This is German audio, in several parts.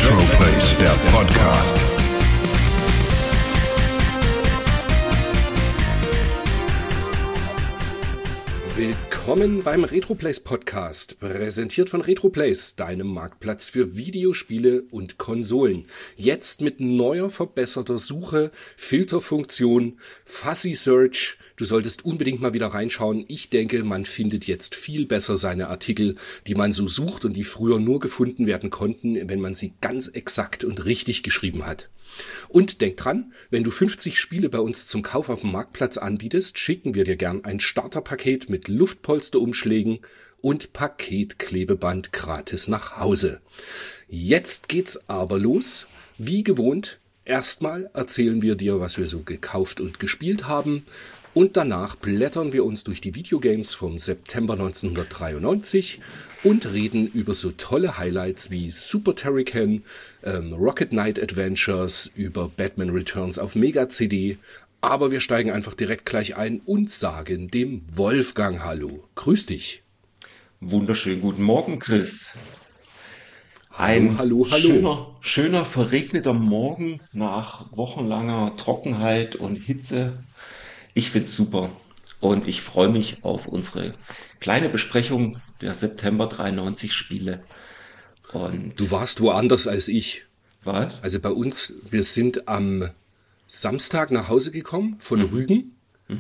Retroplays, der Podcast. Willkommen beim Retroplays Podcast, präsentiert von Retroplays, deinem Marktplatz für Videospiele und Konsolen. Jetzt mit neuer, verbesserter Suche, Filterfunktion, Fuzzy Search. Du solltest unbedingt mal wieder reinschauen. Ich denke, man findet jetzt viel besser seine Artikel, die man so sucht und die früher nur gefunden werden konnten, wenn man sie ganz exakt und richtig geschrieben hat. Und denk dran, wenn du 50 Spiele bei uns zum Kauf auf dem Marktplatz anbietest, schicken wir dir gern ein Starterpaket mit Luftpolsterumschlägen und Paketklebeband gratis nach Hause. Jetzt geht's aber los. Wie gewohnt, erstmal erzählen wir dir, was wir so gekauft und gespielt haben. Und danach blättern wir uns durch die Videogames vom September 1993 und reden über so tolle Highlights wie Super Turrican, Rocket Knight Adventures, über Batman Returns auf Mega-CD. Aber wir steigen einfach direkt gleich ein und sagen dem Wolfgang Hallo. Grüß dich. Wunderschönen guten Morgen, Chris. Hallo. Schöner verregneter Morgen nach wochenlanger Trockenheit und Hitze. Ich find's super und ich freue mich auf unsere kleine Besprechung der September 93 Spiele. Und du warst woanders als ich. Was? Also bei uns, wir sind am Samstag nach Hause gekommen von Rügen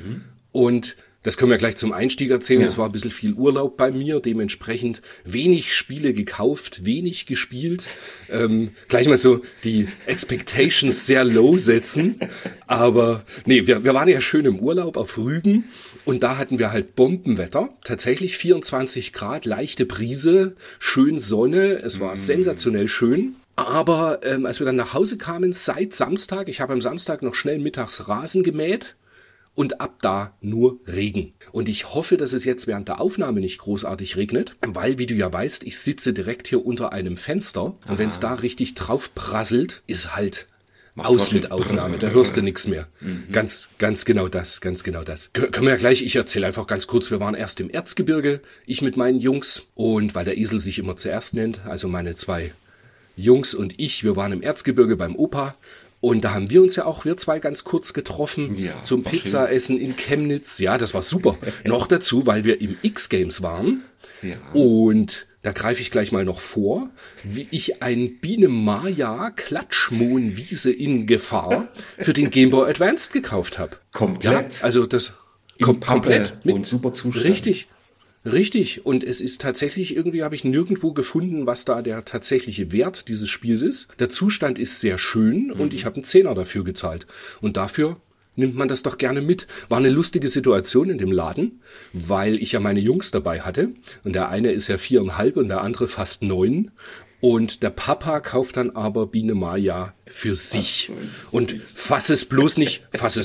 und das können wir gleich zum Einstieg erzählen. Es war ein bisschen viel Urlaub bei mir, dementsprechend wenig Spiele gekauft, wenig gespielt. Gleich mal so die Expectations sehr low setzen. Aber nee, wir waren ja schön im Urlaub auf Rügen und da hatten wir halt Bombenwetter. Tatsächlich 24 Grad, leichte Brise, schön Sonne. Es war sensationell schön. Aber als wir dann nach Hause kamen, seit Samstag, ich habe am Samstag noch schnell mittags Rasen gemäht. Und ab da nur Regen. Und ich hoffe, dass es jetzt während der Aufnahme nicht großartig regnet, weil, wie du ja weißt, ich sitze direkt hier unter einem Fenster. Und wenn es da richtig drauf prasselt, ist halt aus mit Aufnahme. Da hörst du nichts mehr. Ganz genau das. Können wir ja gleich, ich erzähle einfach ganz kurz, wir waren erst im Erzgebirge, ich mit meinen Jungs. Und weil der Esel sich immer zuerst nennt, also meine zwei Jungs und ich, wir waren im Erzgebirge beim Opa. Und da haben wir uns ja auch, wir zwei, ganz kurz getroffen zum Pizzaessen in Chemnitz. Ja, das war super. Noch dazu, weil wir im X-Games waren. Ja. Und da greife ich gleich mal noch vor, wie ich ein Biene Maya Klatschmohnwiese in Gefahr für den Game Boy Advanced gekauft habe. Komplett? Ja, also das komplett mit. Und super Zustand. Richtig. Und es ist tatsächlich, irgendwie habe ich nirgendwo gefunden, was da der tatsächliche Wert dieses Spiels ist. Der Zustand ist sehr schön und ich habe einen Zehner dafür gezahlt. Und dafür nimmt man das doch gerne mit. War eine lustige Situation in dem Laden, weil ich ja meine Jungs dabei hatte. Und der eine ist ja 4,5 und der andere fast 9. Und der Papa kauft dann aber Biene Maya für sich. Und fass es bloß nicht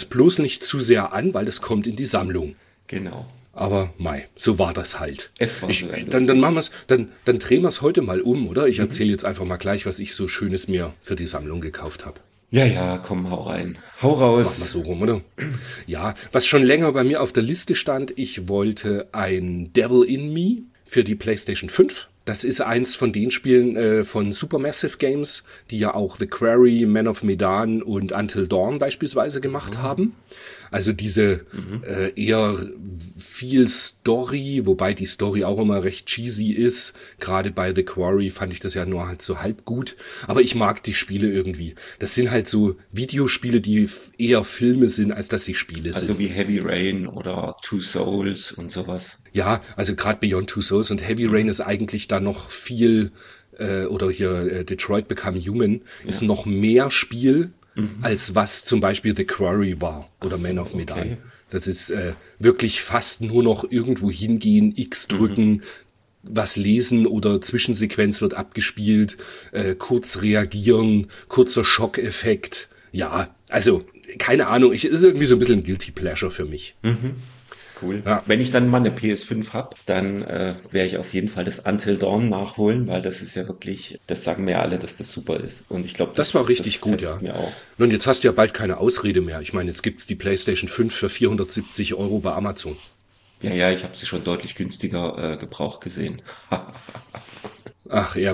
zu sehr an, weil es kommt in die Sammlung. Genau. Aber so war das halt. Es war dann machen wir's, dann drehen wir es heute mal um, oder? Ich erzähle jetzt einfach mal gleich, was ich so Schönes mir für die Sammlung gekauft habe. Ja, komm, hau rein. Hau raus. Machen wir so rum, oder? Ja, was schon länger bei mir auf der Liste stand, ich wollte ein Devil in Me für die PlayStation 5. Das ist eins von den Spielen von Supermassive Games, die ja auch The Quarry, Man of Medan und Until Dawn beispielsweise gemacht haben. Also diese eher viel Story, wobei die Story auch immer recht cheesy ist. Gerade bei The Quarry fand ich das ja nur halt so halb gut. Aber ich mag die Spiele irgendwie. Das sind halt so Videospiele, die eher Filme sind, als dass sie Spiele sind. Also wie Heavy Rain oder Two Souls und sowas. Ja, also gerade Beyond Two Souls und Heavy Rain ist eigentlich da noch viel, oder hier Detroit Become Human, ist noch mehr Spiel, als was zum Beispiel The Quarry war oder Man of Medan. Okay. Das ist wirklich fast nur noch irgendwo hingehen, X drücken, was lesen oder Zwischensequenz wird abgespielt, kurz reagieren, kurzer Schockeffekt. Ja, also keine Ahnung, ist irgendwie so ein bisschen ein Guilty Pleasure für mich. Cool. Ja. Wenn ich dann mal eine PS5 habe, dann werde ich auf jeden Fall das Until Dawn nachholen, weil das ist ja wirklich, das sagen mir ja alle, dass das super ist. Und ich glaube, das war richtig gut, ja. Mir auch. Und jetzt hast du ja bald keine Ausrede mehr. Ich meine, jetzt gibt's die PlayStation 5 für 470 € bei Amazon. Ja, ich habe sie schon deutlich günstiger gebraucht gesehen. Ach, er wieder.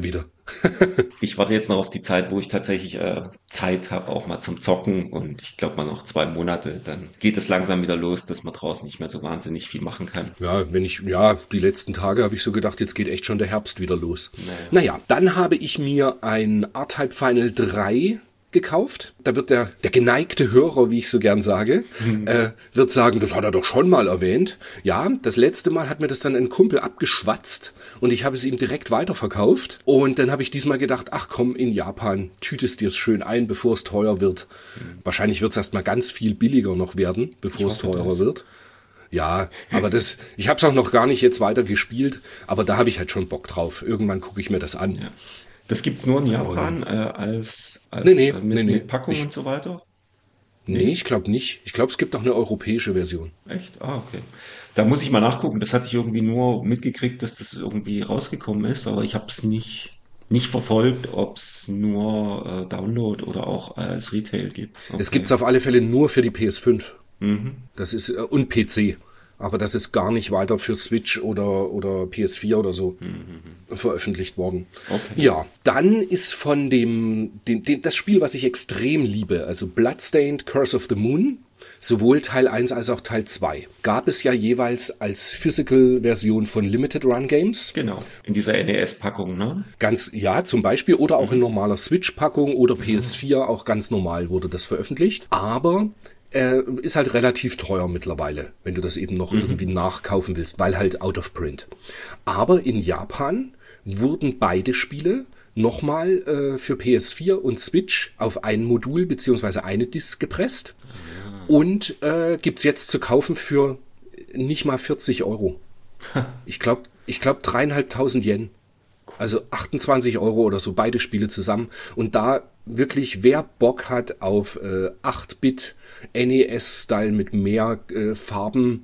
Ich warte jetzt noch auf die Zeit, wo ich tatsächlich Zeit habe, auch mal zum Zocken. Und ich glaube mal noch 2 Monate, dann geht es langsam wieder los, dass man draußen nicht mehr so wahnsinnig viel machen kann. Ja, die letzten Tage habe ich so gedacht, jetzt geht echt schon der Herbst wieder los. Naja. Dann habe ich mir ein R-Type Final 3 gekauft. Da wird der geneigte Hörer, wie ich so gern sage, wird sagen, das hat er doch schon mal erwähnt. Ja, das letzte Mal hat mir das dann ein Kumpel abgeschwatzt und ich habe es ihm direkt weiterverkauft. Und dann habe ich diesmal gedacht, ach komm, in Japan tütest dir es schön ein, bevor es teuer wird. Wahrscheinlich wird es erstmal ganz viel billiger noch werden, bevor es teurer wird. Ja, aber ich habe es auch noch gar nicht jetzt weiter gespielt, aber da habe ich halt schon Bock drauf. Irgendwann gucke ich mir das an. Ja. Das gibt's nur in Japan als Nee. Packung und so weiter? Nee, ich glaube nicht. Ich glaube, es gibt auch eine europäische Version. Echt? Ah, okay. Da muss ich mal nachgucken. Das hatte ich irgendwie nur mitgekriegt, dass das irgendwie rausgekommen ist, aber ich habe es nicht verfolgt, ob es nur Download oder auch als Retail gibt. Okay. Es gibt's auf alle Fälle nur für die PS5. Das ist und PC. Aber das ist gar nicht weiter für Switch oder PS4 oder so veröffentlicht worden. Okay. Ja, dann ist von das Spiel, was ich extrem liebe, also Bloodstained Curse of the Moon, sowohl Teil 1 als auch Teil 2, gab es ja jeweils als Physical-Version von Limited Run Games. Genau, in dieser NES-Packung, ne? Zum Beispiel, oder auch in normaler Switch-Packung oder PS4, auch ganz normal wurde das veröffentlicht. Aber ist halt relativ teuer mittlerweile, wenn du das eben noch irgendwie nachkaufen willst, weil halt out of print. Aber in Japan wurden beide Spiele nochmal für PS4 und Switch auf ein Modul beziehungsweise eine Disc gepresst und gibt's jetzt zu kaufen für nicht mal 40 Euro. Ich glaube 3.500 Yen. Also 28 Euro oder so, beide Spiele zusammen. Und da wirklich, wer Bock hat auf 8-Bit NES-Style mit mehr Farben,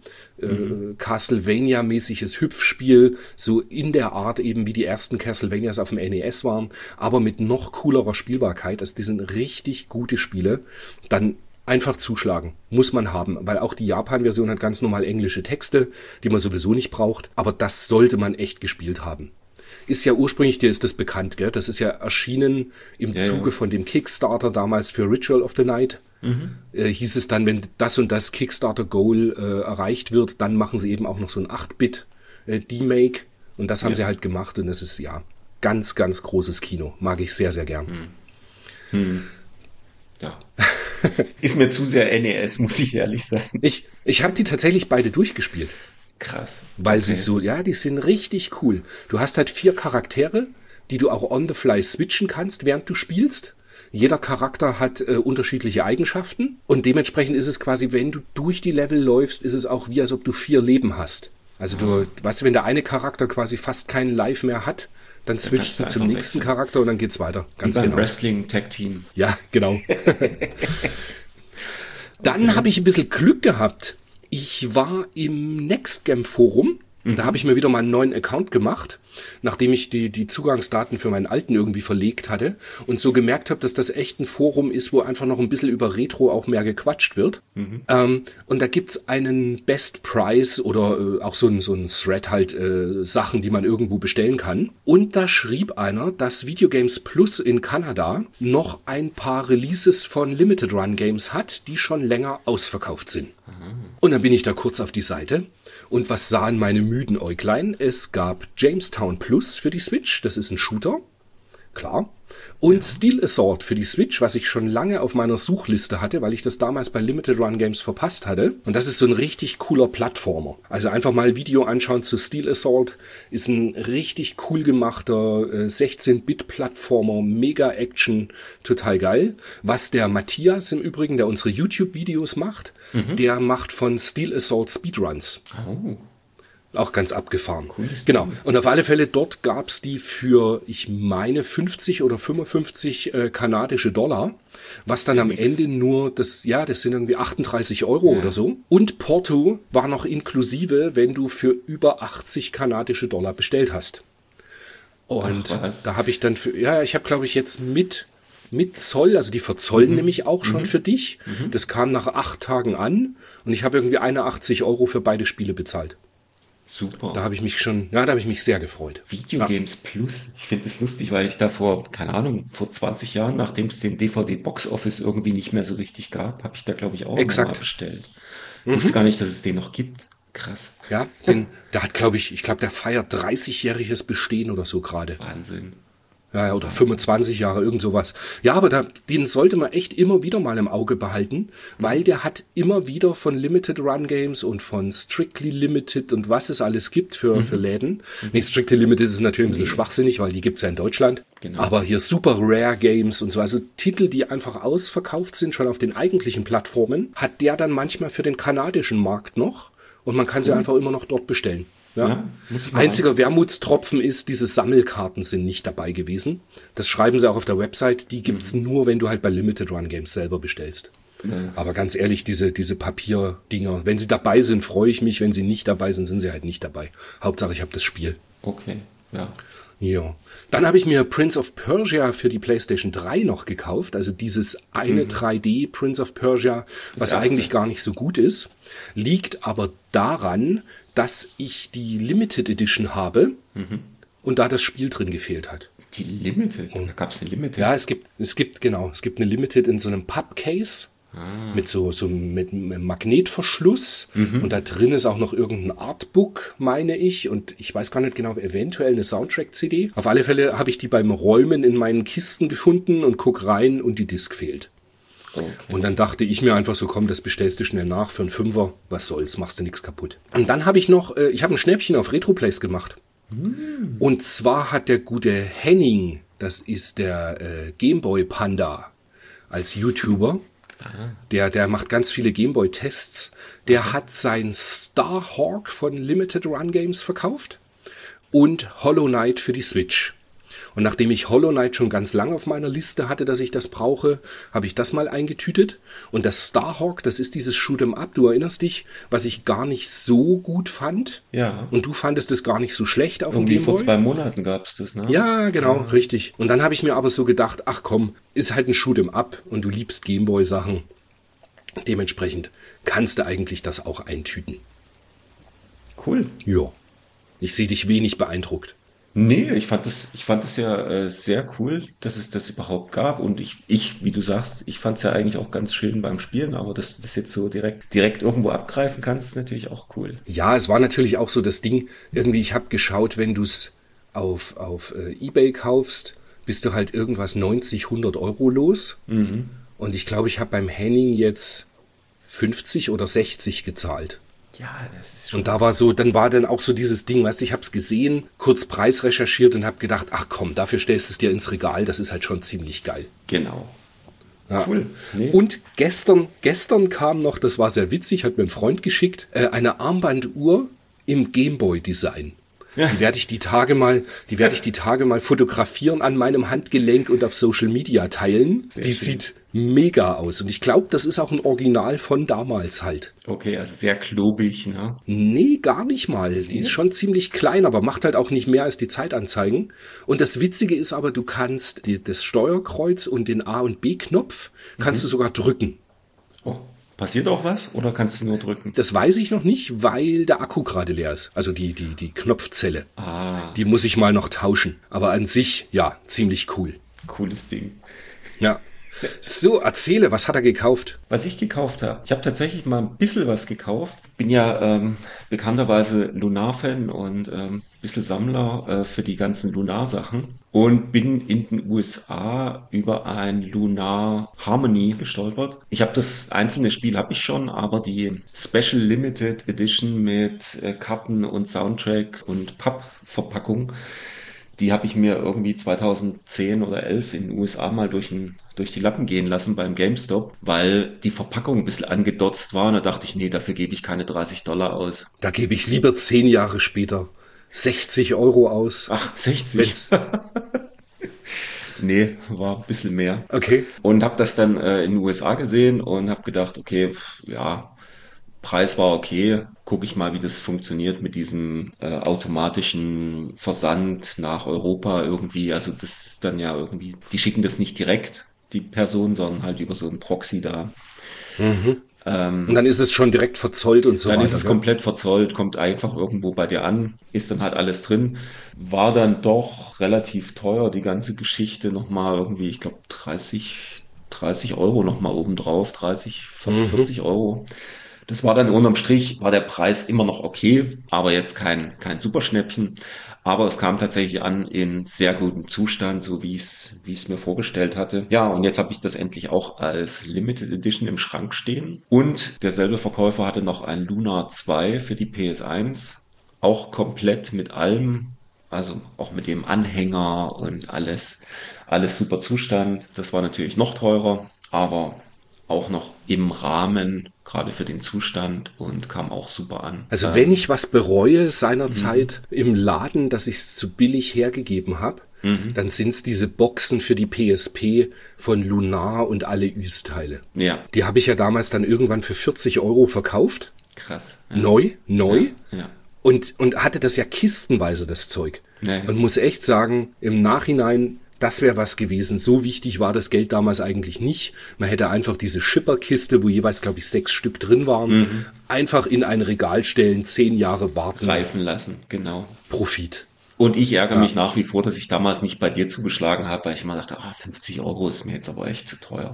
Castlevania-mäßiges Hüpfspiel, so in der Art eben wie die ersten Castlevanias auf dem NES waren, aber mit noch coolerer Spielbarkeit, also die sind richtig gute Spiele, dann einfach zuschlagen. Muss man haben, weil auch die Japan-Version hat ganz normal englische Texte, die man sowieso nicht braucht, aber das sollte man echt gespielt haben. Ist ja ursprünglich, dir ist das bekannt, gell? Das ist ja erschienen im Zuge von dem Kickstarter damals für Ritual of the Night. Hieß es dann, wenn das und das Kickstarter-Goal erreicht wird, dann machen sie eben auch noch so ein 8-Bit D-Make. Und das haben sie halt gemacht und das ist ja ganz, ganz großes Kino. Mag ich sehr, sehr gern. Ja. Ist mir zu sehr NES, muss ich ehrlich sagen. Ich habe die tatsächlich beide durchgespielt. Krass. Weil sie so, ja, die sind richtig cool. Du hast halt 4 Charaktere, die du auch on the fly switchen kannst, während du spielst. Jeder Charakter hat unterschiedliche Eigenschaften und dementsprechend ist es quasi, wenn du durch die Level läufst, ist es auch wie, als ob du 4 Leben hast. Also weißt du, wenn der eine Charakter quasi fast keinen Life mehr hat, dann switchst du zum nächsten Charakter und dann geht's weiter. Ganz wie beim genau. Wrestling-Tag-Team. Ja, genau. Dann habe ich ein bisschen Glück gehabt. Ich war im NextGame-Forum. Da habe ich mir wieder mal einen neuen Account gemacht, nachdem ich die Zugangsdaten für meinen alten irgendwie verlegt hatte und so gemerkt habe, dass das echt ein Forum ist, wo einfach noch ein bisschen über Retro auch mehr gequatscht wird. Und da gibt's einen Best Price oder auch so ein Thread halt, Sachen, die man irgendwo bestellen kann. Und da schrieb einer, dass Videogames Plus in Kanada noch ein paar Releases von Limited Run Games hat, die schon länger ausverkauft sind. Und dann bin ich da kurz auf die Seite. Und was sahen meine müden Äuglein? Es gab Jamestown Plus für die Switch, das ist ein Shooter, klar. Und Steel Assault für die Switch, was ich schon lange auf meiner Suchliste hatte, weil ich das damals bei Limited Run Games verpasst hatte. Und das ist so ein richtig cooler Plattformer. Also einfach mal ein Video anschauen zu Steel Assault. Ist ein richtig cool gemachter 16-Bit-Plattformer, Mega-Action, total geil. Was der Matthias im Übrigen, der unsere YouTube-Videos macht, der macht von Steel Assault Speedruns. Oh. Auch ganz abgefahren. Cooles Genau. Ding. Und auf alle Fälle, dort gab's die für, ich meine, 50 oder 55 kanadische Dollar, was dann am Ende nur, das sind irgendwie 38 Euro oder so. Und Porto war noch inklusive, wenn du für über 80 kanadische Dollar bestellt hast. Und da habe ich dann ich habe, glaube ich, jetzt mit Zoll, also die verzollen nämlich auch schon für dich. Das kam nach 8 Tagen an und ich habe irgendwie 81 Euro für beide Spiele bezahlt. Super. Da habe ich mich sehr gefreut. Videogames Plus. Ich finde es lustig, weil ich da keine Ahnung, vor 20 Jahren, nachdem es den DVD-Box-Office irgendwie nicht mehr so richtig gab, habe ich da, glaube ich, auch nochmal Exakt. bestellt. Wusste gar nicht, dass es den noch gibt. Krass. Ja, der hat, ich glaube, der feiert 30-jähriges Bestehen oder so gerade. Wahnsinn. Ja, oder 25 Jahre, irgend sowas. Ja, aber den sollte man echt immer wieder mal im Auge behalten, weil der hat immer wieder von Limited Run Games und von Strictly Limited und was es alles gibt für Läden. Nee, Strictly Limited ist natürlich ein bisschen schwachsinnig, weil die gibt's ja in Deutschland. Genau. Aber hier Super Rare Games und so, also Titel, die einfach ausverkauft sind, schon auf den eigentlichen Plattformen, hat der dann manchmal für den kanadischen Markt noch und man kann sie einfach immer noch dort bestellen. Ja. Einziger Wermutstropfen ist, diese Sammelkarten sind nicht dabei gewesen. Das schreiben sie auch auf der Website. Die gibt's nur, wenn du halt bei Limited Run Games selber bestellst. Aber ganz ehrlich, diese Papierdinger, wenn sie dabei sind, freue ich mich. Wenn sie nicht dabei sind, sind sie halt nicht dabei. Hauptsache, ich habe das Spiel. Okay, ja. Ja. Dann habe ich mir Prince of Persia für die PlayStation 3 noch gekauft. Also dieses eine 3D Prince of Persia, was eigentlich gar nicht so gut ist. Liegt aber daran, dass ich die Limited Edition habe und da das Spiel drin gefehlt hat. Die Limited? Da gab es eine Limited? Ja, es gibt eine Limited in so einem Pappcase mit mit einem Magnetverschluss und da drin ist auch noch irgendein Artbook, meine ich, und ich weiß gar nicht genau, eventuell eine Soundtrack-CD. Auf alle Fälle habe ich die beim Räumen in meinen Kisten gefunden und guck rein und die Disc fehlt. Okay. Und dann dachte ich mir einfach so, komm, das bestellst du schnell nach für einen Fünfer. Was soll's, machst du nichts kaputt. Und dann habe ich noch, ich habe ein Schnäppchen auf Retroplays gemacht. Und zwar hat der gute Henning, das ist der Gameboy Panda als YouTuber, der macht ganz viele Gameboy-Tests. Der hat sein Starhawk von Limited Run Games verkauft und Hollow Knight für die Switch. Und nachdem ich Hollow Knight schon ganz lange auf meiner Liste hatte, dass ich das brauche, habe ich das mal eingetütet. Und das Starhawk, das ist dieses Shoot'em Up, du erinnerst dich, was ich gar nicht so gut fand. Ja. Und du fandest es gar nicht so schlecht auf dem Irgendwie Gameboy. vor 2 Monaten gab es das, ne? Ja, genau, richtig. Und dann habe ich mir aber so gedacht, ach komm, ist halt ein Shoot'em Up und du liebst Gameboy-Sachen. Dementsprechend kannst du eigentlich das auch eintüten. Cool. Ja. Ich sehe dich wenig beeindruckt. Nee, ich fand das ja sehr cool, dass es das überhaupt gab. Und ich, wie du sagst, ich fand es ja eigentlich auch ganz schön beim Spielen, aber dass du das jetzt so direkt irgendwo abgreifen kannst, ist natürlich auch cool. Ja, es war natürlich auch so das Ding, irgendwie, ich habe geschaut, wenn du es auf eBay kaufst, bist du halt irgendwas 90, 100 Euro los. Und ich glaube, ich habe beim Henning jetzt 50 oder 60 gezahlt. Ja, das ist schon. Und dann war dann auch so dieses Ding, weißt du, ich habe es gesehen, kurz Preis recherchiert und habe gedacht, ach komm, dafür stellst du es dir ins Regal, das ist halt schon ziemlich geil. Genau. Ja. Cool. Nee. Und gestern kam noch, das war sehr witzig, hat mir ein Freund geschickt, eine Armbanduhr im Gameboy-Design. Ja. Die werde ich die Tage mal fotografieren an meinem Handgelenk und auf Social Media teilen. Die sieht mega aus. Und ich glaube, das ist auch ein Original von damals halt. Okay, also sehr klobig, ne? Nee, gar nicht mal. Die ist schon ziemlich klein, aber macht halt auch nicht mehr als die Zeitanzeigen. Und das Witzige ist aber, du kannst das Steuerkreuz und den A- und B-Knopf kannst du sogar drücken. Oh. Passiert auch was oder kannst du nur drücken? Das weiß ich noch nicht, weil der Akku gerade leer ist. Also die Knopfzelle. Die muss ich mal noch tauschen. Aber an sich, ja, ziemlich cool. Cooles Ding. Ja. So, erzähle, was hat er gekauft? Was ich gekauft habe. Ich habe tatsächlich mal ein bisschen was gekauft. Bin ja bekannterweise Lunar-Fan und ein bisschen Sammler für die ganzen Lunar-Sachen. Und bin in den USA über ein Lunar Harmony gestolpert. Ich habe das einzelne Spiel habe ich schon, aber die Special Limited Edition mit Karten und Soundtrack und Pappverpackung, die habe ich mir irgendwie 2010 oder 11 in den USA mal durch die Lappen gehen lassen beim GameStop, weil die Verpackung ein bisschen angedotzt war. Und da dachte ich, nee, dafür gebe ich keine $30 aus. Da gebe ich lieber 10 Jahre später 60 Euro aus. Ach, 60? Nee, war ein bisschen mehr. Okay. Und habe das dann in den USA gesehen und habe gedacht, okay, ja, Preis war okay. Gucke ich mal, wie das funktioniert mit diesem automatischen Versand nach Europa irgendwie. Also das ist dann ja irgendwie, die schicken das nicht direkt, die Person, sondern halt über so einen Proxy da. Und dann ist es schon direkt verzollt und so weiter. Dann ist es gell? komplett verzollt, kommt einfach irgendwo bei dir an, ist dann halt alles drin. War dann doch relativ teuer, die ganze Geschichte nochmal irgendwie, ich glaube 30 Euro nochmal obendrauf, 30, fast 40 Euro. Das war dann unterm Strich, war der Preis immer noch okay, aber jetzt kein Superschnäppchen. Aber es kam tatsächlich an in sehr gutem Zustand, so wie ich es mir vorgestellt hatte. Ja, und jetzt habe ich das endlich auch als Limited Edition im Schrank stehen. Und derselbe Verkäufer hatte noch ein Luna 2 für die PS1, auch komplett mit allem, also auch mit dem Anhänger und alles super Zustand. Das war natürlich noch teurer, aber auch noch im Rahmen, gerade für den Zustand und kam auch super an. Also wenn ich was bereue seinerzeit im Laden, dass ich es zu billig hergegeben habe, dann sind es diese Boxen für die PSP von Lunar und alle Ys-Teile. Ja, Die habe ich ja damals dann irgendwann für 40 Euro verkauft. krass. Neu. Ja. Und hatte das ja kistenweise, das Zeug. Ja. Und muss echt sagen, im Nachhinein, das wäre was gewesen. So wichtig war das Geld damals eigentlich nicht. Man hätte einfach diese Schipperkiste, wo jeweils, glaube ich, 6 Stück drin waren, einfach in ein Regal stellen, 10 Jahre warten. Reifen lassen, genau. Profit. Und ich ärgere mich nach wie vor, dass ich damals nicht bei dir zugeschlagen habe, weil ich immer dachte, 50 Euro ist mir jetzt aber echt zu teuer.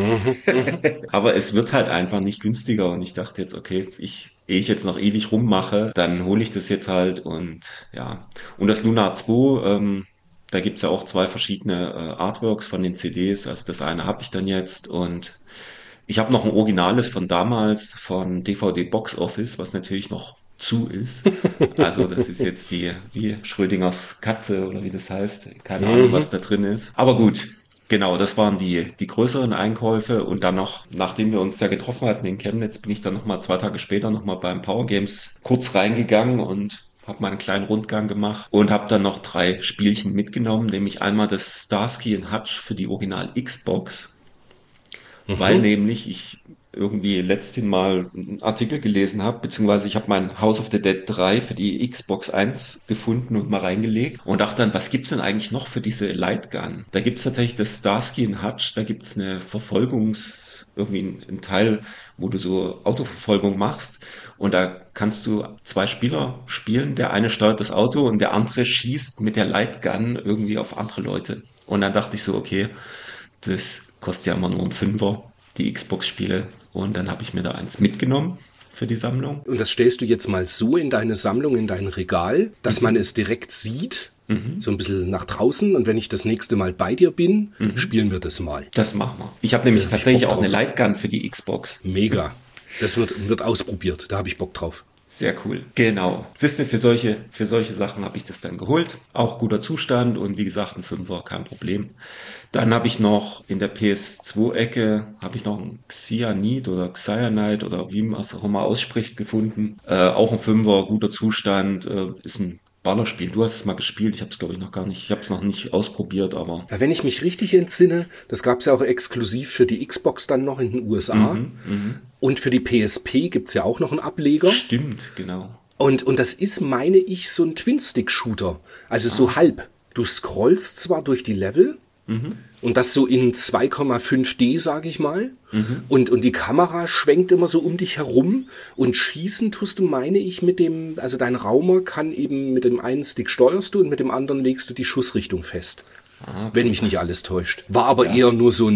Aber es wird halt einfach nicht günstiger und ich dachte jetzt, okay, ehe ich jetzt noch ewig rummache, dann hole ich das jetzt halt und ja. Und das Luna 2, da gibt's ja auch 2 verschiedene Artworks von den CDs. Also das eine habe ich dann jetzt und ich habe noch ein Originales von damals von DVD Box Office, was natürlich noch zu ist. Also das ist jetzt wie Schrödingers Katze oder wie das heißt. Keine Ahnung, was da drin ist. Aber gut, genau, das waren die größeren Einkäufe. Und dann noch, nachdem wir uns ja getroffen hatten in Chemnitz, bin ich dann nochmal 2 Tage später nochmal beim Power Games kurz reingegangen und habe mal einen kleinen Rundgang gemacht und habe dann noch 3 Spielchen mitgenommen, nämlich einmal das Starsky and Hutch für die Original Xbox, weil nämlich ich irgendwie letztens mal einen Artikel gelesen habe, beziehungsweise ich habe mein House of the Dead 3 für die Xbox 1 gefunden und mal reingelegt und dachte dann, was gibt's denn eigentlich noch für diese Lightgun? Da gibt's tatsächlich das Starsky and Hutch, da gibt's eine irgendwie ein Teil, wo du so Autoverfolgung machst und da kannst du 2 Spieler spielen, der eine steuert das Auto und der andere schießt mit der Lightgun irgendwie auf andere Leute. Und dann dachte ich so, okay, das kostet ja immer nur einen Fünfer, die Xbox-Spiele. Und dann habe ich mir da eins mitgenommen für die Sammlung. Und das stellst du jetzt mal so in deine Sammlung, in dein Regal, dass man es direkt sieht, so ein bisschen nach draußen. Und wenn ich das nächste Mal bei dir bin, spielen wir das mal. Das machen wir. Ich habe nämlich Da hab ich tatsächlich Bock auch eine drauf. Lightgun für die Xbox. Mega. Das wird ausprobiert. Da habe ich Bock drauf. Sehr cool. Genau. Siehst du, für solche Sachen habe ich das dann geholt. Auch guter Zustand und wie gesagt, ein Fünfer, kein Problem. Dann habe ich noch in der PS2-Ecke, habe ich noch ein Cyanide oder wie man es auch immer ausspricht, gefunden. Auch ein Fünfer, guter Zustand, ist ein Ballerspiel. Du hast es mal gespielt, ich habe es glaube ich noch gar nicht, ich habe es noch nicht ausprobiert, aber Ja, wenn ich mich richtig entsinne, das gab es ja auch exklusiv für die Xbox dann noch in den USA. Und für die PSP gibt's ja auch noch einen Ableger. stimmt, genau. Und das ist, meine ich, so ein Twin-Stick-Shooter. Also so halb. Du scrollst zwar durch die Level und das so in 2,5D, sage ich mal. Und die Kamera schwenkt immer so um dich herum und schießen tust du, meine ich, also dein Raumer kann eben mit dem einen Stick steuerst du und mit dem anderen legst du die Schussrichtung fest. Wenn mich nicht alles täuscht. War aber eher nur so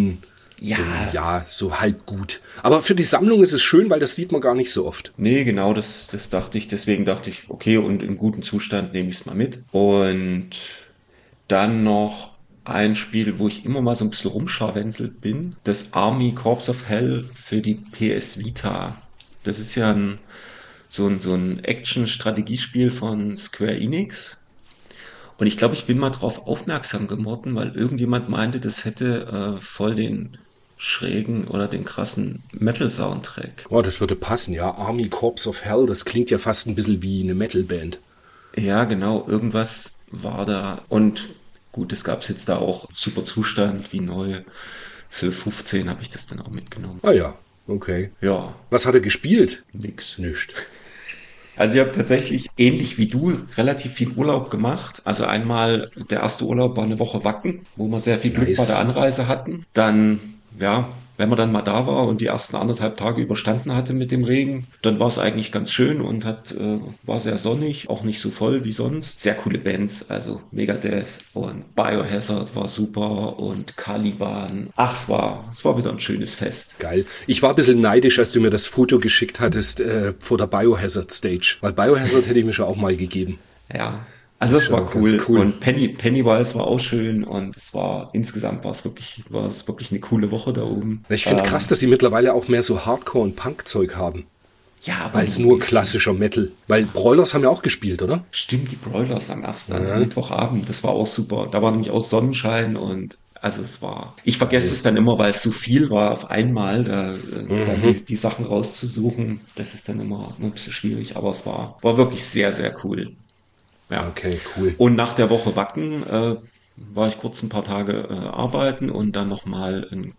so halb gut. Aber für die Sammlung ist es schön, weil das sieht man gar nicht so oft. Nee, genau, das dachte ich. Deswegen dachte ich, okay, und im guten Zustand nehme ich es mal mit. Und dann noch ein Spiel, wo ich immer mal so ein bisschen rumscharwenzelt bin. Das Army Corps of Hell für die PS Vita. Das ist ja so ein Action-Strategiespiel von Square Enix. Und ich glaube, ich bin mal drauf aufmerksam geworden, weil irgendjemand meinte, das hätte voll den schrägen oder den krassen Metal-Soundtrack. Oh, das würde passen, ja. Army Corps of Hell, das klingt ja fast ein bisschen wie eine Metalband. Ja, genau, irgendwas war da. Und gut, es gab es jetzt da auch super Zustand, wie neu. Für 15 habe ich das dann auch mitgenommen. Ah ja, okay. Ja, Was hat er gespielt? nix. Nischt. Also ich habe tatsächlich, ähnlich wie du, relativ viel Urlaub gemacht. Also einmal, der erste Urlaub war eine Woche Wacken, wo wir sehr viel Glück Nice. bei der Anreise hatten. Dann, ja, wenn man dann mal da war und die ersten 1,5 Tage überstanden hatte mit dem Regen, dann war es eigentlich ganz schön und war sehr sonnig, auch nicht so voll wie sonst. Sehr coole Bands, also Megadeth und Biohazard war super und Caliban. Ach, es war wieder ein schönes Fest. Geil. Ich war ein bisschen neidisch, als du mir das Foto geschickt hattest vor der Biohazard Stage, weil Biohazard hätte ich mir schon auch mal gegeben. Ja. Also das war cool. Und Pennywise war auch schön und insgesamt war es wirklich eine coole Woche da oben. Ich finde krass, dass sie mittlerweile auch mehr so Hardcore- und Punk-Zeug haben. Ja, aber als nur klassischer Metal. Weil Broilers haben ja auch gespielt, oder? Stimmt, die Broilers am Mittwochabend, das war auch super. Da war nämlich auch Sonnenschein und also ich vergesse es dann immer, weil es so viel war auf einmal, da die Sachen rauszusuchen, das ist dann immer ein bisschen schwierig, aber es war wirklich sehr, sehr cool. Ja. Okay, cool. Und nach der Woche Wacken war ich kurz ein paar Tage arbeiten und dann nochmal ein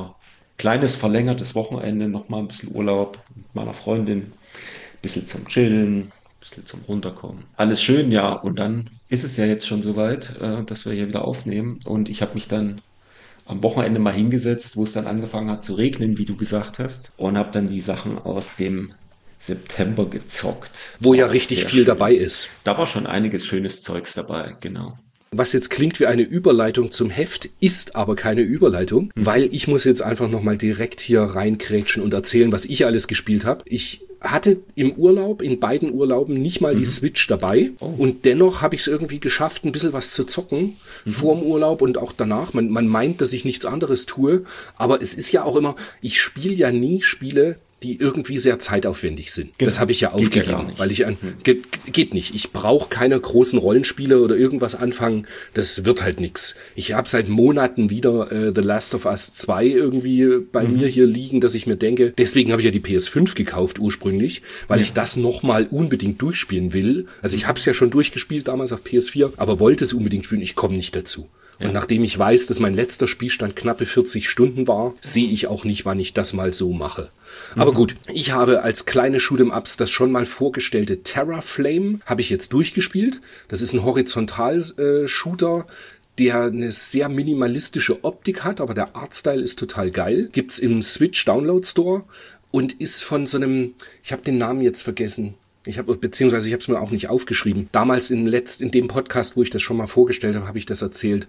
kleines verlängertes Wochenende, nochmal ein bisschen Urlaub mit meiner Freundin, ein bisschen zum Chillen, ein bisschen zum Runterkommen. Alles schön, ja. Und dann ist es ja jetzt schon soweit, dass wir hier wieder aufnehmen. Und ich habe mich dann am Wochenende mal hingesetzt, wo es dann angefangen hat zu regnen, wie du gesagt hast. Und habe dann die Sachen aus dem September gezockt. Wo ja richtig viel dabei ist. Da war schon einiges schönes Zeugs dabei, genau. Was jetzt klingt wie eine Überleitung zum Heft, ist aber keine Überleitung, weil ich muss jetzt einfach nochmal direkt hier reinkrätschen und erzählen, was ich alles gespielt habe. Ich hatte im Urlaub, in beiden Urlauben, nicht mal die Switch dabei. Oh. Und dennoch habe ich es irgendwie geschafft, ein bisschen was zu zocken vor dem Urlaub und auch danach. Man meint, dass ich nichts anderes tue, aber es ist ja auch immer, ich spiele ja nie Spiele, die irgendwie sehr zeitaufwendig sind. Genau. Das habe ich ja aufgegeben, weil ich geht nicht. Ich brauche keine großen Rollenspiele oder irgendwas anfangen. Das wird halt nix. Ich habe seit Monaten wieder The Last of Us 2 irgendwie bei mir hier liegen, dass ich mir denke, deswegen habe ich ja die PS5 gekauft ursprünglich, weil ich das nochmal unbedingt durchspielen will. Also ich habe es ja schon durchgespielt damals auf PS4, aber wollte es unbedingt spielen. Ich komme nicht dazu. Und nachdem ich weiß, dass mein letzter Spielstand knappe 40 Stunden war, sehe ich auch nicht, wann ich das mal so mache. Aber gut, ich habe als kleine Shoot'em-Ups das schon mal vorgestellte Terraflame, habe ich jetzt durchgespielt. Das ist ein Horizontal-Shooter, der eine sehr minimalistische Optik hat, aber der Artstyle ist total geil. Gibt's im Switch Download Store und ist von so einem, ich habe den Namen jetzt vergessen, ich habe es mir auch nicht aufgeschrieben. Damals in dem Podcast, wo ich das schon mal vorgestellt habe, habe ich das erzählt.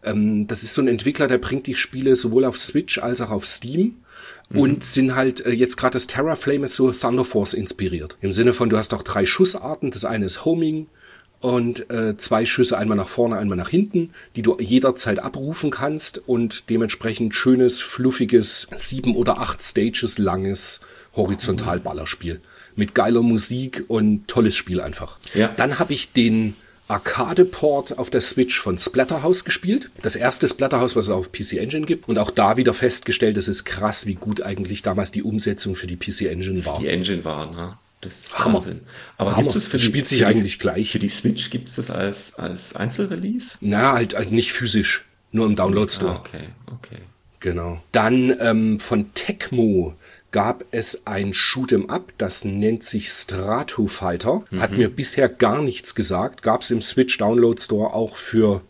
Das ist so ein Entwickler, der bringt die Spiele sowohl auf Switch als auch auf Steam. Und sind halt jetzt gerade das Terraflame ist so Thunder Force inspiriert. Im Sinne von, du hast auch 3 Schussarten. Das eine ist Homing und 2 Schüsse, einmal nach vorne, einmal nach hinten, die du jederzeit abrufen kannst und dementsprechend schönes, fluffiges, 7 oder 8 Stages langes Horizontal-Ballerspiel. Mit geiler Musik und tolles Spiel einfach. Ja. Dann habe ich den Arcade-Port auf der Switch von Splatterhouse gespielt. Das erste Splatterhouse, was es auf PC Engine gibt. Und auch da wieder festgestellt, es ist krass, wie gut eigentlich damals die Umsetzung für die PC Engine war. Die Engine war, ne? Das ist Hammer. Wahnsinn. Aber Hammer. Das spielt sich eigentlich gleich. Für die Switch gibt es das als Einzelrelease? Na, halt nicht physisch. Nur im Download-Store. Okay. Genau. Dann von Tecmo gab es ein Shoot'em-up, das nennt sich Stratofighter. Hat mir bisher gar nichts gesagt. Gab es im Switch Download Store auch für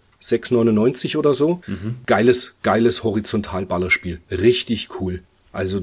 6,99 oder so. Geiles Horizontal-Ballerspiel. Richtig cool. Also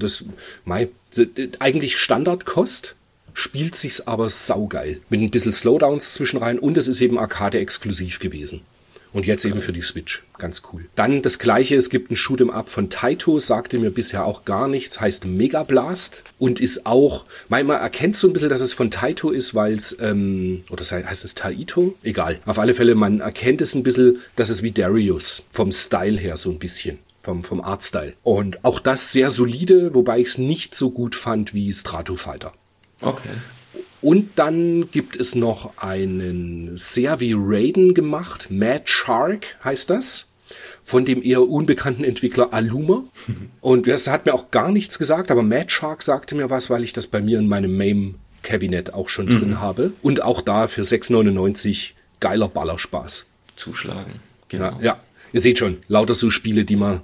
eigentlich Standardkost, spielt sich's aber saugeil. Mit ein bisschen Slowdowns zwischenrein und es ist eben Arcade-exklusiv gewesen. Und jetzt eben für die Switch. Ganz cool. Dann das Gleiche, es gibt ein Shoot'em-up von Taito, sagte mir bisher auch gar nichts, heißt Mega Blast und ist auch, man erkennt so ein bisschen, dass es von Taito ist, weil es, oder heißt es Taito? Egal. Auf alle Fälle, man erkennt es ein bisschen, dass es wie Darius vom Style her so ein bisschen. Vom Artstyle. Und auch das sehr solide, wobei ich es nicht so gut fand wie Stratofighter. Okay. Und dann gibt es noch einen sehr wie Raiden gemacht, Mad Shark heißt das, von dem eher unbekannten Entwickler Aluma. Und das hat mir auch gar nichts gesagt, aber Mad Shark sagte mir was, weil ich das bei mir in meinem MAME-Kabinett auch schon drin habe. Und auch da für 6,99 geiler Ballerspaß. Zuschlagen, genau. Ja, ihr seht schon, lauter so Spiele, die man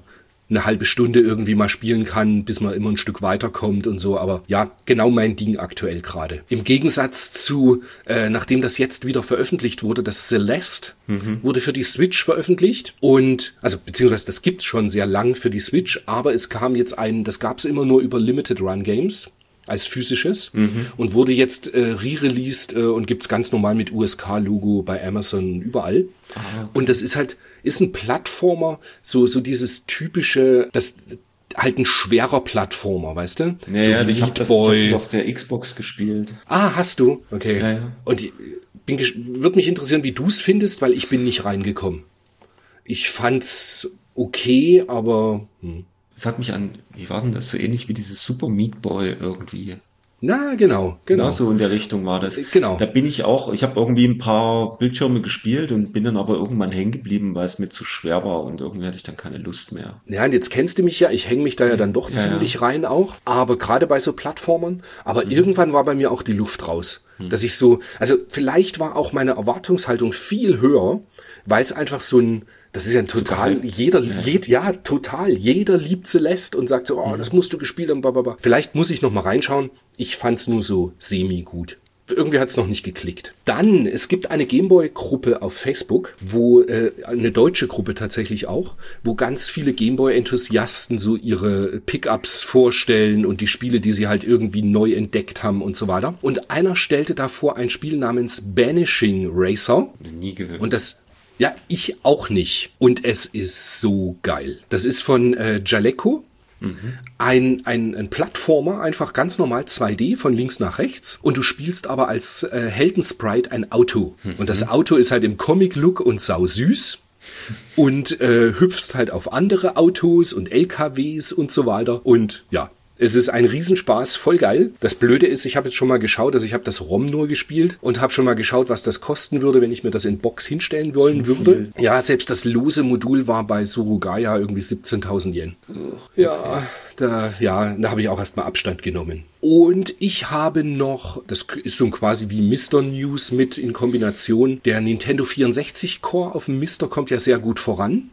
eine halbe Stunde irgendwie mal spielen kann, bis man immer ein Stück weiterkommt und so. Aber ja, genau mein Ding aktuell gerade. Im Gegensatz zu, nachdem das jetzt wieder veröffentlicht wurde, das Celeste wurde für die Switch veröffentlicht. Und, also beziehungsweise das gibt's schon sehr lang für die Switch, aber es kam jetzt das gab's immer nur über Limited Run Games als physisches und wurde jetzt re-released und gibt's ganz normal mit USK-Logo bei Amazon überall. Okay. Und das ist ein Plattformer, so dieses typische, das halt ein schwerer Plattformer, weißt du? Ja, so ich hab das auf der Xbox gespielt. Ah, hast du? Okay. Ja. Und würde mich interessieren, wie du es findest, weil ich bin nicht reingekommen. Ich fand's okay, aber Das hat mich wie war denn das? So ähnlich wie dieses Super Meat Boy irgendwie. Na, genau. Ja, so in der Richtung war das. Genau. Da bin ich ich habe irgendwie ein paar Bildschirme gespielt und bin dann aber irgendwann hängen geblieben, weil es mir zu schwer war und irgendwie hatte ich dann keine Lust mehr. Ja, und jetzt kennst du mich ja, ich hänge mich da ja dann doch ziemlich rein auch, aber gerade bei so Plattformern, aber irgendwann war bei mir auch die Luft raus, dass ich also vielleicht war auch meine Erwartungshaltung viel höher, weil es einfach das ist ja ein total, jeder liebt Celeste und sagt so, das musst du gespielt haben, blablabla. Vielleicht muss ich noch mal reinschauen. Ich fand's nur so semi-gut. Irgendwie hat's noch nicht geklickt. Dann, es gibt eine Gameboy-Gruppe auf Facebook, wo, eine deutsche Gruppe tatsächlich auch, wo ganz viele Gameboy-Enthusiasten so ihre Pickups vorstellen und die Spiele, die sie halt irgendwie neu entdeckt haben und so weiter. Und einer stellte davor ein Spiel namens Banishing Racer. Nie gehört. Und ja, ich auch nicht. Und es ist so geil. Das ist von Jaleco. Ein Plattformer, einfach ganz normal 2D von links nach rechts. Und du spielst aber als Heldensprite ein Auto. Und das Auto ist halt im Comic-Look und sau süß. Und hüpfst halt auf andere Autos und LKWs und so weiter. Und ja, es ist ein Riesenspaß, voll geil. Das Blöde ist, ich habe jetzt schon mal geschaut, also ich habe das ROM nur gespielt und habe schon mal geschaut, was das kosten würde, wenn ich mir das in Box hinstellen wollen würde. Ja, selbst das lose Modul war bei Surugaya irgendwie 17.000 Yen. Okay. Da habe ich auch erstmal Abstand genommen. Und ich habe noch, das ist so quasi wie Mr. News mit in Kombination, der Nintendo 64 Core auf dem Mr. kommt ja sehr gut voran.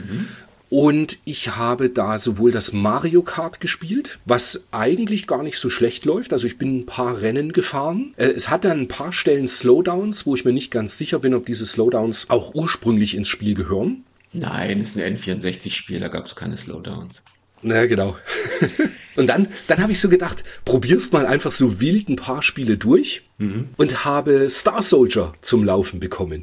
Und ich habe da sowohl das Mario Kart gespielt, was eigentlich gar nicht so schlecht läuft. Also ich bin ein paar Rennen gefahren. Es hat dann ein paar Stellen Slowdowns, wo ich mir nicht ganz sicher bin, ob diese Slowdowns auch ursprünglich ins Spiel gehören. Nein, es ist ein N64-Spiel, da gab es keine Slowdowns. Na, genau. Und dann habe ich so gedacht, probierst mal einfach so wild ein paar Spiele durch und habe Star Soldier zum Laufen bekommen.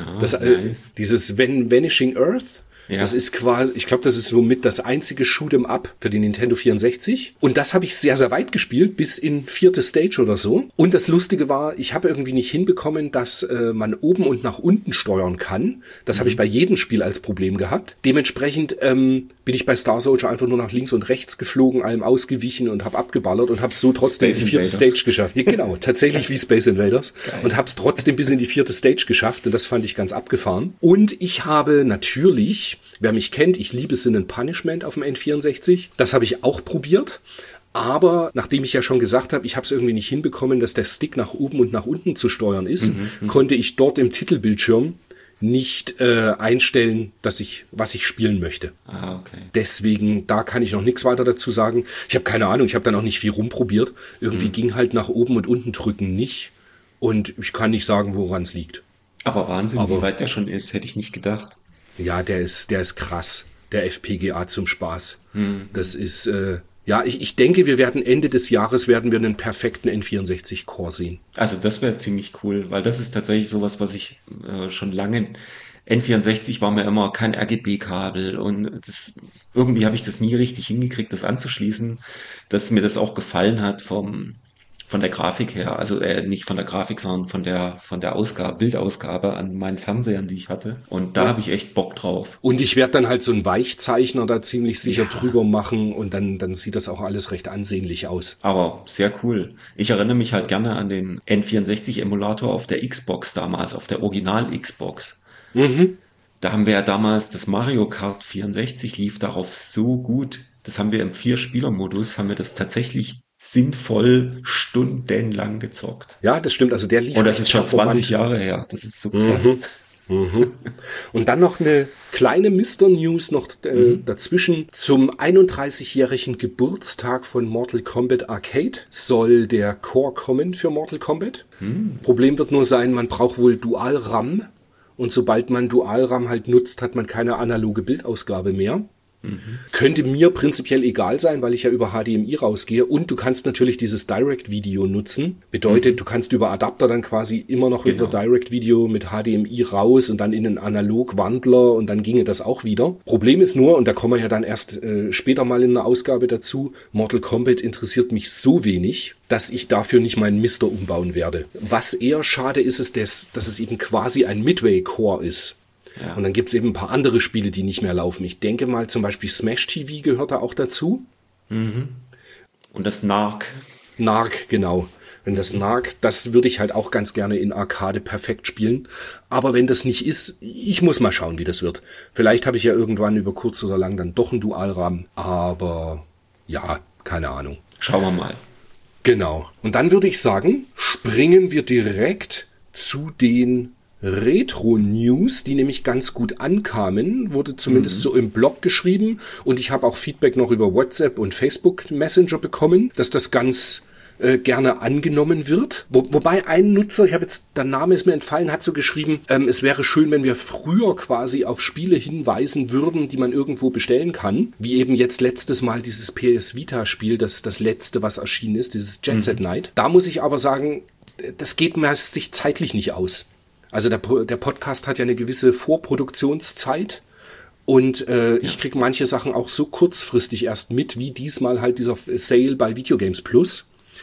Nice. Dieses Vanishing Earth. Ja. Das ist quasi, ich glaube, das ist somit das einzige Shoot'em Up für die Nintendo 64. Und das habe ich sehr, sehr weit gespielt, bis in 4. Stage oder so. Und das Lustige war, ich habe irgendwie nicht hinbekommen, dass man oben und nach unten steuern kann. Das habe ich bei jedem Spiel als Problem gehabt. Dementsprechend bin ich bei Star Soldier einfach nur nach links und rechts geflogen, allem ausgewichen und habe abgeballert und habe so trotzdem die 4. Stage geschafft. Ja, genau, tatsächlich wie Space Invaders. Geil. Und habe es trotzdem bis in die 4. Stage geschafft. Und das fand ich ganz abgefahren. Und ich habe natürlich... Wer mich kennt, ich liebe Sin and Punishment auf dem N64. Das habe ich auch probiert. Aber nachdem ich ja schon gesagt habe, ich habe es irgendwie nicht hinbekommen, dass der Stick nach oben und nach unten zu steuern ist, konnte ich dort im Titelbildschirm nicht einstellen, was ich spielen möchte. Okay. Deswegen, da kann ich noch nichts weiter dazu sagen. Ich habe keine Ahnung, ich habe dann auch nicht viel rumprobiert. Irgendwie ging halt nach oben und unten drücken nicht. Und ich kann nicht sagen, woran es liegt. Aber Wahnsinn, wie weit der schon ist, hätte ich nicht gedacht. Ja, der ist krass. Der FPGA zum Spaß. Das ist, ich denke, wir werden Ende des Jahres einen perfekten N64 Core sehen. Also das wäre ziemlich cool, weil das ist tatsächlich sowas, was ich schon lange, N64 war mir immer kein RGB-Kabel und irgendwie habe ich das nie richtig hingekriegt, das anzuschließen, dass mir das auch gefallen hat von der Grafik her, also nicht von der Grafik, sondern von der Bildausgabe an meinen Fernsehern, die ich hatte. Und da habe ich echt Bock drauf. Und ich werde dann halt so einen Weichzeichner da ziemlich sicher drüber machen und dann sieht das auch alles recht ansehnlich aus. Aber sehr cool. Ich erinnere mich halt gerne an den N64-Emulator auf der Xbox damals, auf der Original-Xbox. Da haben wir ja damals, das Mario Kart 64 lief darauf so gut. Das haben wir im 4-Spieler-Modus, haben wir das tatsächlich sinnvoll stundenlang gezockt. Ja, das stimmt. Also der lief. Und das ist schon 20 Jahre her. Das ist so krass. Und dann noch eine kleine Mr. News noch dazwischen. Zum 31-jährigen Geburtstag von Mortal Kombat Arcade soll der Core kommen für Mortal Kombat. Problem wird nur sein, man braucht wohl Dual-RAM. Und sobald man Dual-RAM halt nutzt, hat man keine analoge Bildausgabe mehr. Könnte mir prinzipiell egal sein, weil ich ja über HDMI rausgehe. Und du kannst natürlich dieses Direct-Video nutzen. Bedeutet, du kannst über Adapter dann quasi immer noch über Direct-Video mit HDMI raus und dann in einen Analog-Wandler und dann ginge das auch wieder. Problem ist nur, und da kommen wir ja dann erst später mal in einer Ausgabe dazu, Mortal Kombat interessiert mich so wenig, dass ich dafür nicht meinen Mister umbauen werde. Was eher schade ist, ist, dass es eben quasi ein Midway-Core ist. Ja. Und dann gibt's eben ein paar andere Spiele, die nicht mehr laufen. Ich denke mal zum Beispiel Smash TV gehört da auch dazu. Und das Narc. Narc, genau. Wenn das Narc, das würde ich halt auch ganz gerne in Arcade perfekt spielen. Aber wenn das nicht ist, ich muss mal schauen, wie das wird. Vielleicht habe ich ja irgendwann über kurz oder lang dann doch einen Dualram. Aber ja, keine Ahnung. Schauen wir mal. Genau. Und dann würde ich sagen, springen wir direkt zu den Retro-News, die nämlich ganz gut ankamen, wurde zumindest so im Blog geschrieben und ich habe auch Feedback noch über WhatsApp und Facebook Messenger bekommen, dass das ganz gerne angenommen wird. Wobei ein Nutzer, der Name ist mir entfallen, hat so geschrieben, es wäre schön, wenn wir früher quasi auf Spiele hinweisen würden, die man irgendwo bestellen kann, wie eben jetzt letztes Mal dieses PS Vita Spiel, das letzte, was erschienen ist, dieses Jet Set Knight. Da muss ich aber sagen, das geht mir sich zeitlich nicht aus. Also der Podcast hat ja eine gewisse Vorproduktionszeit und ich kriege manche Sachen auch so kurzfristig erst mit, wie diesmal halt dieser Sale bei Videogames Plus.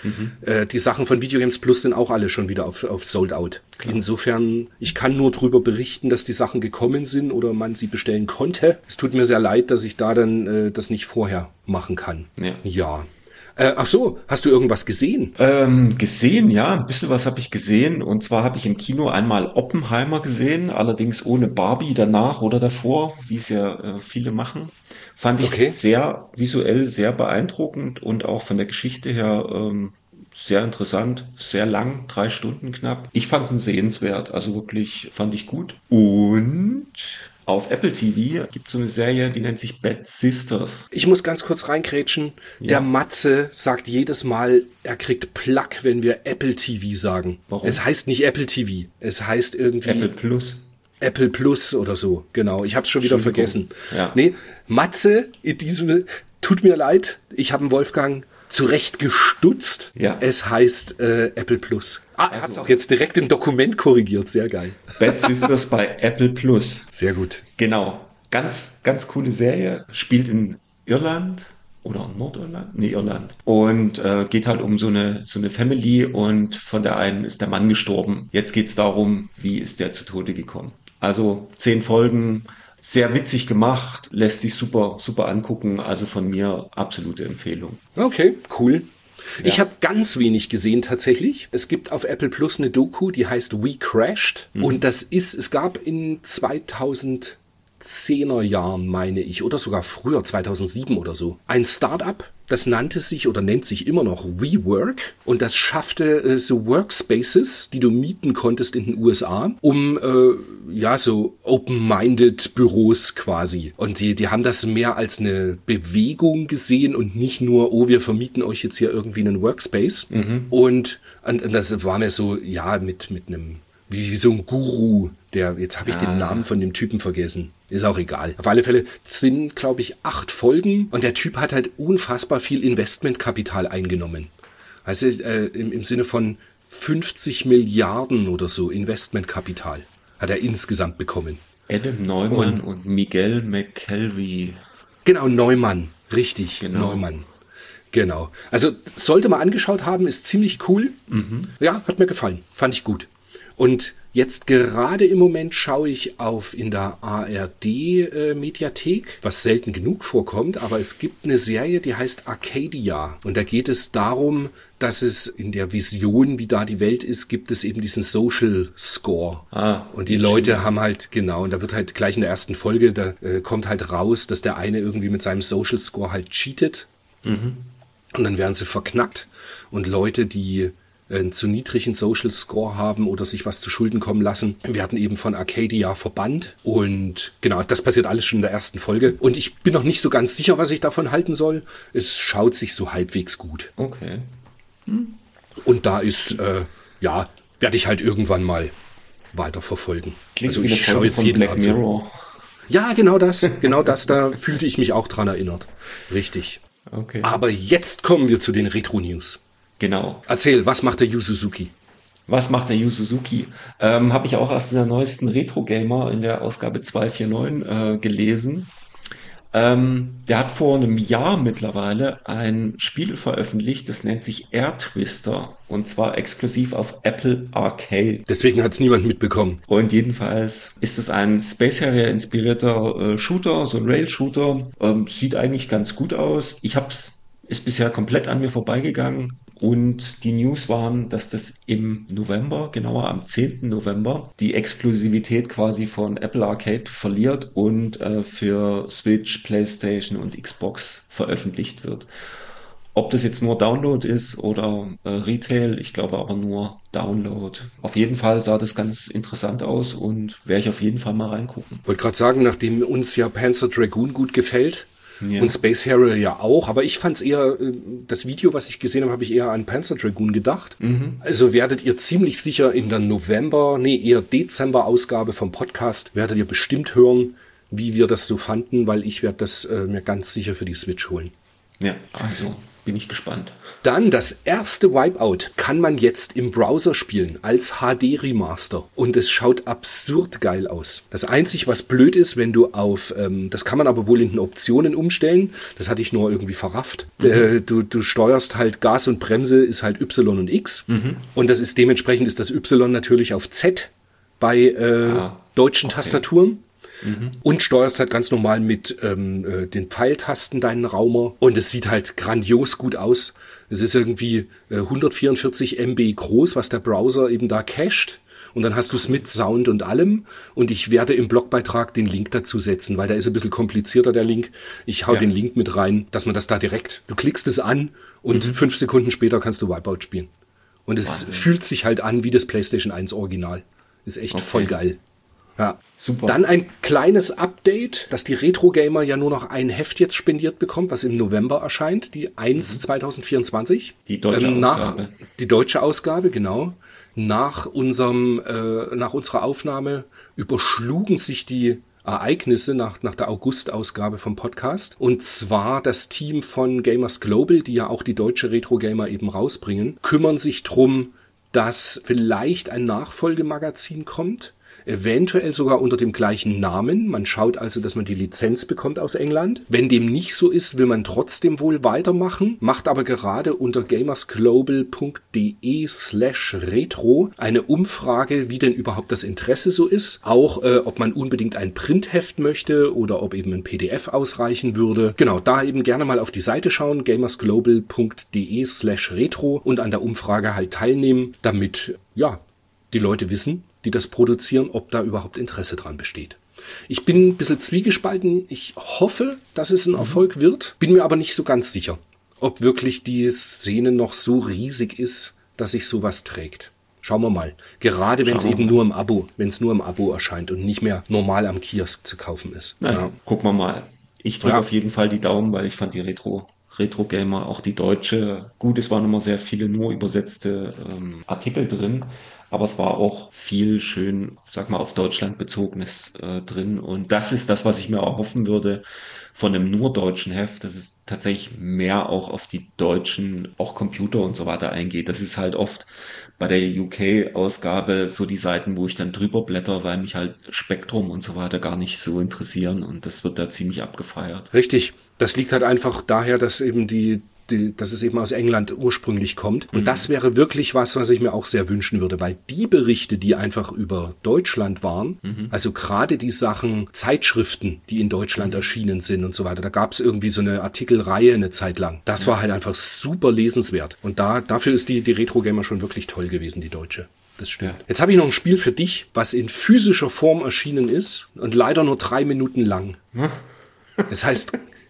Die Sachen von Videogames Plus sind auch alle schon wieder auf Sold Out. Klar. Insofern, ich kann nur drüber berichten, dass die Sachen gekommen sind oder man sie bestellen konnte. Es tut mir sehr leid, dass ich da dann das nicht vorher machen kann. Ja. Ach so, hast du irgendwas gesehen? Gesehen, ja, ein bisschen was habe ich gesehen. Und zwar habe ich im Kino einmal Oppenheimer gesehen, allerdings ohne Barbie danach oder davor, wie es ja viele machen. Fand ich sehr visuell sehr beeindruckend und auch von der Geschichte her sehr interessant, sehr lang, 3 Stunden knapp. Ich fand ihn sehenswert, also wirklich fand ich gut. Und auf Apple TV gibt es so eine Serie, die nennt sich Bad Sisters. Ich muss ganz kurz reingrätschen. Ja. Der Matze sagt jedes Mal, er kriegt Plack, wenn wir Apple TV sagen. Warum? Es heißt nicht Apple TV. Es heißt irgendwie Apple Plus. Apple Plus oder so, genau. Ich habe es schon wieder vergessen. Ja. Nee, Matze, tut mir leid, ich habe Wolfgang zurecht gestutzt. Ja. Es heißt Apple Plus. Er hat es auch jetzt direkt im Dokument korrigiert. Sehr geil. Bad Sisters bei Apple Plus. Sehr gut. Genau. Ganz, ganz coole Serie. Spielt in Irland oder Nordirland? Nee, Irland. Und geht halt um so eine Family und von der einen ist der Mann gestorben. Jetzt geht's darum, wie ist der zu Tode gekommen. Also 10 Folgen, sehr witzig gemacht, lässt sich super, super angucken. Also von mir absolute Empfehlung. Okay, cool. Ja. Ich habe ganz wenig gesehen tatsächlich. Es gibt auf Apple Plus eine Doku, die heißt We Crashed. Und es gab in 2010er Jahren, meine ich, oder sogar früher, 2007 oder so, ein Startup, das nannte sich oder nennt sich immer noch WeWork und das schaffte so Workspaces, die du mieten konntest in den USA, um so open-minded Büros quasi. Und die haben das mehr als eine Bewegung gesehen und nicht nur, oh, wir vermieten euch jetzt hier irgendwie einen Workspace. Und das war mir so, ja, mit einem wie so ein Guru, jetzt habe ich den Namen von dem Typen vergessen. Ist auch egal. Auf alle Fälle sind, glaube ich, 8 Folgen und der Typ hat halt unfassbar viel Investmentkapital eingenommen. Also im Sinne von 50 Milliarden oder so Investmentkapital hat er insgesamt bekommen. Adam Neumann und Miguel McKelvey. Genau, Neumann. Richtig, genau. Neumann. Genau. Also sollte man angeschaut haben, ist ziemlich cool. Ja, hat mir gefallen. Fand ich gut. Und jetzt gerade im Moment schaue ich in der ARD-Mediathek, was selten genug vorkommt, aber es gibt eine Serie, die heißt Arcadia. Und da geht es darum, dass es in der Vision, wie da die Welt ist, gibt es eben diesen Social Score. Und die Leute haben halt, genau, und da wird halt gleich in der ersten Folge, da kommt halt raus, dass der eine irgendwie mit seinem Social Score halt cheatet. Und dann werden sie verknackt. Und Leute, die einen zu niedrigen Social Score haben oder sich was zu Schulden kommen lassen, werden eben von Arcadia verbannt. Und genau, das passiert alles schon in der ersten Folge. Und ich bin noch nicht so ganz sicher, was ich davon halten soll. Es schaut sich so halbwegs gut. Okay. Und da ist, werde ich halt irgendwann mal weiterverfolgen. Klingt also wie ich schaue jetzt von jeden Black Abend. Mirror. Ja, genau das, da fühlte ich mich auch dran erinnert. Richtig. Okay. Aber jetzt kommen wir zu den Retro-News. Genau. Erzähl, was macht der Yu Suzuki? Was macht der Yu Suzuki? Habe ich auch erst in der neuesten Retro Gamer in der Ausgabe 249 gelesen. Der hat vor einem Jahr mittlerweile ein Spiel veröffentlicht, das nennt sich Air Twister und zwar exklusiv auf Apple Arcade. Deswegen hat es niemand mitbekommen. Und jedenfalls ist es ein Space Harrier inspirierter Shooter, so ein Rail-Shooter. Sieht eigentlich ganz gut aus. Ist bisher komplett an mir vorbeigegangen. Und die News waren, dass das im November, genauer am 10. November, die Exklusivität quasi von Apple Arcade verliert und für Switch, PlayStation und Xbox veröffentlicht wird. Ob das jetzt nur Download ist oder Retail, ich glaube aber nur Download. Auf jeden Fall sah das ganz interessant aus und werde ich auf jeden Fall mal reingucken. Ich wollte gerade sagen, nachdem uns ja Panzer Dragoon gut gefällt, und Space Harrier ja auch, aber ich fand es eher, das Video, was ich gesehen habe ich eher an Panzer Dragoon gedacht. Also werdet ihr ziemlich sicher in der eher Dezember-Ausgabe vom Podcast, werdet ihr bestimmt hören, wie wir das so fanden, weil ich werde das mir ganz sicher für die Switch holen. Ja, also bin ich gespannt. Dann das erste Wipeout kann man jetzt im Browser spielen als HD-Remaster und es schaut absurd geil aus. Das Einzige, was blöd ist, wenn du das kann man aber wohl in den Optionen umstellen, das hatte ich nur irgendwie verrafft. Du steuerst halt Gas und Bremse ist halt Y und X und das ist dementsprechend ist das Y natürlich auf Z bei deutschen Tastaturen. Und steuerst halt ganz normal mit den Pfeiltasten deinen Raumer. Und es sieht halt grandios gut aus. Es ist irgendwie 144 MB groß, was der Browser eben da cached. Und dann hast du es mit Sound und allem. Und ich werde im Blogbeitrag den Link dazu setzen, weil der ist ein bisschen komplizierter, der Link. Ich hau den Link mit rein, dass man das da direkt, du klickst es an und 5 Sekunden später kannst du Wipeout spielen. Und es fühlt sich halt an wie das PlayStation 1 Original. Ist echt voll geil. Ja, super. Dann ein kleines Update, dass die Retro Gamer ja nur noch ein Heft jetzt spendiert bekommt, was im November erscheint, die 1 2024. Die deutsche Ausgabe. Die deutsche Ausgabe, genau. Nach unserer Aufnahme überschlugen sich die Ereignisse nach der August-Ausgabe vom Podcast. Und zwar das Team von Gamers Global, die ja auch die deutsche Retro Gamer eben rausbringen, kümmern sich drum, dass vielleicht ein Nachfolgemagazin kommt. Eventuell sogar unter dem gleichen Namen. Man schaut also, dass man die Lizenz bekommt aus England. Wenn dem nicht so ist, will man trotzdem wohl weitermachen, macht aber gerade unter gamersglobal.de/retro eine Umfrage, wie denn überhaupt das Interesse so ist. Auch, ob man unbedingt ein Printheft möchte oder ob eben ein PDF ausreichen würde. Genau, da eben gerne mal auf die Seite schauen, gamersglobal.de/retro und an der Umfrage halt teilnehmen, damit, die Leute wissen, die das produzieren, ob da überhaupt Interesse dran besteht. Ich bin ein bisschen zwiegespalten. Ich hoffe, dass es ein Erfolg wird. Bin mir aber nicht so ganz sicher, ob wirklich die Szene noch so riesig ist, dass sich sowas trägt. Schauen wir mal. Gerade wenn es eben nur im Abo erscheint und nicht mehr normal am Kiosk zu kaufen ist. Naja, gucken wir mal. Ich drücke auf jeden Fall die Daumen, weil ich fand die Retro Gamer, auch die deutsche, gut, es waren immer sehr viele nur übersetzte Artikel drin, aber es war auch viel schön, sag mal, auf Deutschland bezogenes drin. Und das ist das, was ich mir erhoffen würde von einem nur deutschen Heft, dass es tatsächlich mehr auch auf die deutschen, auch Computer und so weiter eingeht. Das ist halt oft bei der UK-Ausgabe so die Seiten, wo ich dann drüber blätter, weil mich halt Spektrum und so weiter gar nicht so interessieren. Und das wird da ziemlich abgefeiert. Richtig. Das liegt halt einfach daher, dass eben dass es eben aus England ursprünglich kommt. Und das wäre wirklich was ich mir auch sehr wünschen würde, weil die Berichte, die einfach über Deutschland waren, also gerade die Sachen, Zeitschriften, die in Deutschland erschienen sind und so weiter, da gab es irgendwie so eine Artikelreihe eine Zeit lang. Das war halt einfach super lesenswert. Und dafür ist die Retro Gamer schon wirklich toll gewesen, die deutsche. Das stimmt. Ja. Jetzt habe ich noch ein Spiel für dich, was in physischer Form erschienen ist und leider nur 3 Minuten lang. Das heißt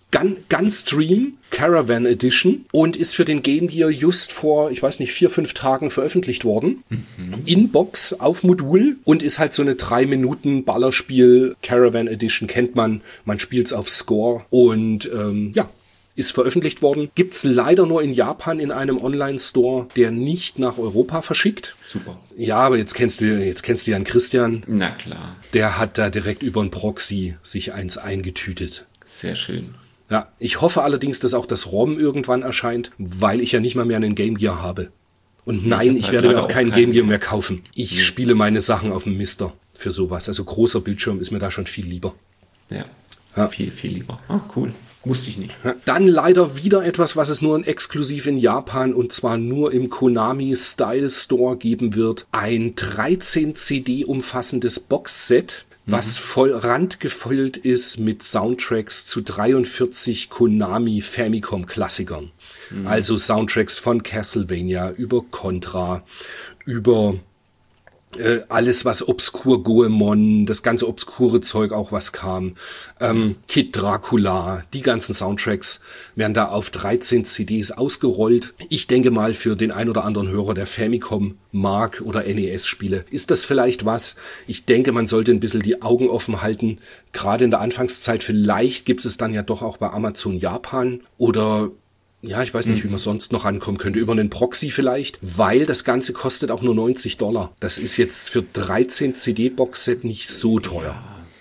Gunstream Caravan Edition und ist für den Game Gear just vor, ich weiß nicht, 4-5 Tagen veröffentlicht worden. In Box, auf Modul und ist halt so eine 3 Minuten Ballerspiel. Caravan Edition kennt man spielt's auf Score und ist veröffentlicht worden. Gibt's leider nur in Japan in einem Online-Store, der nicht nach Europa verschickt. Super. Ja, aber jetzt kennst du ja einen Christian. Na klar. Der hat da direkt über einen Proxy sich eins eingetütet. Sehr schön. Ja, ich hoffe allerdings, dass auch das ROM irgendwann erscheint, weil ich ja nicht mal mehr einen Game Gear habe. Und nein, ich werde mir auch keinen Game Gear mehr kaufen. Ich spiele meine Sachen auf dem Mister für sowas. Also großer Bildschirm ist mir da schon viel lieber. Ja. Viel, viel lieber. Ah, cool. Wusste ich nicht. Dann leider wieder etwas, was es nur exklusiv in Japan und zwar nur im Konami Style Store geben wird. Ein 13 CD umfassendes Boxset, was voll randgefüllt ist mit Soundtracks zu 43 Konami Famicom Klassikern. Also Soundtracks von Castlevania über Contra, über alles, was Obskur Goemon, das ganze obskure Zeug auch, was kam, Kid Dracula, die ganzen Soundtracks werden da auf 13 CDs ausgerollt. Ich denke mal, für den ein oder anderen Hörer, der Famicom mag oder NES-Spiele, ist das vielleicht was. Ich denke, man sollte ein bisschen die Augen offen halten. Gerade in der Anfangszeit, vielleicht gibt es dann ja doch auch bei Amazon Japan oder ja, ich weiß nicht, wie man sonst noch rankommen könnte. Über einen Proxy vielleicht, weil das Ganze kostet auch nur $90. Das ist jetzt für 13 CD-Boxset nicht so teuer.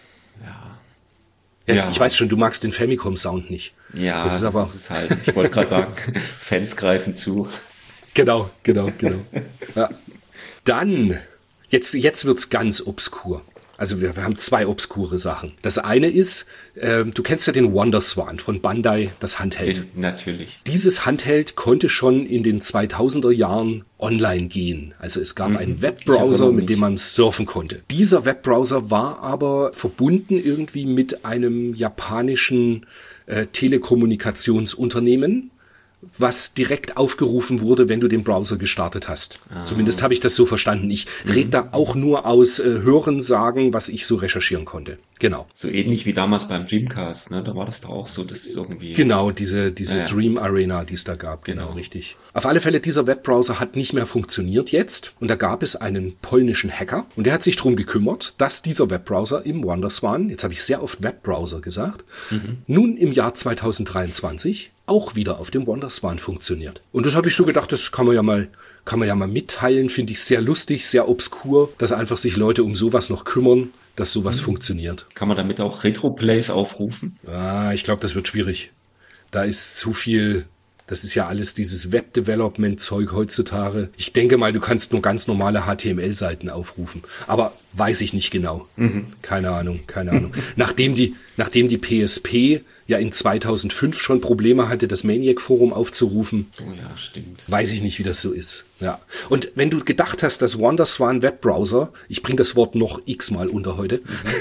Ja, ich weiß schon, du magst den Famicom-Sound nicht. Ja, das ist halt, ich wollte gerade sagen, Fans greifen zu. Genau. Ja. Dann, jetzt wird's ganz obskur. Also wir haben 2 obskure Sachen. Das eine ist, du kennst ja den WonderSwan von Bandai, das Handheld. Natürlich. Dieses Handheld konnte schon in den 2000er Jahren online gehen. Also es gab einen Webbrowser, mit dem man surfen konnte. Dieser Webbrowser war aber verbunden irgendwie mit einem japanischen Telekommunikationsunternehmen, was direkt aufgerufen wurde, wenn du den Browser gestartet hast. Zumindest habe ich das so verstanden. Ich rede da auch nur aus Hörensagen, was ich so recherchieren konnte. Genau. So ähnlich wie damals beim Dreamcast, ne? Da war das doch auch so, dass irgendwie... Genau, diese Dream Arena, die es da gab. Genau, richtig. Auf alle Fälle, dieser Webbrowser hat nicht mehr funktioniert jetzt. Und da gab es einen polnischen Hacker. Und der hat sich darum gekümmert, dass dieser Webbrowser im WonderSwan, jetzt habe ich sehr oft Webbrowser gesagt, nun im Jahr 2023 auch wieder auf dem WonderSwan funktioniert. Und das habe ich so gedacht, das kann man ja mal mitteilen, finde ich sehr lustig, sehr obskur, dass einfach sich Leute um sowas noch kümmern, dass sowas funktioniert. Kann man damit auch Retro-Plays aufrufen? Ich glaube, das wird schwierig. Da ist zu viel, das ist ja alles dieses Web-Development-Zeug heutzutage. Ich denke mal, du kannst nur ganz normale HTML-Seiten aufrufen. Aber weiß ich nicht genau. Keine Ahnung. Nachdem die PSP ja in 2005 schon Probleme hatte, das Maniac-Forum aufzurufen. Oh ja, stimmt. Weiß ich nicht, wie das so ist. Ja. Und wenn du gedacht hast, dass WonderSwan Webbrowser, ich bringe das Wort noch x-mal unter heute,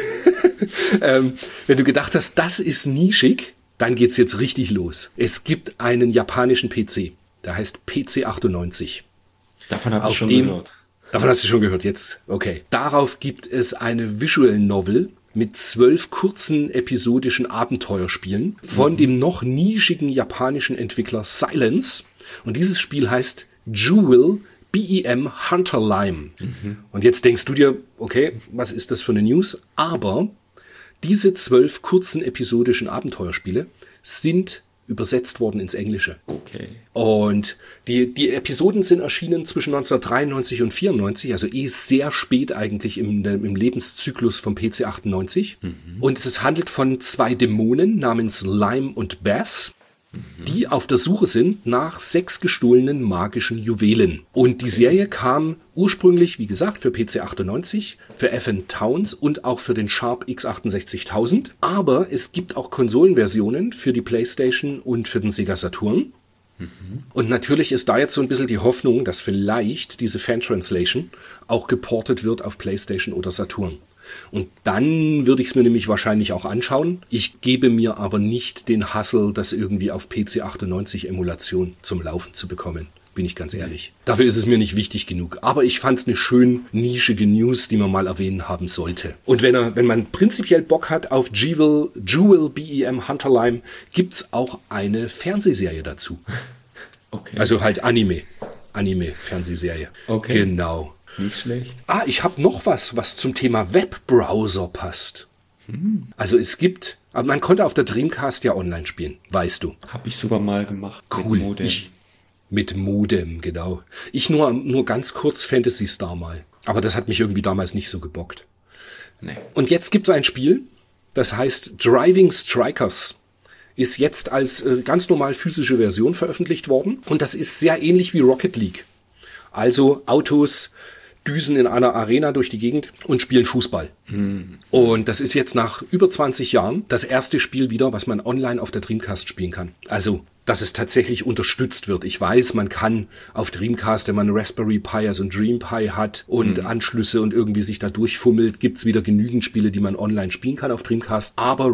wenn du gedacht hast, das ist nischig, dann geht's jetzt richtig los. Es gibt einen japanischen PC, der heißt PC98. Davon habe ich schon gehört. Davon hast du schon gehört, jetzt. Okay. Darauf gibt es eine Visual Novel mit 12 kurzen episodischen Abenteuerspielen von dem noch nischigen japanischen Entwickler Silence. Und dieses Spiel heißt Jewel BEM Hunter Lime. Und jetzt denkst du dir, okay, was ist das für eine News? Aber diese 12 kurzen episodischen Abenteuerspiele sind übersetzt worden ins Englische. Okay. Und die Episoden sind erschienen zwischen 1993 und 94, also sehr spät eigentlich im Lebenszyklus vom PC98. Und es handelt von 2 Dämonen namens Lime und Bass, die auf der Suche sind nach 6 gestohlenen magischen Juwelen. Und die Serie kam ursprünglich, wie gesagt, für PC98, für FN Towns und auch für den Sharp X68000. Aber es gibt auch Konsolenversionen für die PlayStation und für den Sega Saturn. Und natürlich ist da jetzt so ein bisschen die Hoffnung, dass vielleicht diese Fan-Translation auch geportet wird auf PlayStation oder Saturn. Und dann würde ich es mir nämlich wahrscheinlich auch anschauen. Ich gebe mir aber nicht den Hassel, das irgendwie auf PC98-Emulation zum Laufen zu bekommen. bin ich ganz ehrlich. Dafür ist es mir nicht wichtig genug. Aber ich fand es eine schön nischige News, die man mal erwähnen haben sollte. Und wenn man prinzipiell Bock hat auf Jewel BEM Hunterlime, gibt's auch eine Fernsehserie dazu. Okay. Also halt Anime-Fernsehserie. Okay. Genau. Nicht schlecht. Ich habe noch was zum Thema Webbrowser passt. Also aber man konnte auf der Dreamcast ja online spielen, weißt du. Habe ich sogar mal gemacht. Cool. Mit Modem. Mit Modem, genau. Ich nur ganz kurz Phantasy Star mal. Aber das hat mich irgendwie damals nicht so gebockt. Nee. Und jetzt gibt's ein Spiel, das heißt Driving Strikers. Ist jetzt als ganz normal physische Version veröffentlicht worden. Und das ist sehr ähnlich wie Rocket League. Also Autos düsen in einer Arena durch die Gegend und spielen Fußball. Und das ist jetzt nach über 20 Jahren das erste Spiel wieder, was man online auf der Dreamcast spielen kann. Also, dass es tatsächlich unterstützt wird. Ich weiß, man kann auf Dreamcast, wenn man einen Raspberry Pi, also einen Dream Pi hat und Anschlüsse und irgendwie sich da durchfummelt, gibt's wieder genügend Spiele, die man online spielen kann auf Dreamcast. Aber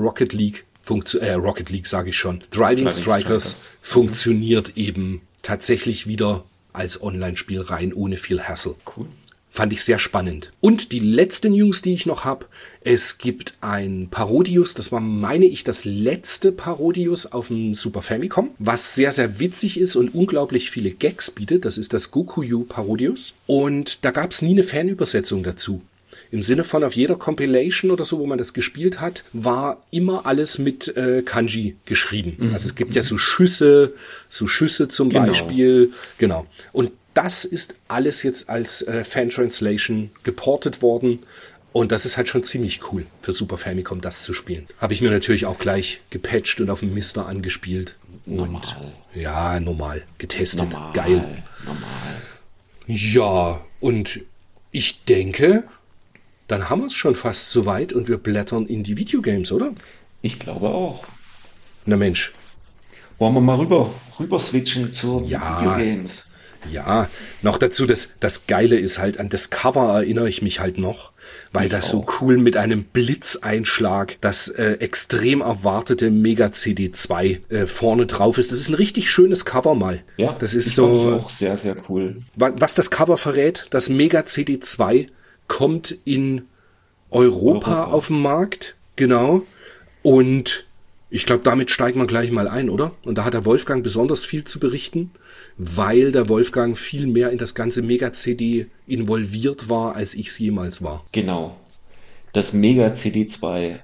Driving Strikers funktioniert eben tatsächlich wieder als Online-Spiel rein, ohne viel Hassle. Cool. Fand ich sehr spannend. Und die letzte News, die ich noch habe, es gibt ein Parodius, das war, meine ich, das letzte Parodius auf dem Super Famicom, was sehr, sehr witzig ist und unglaublich viele Gags bietet. Das ist das Goku-Yu Parodius. Und da gab es nie eine Fanübersetzung dazu. Im Sinne von auf jeder Compilation oder so, wo man das gespielt hat, war immer alles mit Kanji geschrieben. Also es gibt ja so Schüsse zum Beispiel. Genau. Und das ist alles jetzt als Fan-Translation geportet worden. Und das ist halt schon ziemlich cool für Super Famicom, das zu spielen. Habe ich mir natürlich auch gleich gepatcht und auf dem Mister angespielt. Normal. Und ja, normal. Getestet. Normal. Geil. Normal. Ja, und ich denke, dann haben wir es schon fast soweit und wir blättern in die Videogames, oder? Ich glaube auch. Na Mensch. Wollen wir mal rüber switchen zu Videogames? Ja, noch dazu, das Geile ist halt, an das Cover erinnere ich mich halt noch, weil Ich das auch. so cool mit einem Blitzeinschlag, das extrem erwartete Mega CD 2 vorne drauf ist. Das ist ein richtig schönes Cover mal. Ja, das ist fand ich so, auch sehr, sehr cool. was das Cover verrät, das Mega CD 2 kommt in Europa auf den Markt, genau, und ich glaube, damit steigen wir gleich mal ein, oder? Und da hat der Wolfgang besonders viel zu berichten, weil der Wolfgang viel mehr in das ganze Mega-CD involviert war, als ich es jemals war. Genau. Das Mega CD2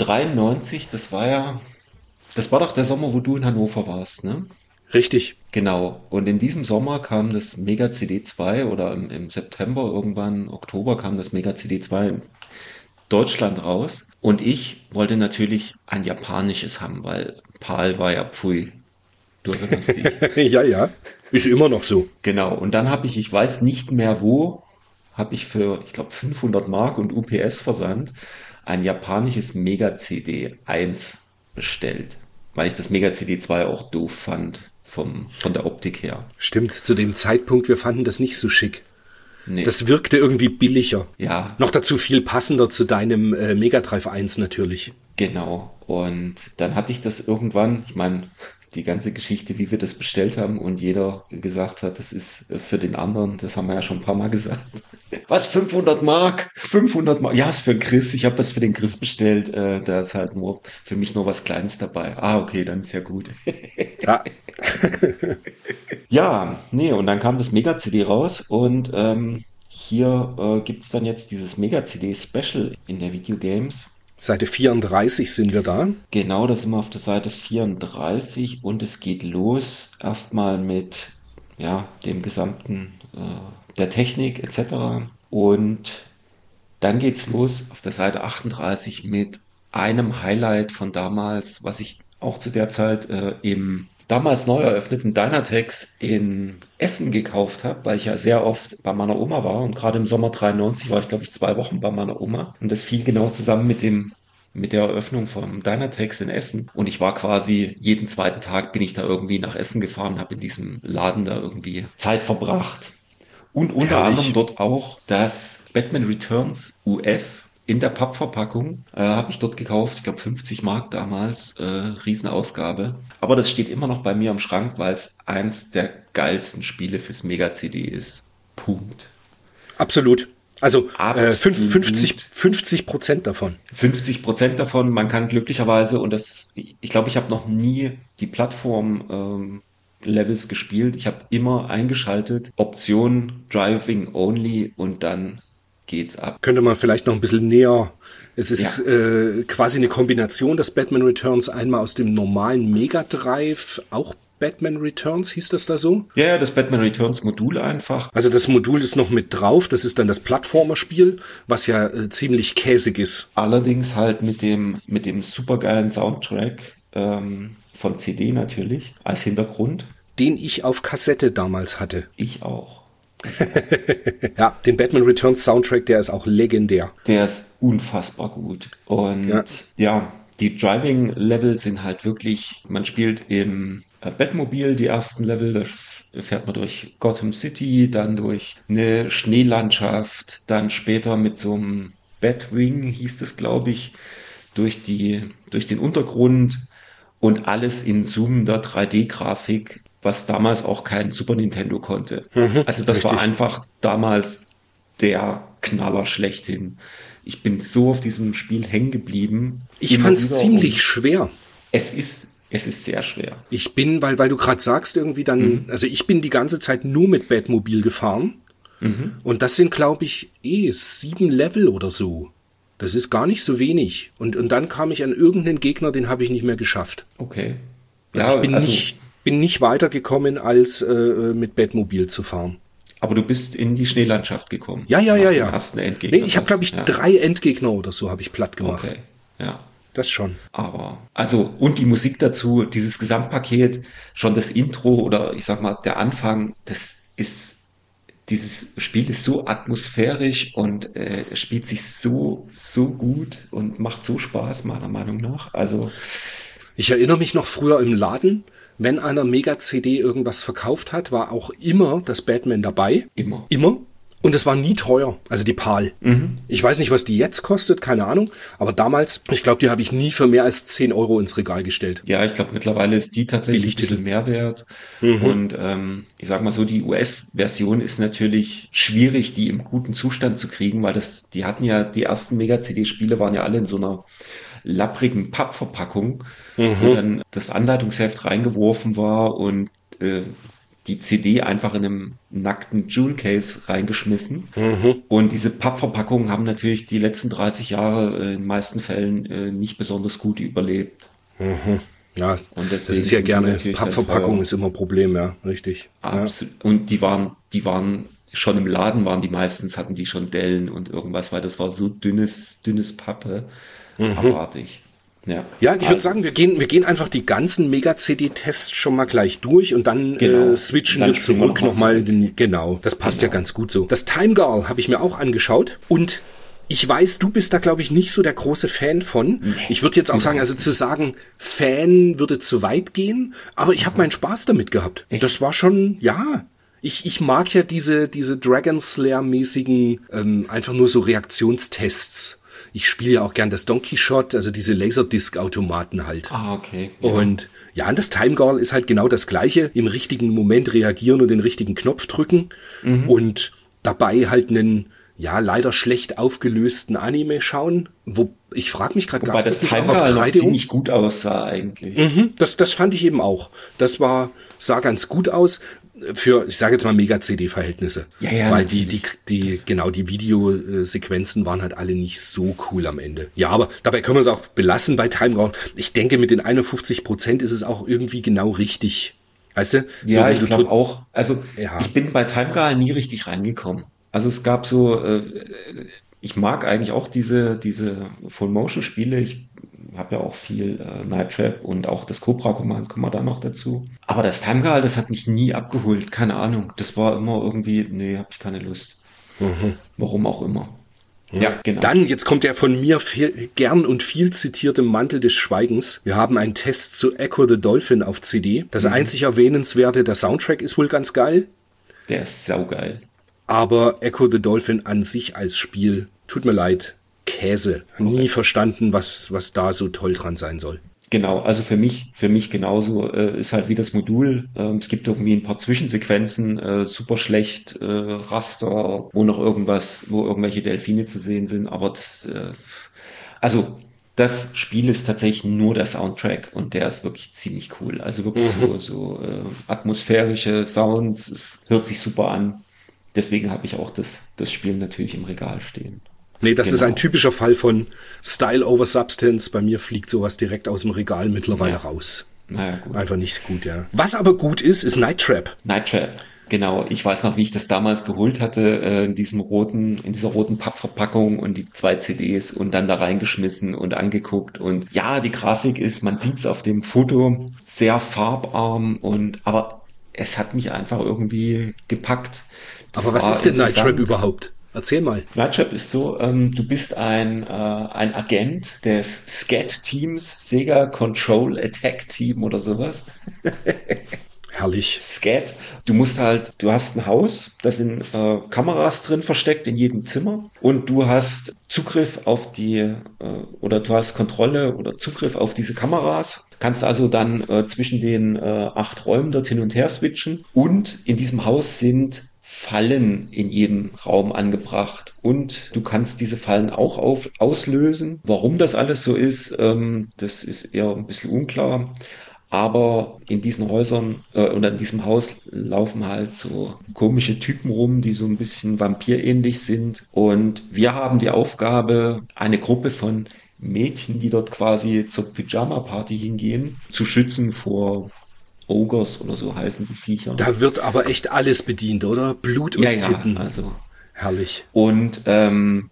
93, das war doch der Sommer, wo du in Hannover warst, ne? Richtig. Genau. Und in diesem Sommer kam das Mega CD2 oder im September, irgendwann Oktober kam das Mega CD2 in Deutschland raus. Und ich wollte natürlich ein japanisches haben, weil PAL war ja Pfui. Du erinnerst dich. Ja. Ist immer noch so. Genau. Und dann habe ich weiß nicht mehr wo, habe ich für, ich glaube, 500 Mark und UPS-Versand ein japanisches Mega CD 1 bestellt, weil ich das Mega CD 2 auch doof fand von der Optik her. Stimmt, zu dem Zeitpunkt, wir fanden das nicht so schick. Nee. Das wirkte irgendwie billiger. Ja, Noch dazu viel passender zu deinem Mega Drive 1 natürlich. genau. Und dann hatte ich das irgendwann, ich meine, die ganze Geschichte, wie wir das bestellt haben und jeder gesagt hat, das ist für den anderen, das haben wir ja schon ein paar Mal gesagt. Was, 500 Mark? 500 Mark? Ja, ist für den Chris. Ich habe was für den Chris bestellt. Da ist halt nur für mich nur was Kleines dabei. Ah, okay, dann ist ja gut. Ja. Ja, nee, und dann kam das Mega-CD raus und hier gibt's dann jetzt dieses Mega-CD-Special in der Videogames. Seite 34 sind wir da. Genau, da sind wir auf der Seite 34 und es geht los erstmal mit dem gesamten der Technik etc. Und dann geht's los auf der Seite 38 mit einem Highlight von damals, was ich auch zu der Zeit im damals neu eröffneten Dynatex in Essen gekauft habe, weil ich ja sehr oft bei meiner Oma war und gerade im Sommer 93 war ich, glaube ich, 2 Wochen bei meiner Oma und das fiel genau zusammen mit der Eröffnung vom Dynatex in Essen und ich war quasi jeden zweiten Tag bin ich da irgendwie nach Essen gefahren, habe in diesem Laden da irgendwie Zeit verbracht und unter Herrlich. anderem dort auch das Batman Returns US in der Pappverpackung, habe ich dort gekauft, ich glaube 50 Mark damals, Riesenausgabe. Aber das steht immer noch bei mir am Schrank, weil es eins der geilsten Spiele fürs Mega-CD ist. Punkt. Absolut. Also Absolut. 50% davon. 50% davon, man kann glücklicherweise, und das, ich glaube, ich habe noch nie die Plattform Levels gespielt. Ich habe immer eingeschaltet, Option Driving Only und dann geht's ab. Könnte man vielleicht noch ein bisschen näher. Es ist quasi eine Kombination des Batman Returns, einmal aus dem normalen Mega Drive, auch Batman Returns, hieß das da so? Ja, das Batman Returns Modul einfach. Also das Modul ist noch mit drauf, das ist dann das Plattformerspiel, was ja ziemlich käsig ist. Allerdings halt mit dem supergeilen Soundtrack von CD natürlich als Hintergrund. Den ich auf Kassette damals hatte. Ich auch. Ja, den Batman Returns Soundtrack, der ist auch legendär. Der ist unfassbar gut. Und ja die Driving-Level sind halt wirklich, man spielt im Batmobil die ersten Level, da fährt man durch Gotham City, dann durch eine Schneelandschaft, dann später mit so einem Batwing, hieß es glaube ich, durch den Untergrund und alles in zoomender 3D-Grafik, was damals auch kein Super Nintendo konnte. Also das war einfach damals der Knaller schlechthin. Ich bin so auf diesem Spiel hängen geblieben. Ich fand es ziemlich schwer. Es ist sehr schwer. Ich bin, weil du gerade sagst, irgendwie dann, also ich bin die ganze Zeit nur mit Batmobil gefahren. Und das sind, glaube ich, 7 Level oder so. Das ist gar nicht so wenig. Und dann kam ich an irgendeinen Gegner, den habe ich nicht mehr geschafft. Okay. Also ich bin nicht weitergekommen, als mit Batmobil zu fahren. Aber du bist in die Schneelandschaft gekommen. Ja. Hast einen Endgegner. Nee, ich habe, glaube ich, 3 Endgegner oder so habe ich platt gemacht. Okay, ja. Das schon. Aber, und die Musik dazu, dieses Gesamtpaket, schon das Intro oder ich sag mal, der Anfang, dieses Spiel ist so atmosphärisch und spielt sich so gut und macht so Spaß, meiner Meinung nach. Also. Ich erinnere mich noch früher im Laden, wenn einer Mega-CD irgendwas verkauft hat, war auch immer das Batman dabei. Immer. Und es war nie teuer, also die PAL. Ich weiß nicht, was die jetzt kostet, keine Ahnung. Aber damals, ich glaube, die habe ich nie für mehr als 10 Euro ins Regal gestellt. Ja, ich glaube, mittlerweile ist die tatsächlich ein bisschen mehr wert. Und ich sag mal so, die US-Version ist natürlich schwierig, die im guten Zustand zu kriegen, weil die hatten ja, die ersten Mega-CD-Spiele waren ja alle in so einer lapprigen Pappverpackung, wo dann das Anleitungsheft reingeworfen war und die CD einfach in einem nackten Jewel Case reingeschmissen. Und diese Pappverpackungen haben natürlich die letzten 30 Jahre in den meisten Fällen nicht besonders gut überlebt. Ja, und das ist ja gerne, Pappverpackung ist immer ein Problem, ja, richtig. Absolut. Ja. Und die waren schon im Laden, waren die meistens, hatten die schon Dellen und irgendwas, weil das war so dünnes Pappe, abartig. Ja, ich würde sagen, wir gehen einfach die ganzen Mega-CD-Tests schon mal gleich durch und dann switchen wir zurück nochmal. Genau, das passt ja ganz gut so. Das Time Girl habe ich mir auch angeschaut und ich weiß, du bist da, glaube ich, nicht so der große Fan von. Nee, ich würde jetzt auch sagen, also zu sagen, Fan würde zu weit gehen, aber ich habe meinen Spaß damit gehabt. Echt? Das war schon, ja. Ich mag ja diese Dragon Slayer-mäßigen, einfach nur so Reaktionstests. Ich spiele ja auch gern das Donkey Shot, also diese Laserdisc-Automaten halt. Okay. Ja. Und das Time Girl ist halt genau das Gleiche. Im richtigen Moment reagieren und den richtigen Knopf drücken. Und dabei halt einen, leider schlecht aufgelösten Anime schauen. Ich frage mich gerade, gab es das nicht auch auf 3D? Ziemlich gut aussah eigentlich. Das fand ich eben auch. Sah ganz gut aus. Für, ich sage jetzt mal, Mega-CD-Verhältnisse. Ja, weil die Videosequenzen waren halt alle nicht so cool am Ende. Ja, aber dabei können wir es auch belassen bei Time Girl. Ich denke, mit den 51% ist es auch irgendwie genau richtig. Weißt du? Ja, ich glaube auch. Also, ich bin bei Time Girl nie richtig reingekommen. Also, es gab so, ich mag eigentlich auch diese Full-Motion-Spiele. Ich habe ja auch viel Night Trap und auch das Cobra Command kommen wir da noch dazu. Aber das Time Girl, das hat mich nie abgeholt. Keine Ahnung. Das war immer irgendwie, nee, habe ich keine Lust. Warum auch immer. Ja, genau. Dann, jetzt kommt der von mir gern und viel zitierte Mantel des Schweigens. Wir haben einen Test zu Echo the Dolphin auf CD. Das einzig Erwähnenswerte, der Soundtrack ist wohl ganz geil. Der ist saugeil. Aber Echo the Dolphin an sich als Spiel, tut mir leid, Käse. Nie verstanden, was da so toll dran sein soll. Genau, also für mich genauso ist halt wie das Modul. Es gibt irgendwie ein paar Zwischensequenzen, super schlecht, Raster, wo irgendwelche Delfine zu sehen sind, aber also das Spiel ist tatsächlich nur der Soundtrack und der ist wirklich ziemlich cool. Also wirklich so atmosphärische Sounds, es hört sich super an. Deswegen habe ich auch das Spiel natürlich im Regal stehen. Nee, das ist ein typischer Fall von Style over Substance. Bei mir fliegt sowas direkt aus dem Regal mittlerweile raus. Naja, gut. Einfach nicht gut, ja. Was aber gut ist Night Trap. Night Trap, genau. Ich weiß noch, wie ich das damals geholt hatte, in dieser roten Pappverpackung und die 2 CDs und dann da reingeschmissen und angeguckt. Und ja, die Grafik man sieht's auf dem Foto, sehr farbarm aber es hat mich einfach irgendwie gepackt. Aber was ist denn Night Trap überhaupt? Erzähl mal. Night Trap ist so, du bist ein Agent des SCAT-Teams, Sega Control Attack Team oder sowas. Herrlich. SCAT. Du hast ein Haus, da sind Kameras drin versteckt in jedem Zimmer und du hast Zugriff auf oder du hast Kontrolle oder Zugriff auf diese Kameras. Kannst also dann zwischen den 8 Räumen dort hin und her switchen und in diesem Haus sind Fallen in jedem Raum angebracht und du kannst diese Fallen auch auslösen. Warum das alles so ist, das ist eher ein bisschen unklar. Aber in diesen Häusern oder in diesem Haus laufen halt so komische Typen rum, die so ein bisschen vampirähnlich sind. Und wir haben die Aufgabe, eine Gruppe von Mädchen, die dort quasi zur Pyjama-Party hingehen, zu schützen vor Ogres oder so heißen die Viecher. Da wird aber echt alles bedient, oder? Blut und Titten. Ja, also herrlich. Und also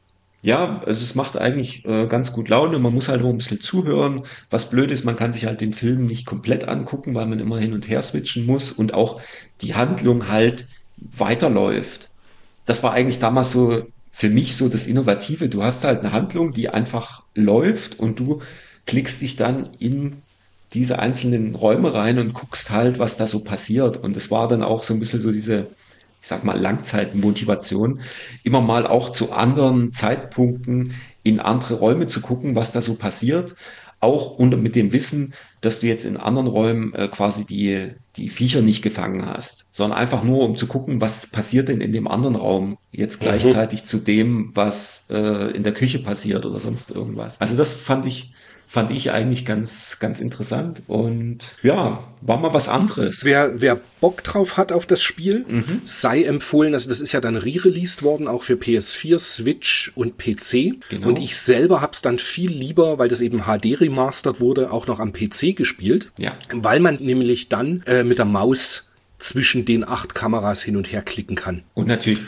es macht eigentlich ganz gut Laune. Man muss halt immer ein bisschen zuhören. Was blöd ist, man kann sich halt den Film nicht komplett angucken, weil man immer hin und her switchen muss und auch die Handlung halt weiterläuft. Das war eigentlich damals so für mich so das Innovative. Du hast halt eine Handlung, die einfach läuft und du klickst dich dann in diese einzelnen Räume rein und guckst halt, was da so passiert. Und es war dann auch so ein bisschen so diese, ich sag mal, Langzeitmotivation, immer mal auch zu anderen Zeitpunkten in andere Räume zu gucken, was da so passiert. Auch mit dem Wissen, dass du jetzt in anderen Räumen quasi die Viecher nicht gefangen hast, sondern einfach nur, um zu gucken, was passiert denn in dem anderen Raum jetzt gleichzeitig zu dem, was in der Küche passiert oder sonst irgendwas. Also das fand ich eigentlich ganz, ganz interessant und ja, war mal was anderes. Wer Bock drauf hat auf das Spiel, sei empfohlen, also das ist ja dann re-released worden, auch für PS4, Switch und PC. Genau. Und ich selber hab's dann viel lieber, weil das eben HD remastert wurde, auch noch am PC gespielt. Ja. Weil man nämlich dann mit der Maus zwischen den 8 Kameras hin und her klicken kann. Und natürlich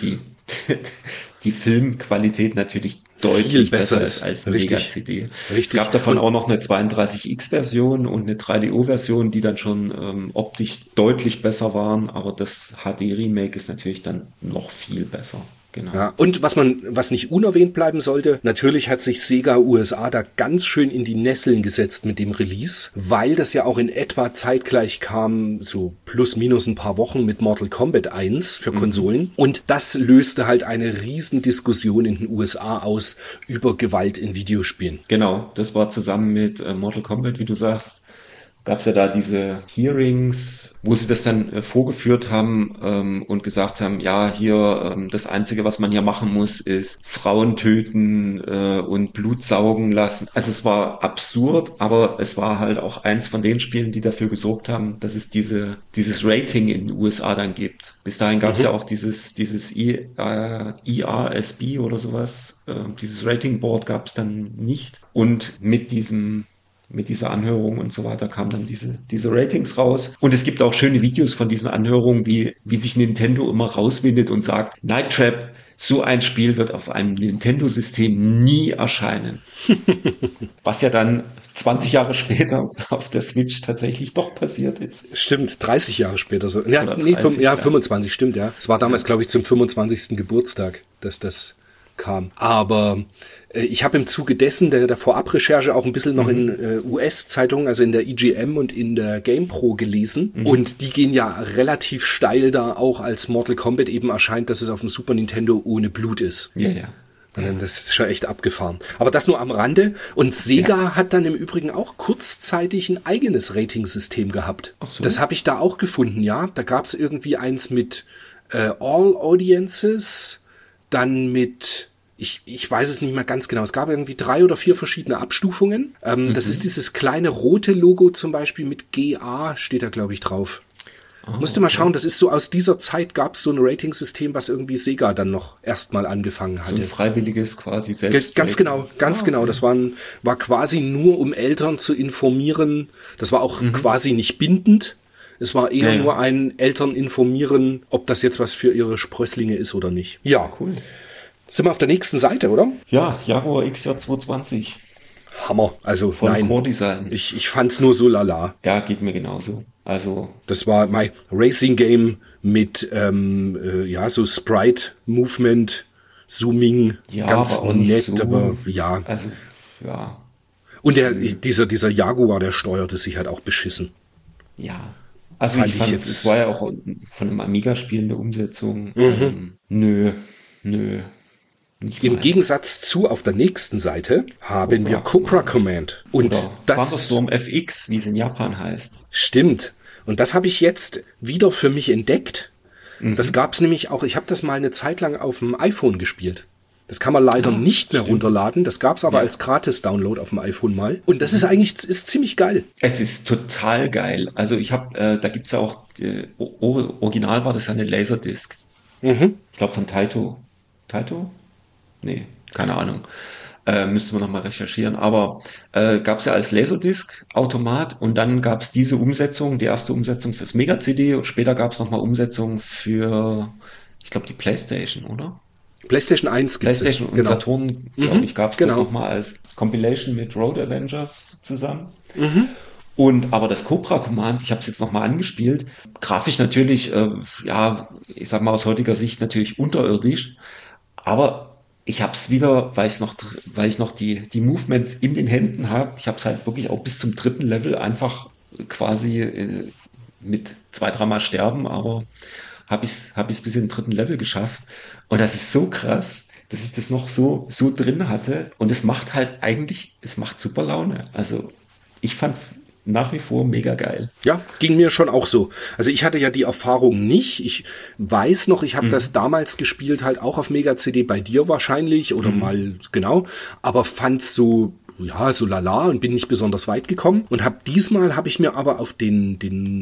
die Filmqualität natürlich deutlich besser ist als Mega-CD. Es gab davon auch noch eine 32X-Version und eine 3DO-Version, die dann schon optisch deutlich besser waren, aber das HD-Remake ist natürlich dann noch viel besser. Genau. Ja, und was nicht unerwähnt bleiben sollte, natürlich hat sich Sega USA da ganz schön in die Nesseln gesetzt mit dem Release, weil das ja auch in etwa zeitgleich kam, so plus minus ein paar Wochen mit Mortal Kombat 1 für Konsolen. Und das löste halt eine Riesendiskussion in den USA aus über Gewalt in Videospielen. Genau, das war zusammen mit Mortal Kombat, wie du sagst. Gab es ja da diese Hearings, wo sie das dann vorgeführt haben und gesagt haben, ja, hier das Einzige, was man hier machen muss, ist Frauen töten und Blut saugen lassen. Also es war absurd, aber es war halt auch eins von den Spielen, die dafür gesorgt haben, dass es dieses Rating in den USA dann gibt. Bis dahin gab es ja auch dieses IRSB oder sowas. Dieses Rating Board gab es dann nicht. Und mit dieser Anhörung und so weiter kamen dann diese Ratings raus. Und es gibt auch schöne Videos von diesen Anhörungen, wie sich Nintendo immer rauswindet und sagt, Night Trap, so ein Spiel wird auf einem Nintendo-System nie erscheinen. Was ja dann 20 Jahre später auf der Switch tatsächlich doch passiert ist. Stimmt, 30 Jahre später so. Ja, 25, stimmt, ja. Es war damals, glaube ich, zum 25. Geburtstag, dass das kam. Aber ich habe im Zuge dessen der Vorabrecherche auch ein bisschen noch in US-Zeitungen, also in der EGM und in der GamePro gelesen. Und die gehen ja relativ steil da auch, als Mortal Kombat eben erscheint, dass es auf dem Super Nintendo ohne Blut ist. Ja, ja. Das ist schon echt abgefahren. Aber das nur am Rande. Und Sega hat dann im Übrigen auch kurzzeitig ein eigenes Ratingsystem gehabt. Ach so. Das habe ich da auch gefunden, ja. Da gab es irgendwie eins mit All Audiences, dann mit, ich weiß es nicht mehr ganz genau, es gab irgendwie 3 oder 4 verschiedene Abstufungen. Das ist dieses kleine rote Logo zum Beispiel mit GA, steht da glaube ich drauf. Musste mal schauen, das ist so aus dieser Zeit gab es so ein Ratingsystem, was irgendwie Sega dann noch erstmal angefangen hatte. So ein freiwilliges quasi selbst. Ganz genau. Das war quasi nur, um Eltern zu informieren. Das war auch quasi nicht bindend. Es war eher nur ein Eltern informieren, ob das jetzt was für ihre Sprösslinge ist oder nicht. Ja, Cool. Sind wir auf der nächsten Seite, oder? Ja, Jaguar XJ220 Hammer. Also von nein, Core Design. ich fand's nur so lala. Ja, geht mir genauso. Also Das war mein Racing Game mit so Sprite Movement, Zooming, ja, ganz aber auch nicht nett, so, aber ja. Also ja, Und dieser Jaguar, der steuerte sich halt auch beschissen. ja. Also Fand ich ich fand, jetzt- es war ja auch von einem Amiga-Spiel eine Umsetzung. Nö, nicht Im meins. Gegensatz zu auf der nächsten Seite haben wir Cobra Command. Und Oder das Thunderstorm FX, wie es in Japan heißt. stimmt. Und das habe ich jetzt wieder für mich entdeckt. Das gab's nämlich auch, ich habe das mal eine Zeit lang auf dem iPhone gespielt. Das kann man leider nicht mehr runterladen. Das gab's aber als Gratis-Download auf dem iPhone mal. Und das ist ziemlich geil. Es ist total geil. Also ich habe, da gibt's ja auch, original war das eine Laserdisc. Ich glaube von Taito. Taito? Nee, keine Ahnung. Müsste man nochmal recherchieren. Aber gab's ja als Laserdisc-Automat und dann gab's diese Umsetzung, die erste Umsetzung fürs Mega-CD und später gab's nochmal Umsetzung für, ich glaube, die PlayStation, oder? PlayStation 1 gibt's PlayStation und genau. Saturn, glaube ich, gab's das genau. nochmal als Compilation mit Road Avengers zusammen. Und aber das Cobra Command, ich habe es jetzt nochmal angespielt, grafisch natürlich, ich sag mal aus heutiger Sicht natürlich unterirdisch, aber ich habe es wieder, weil ich noch die Movements in den Händen habe, ich habe es halt wirklich auch bis zum 3. Level einfach quasi mit 2-3 Mal sterben, aber habe ich es bis in den 3. Level geschafft. Und das ist so krass, dass ich das noch so drin hatte. Und es macht super Laune. Also ich fand's nach wie vor mega geil. Ja, ging mir schon auch so. Also ich hatte ja die Erfahrung nicht. Ich weiß noch, ich habe das damals gespielt, halt auch auf Mega-CD bei dir wahrscheinlich oder mal genau, aber fand's so lala und bin nicht besonders weit gekommen. Und diesmal habe ich mir aber auf den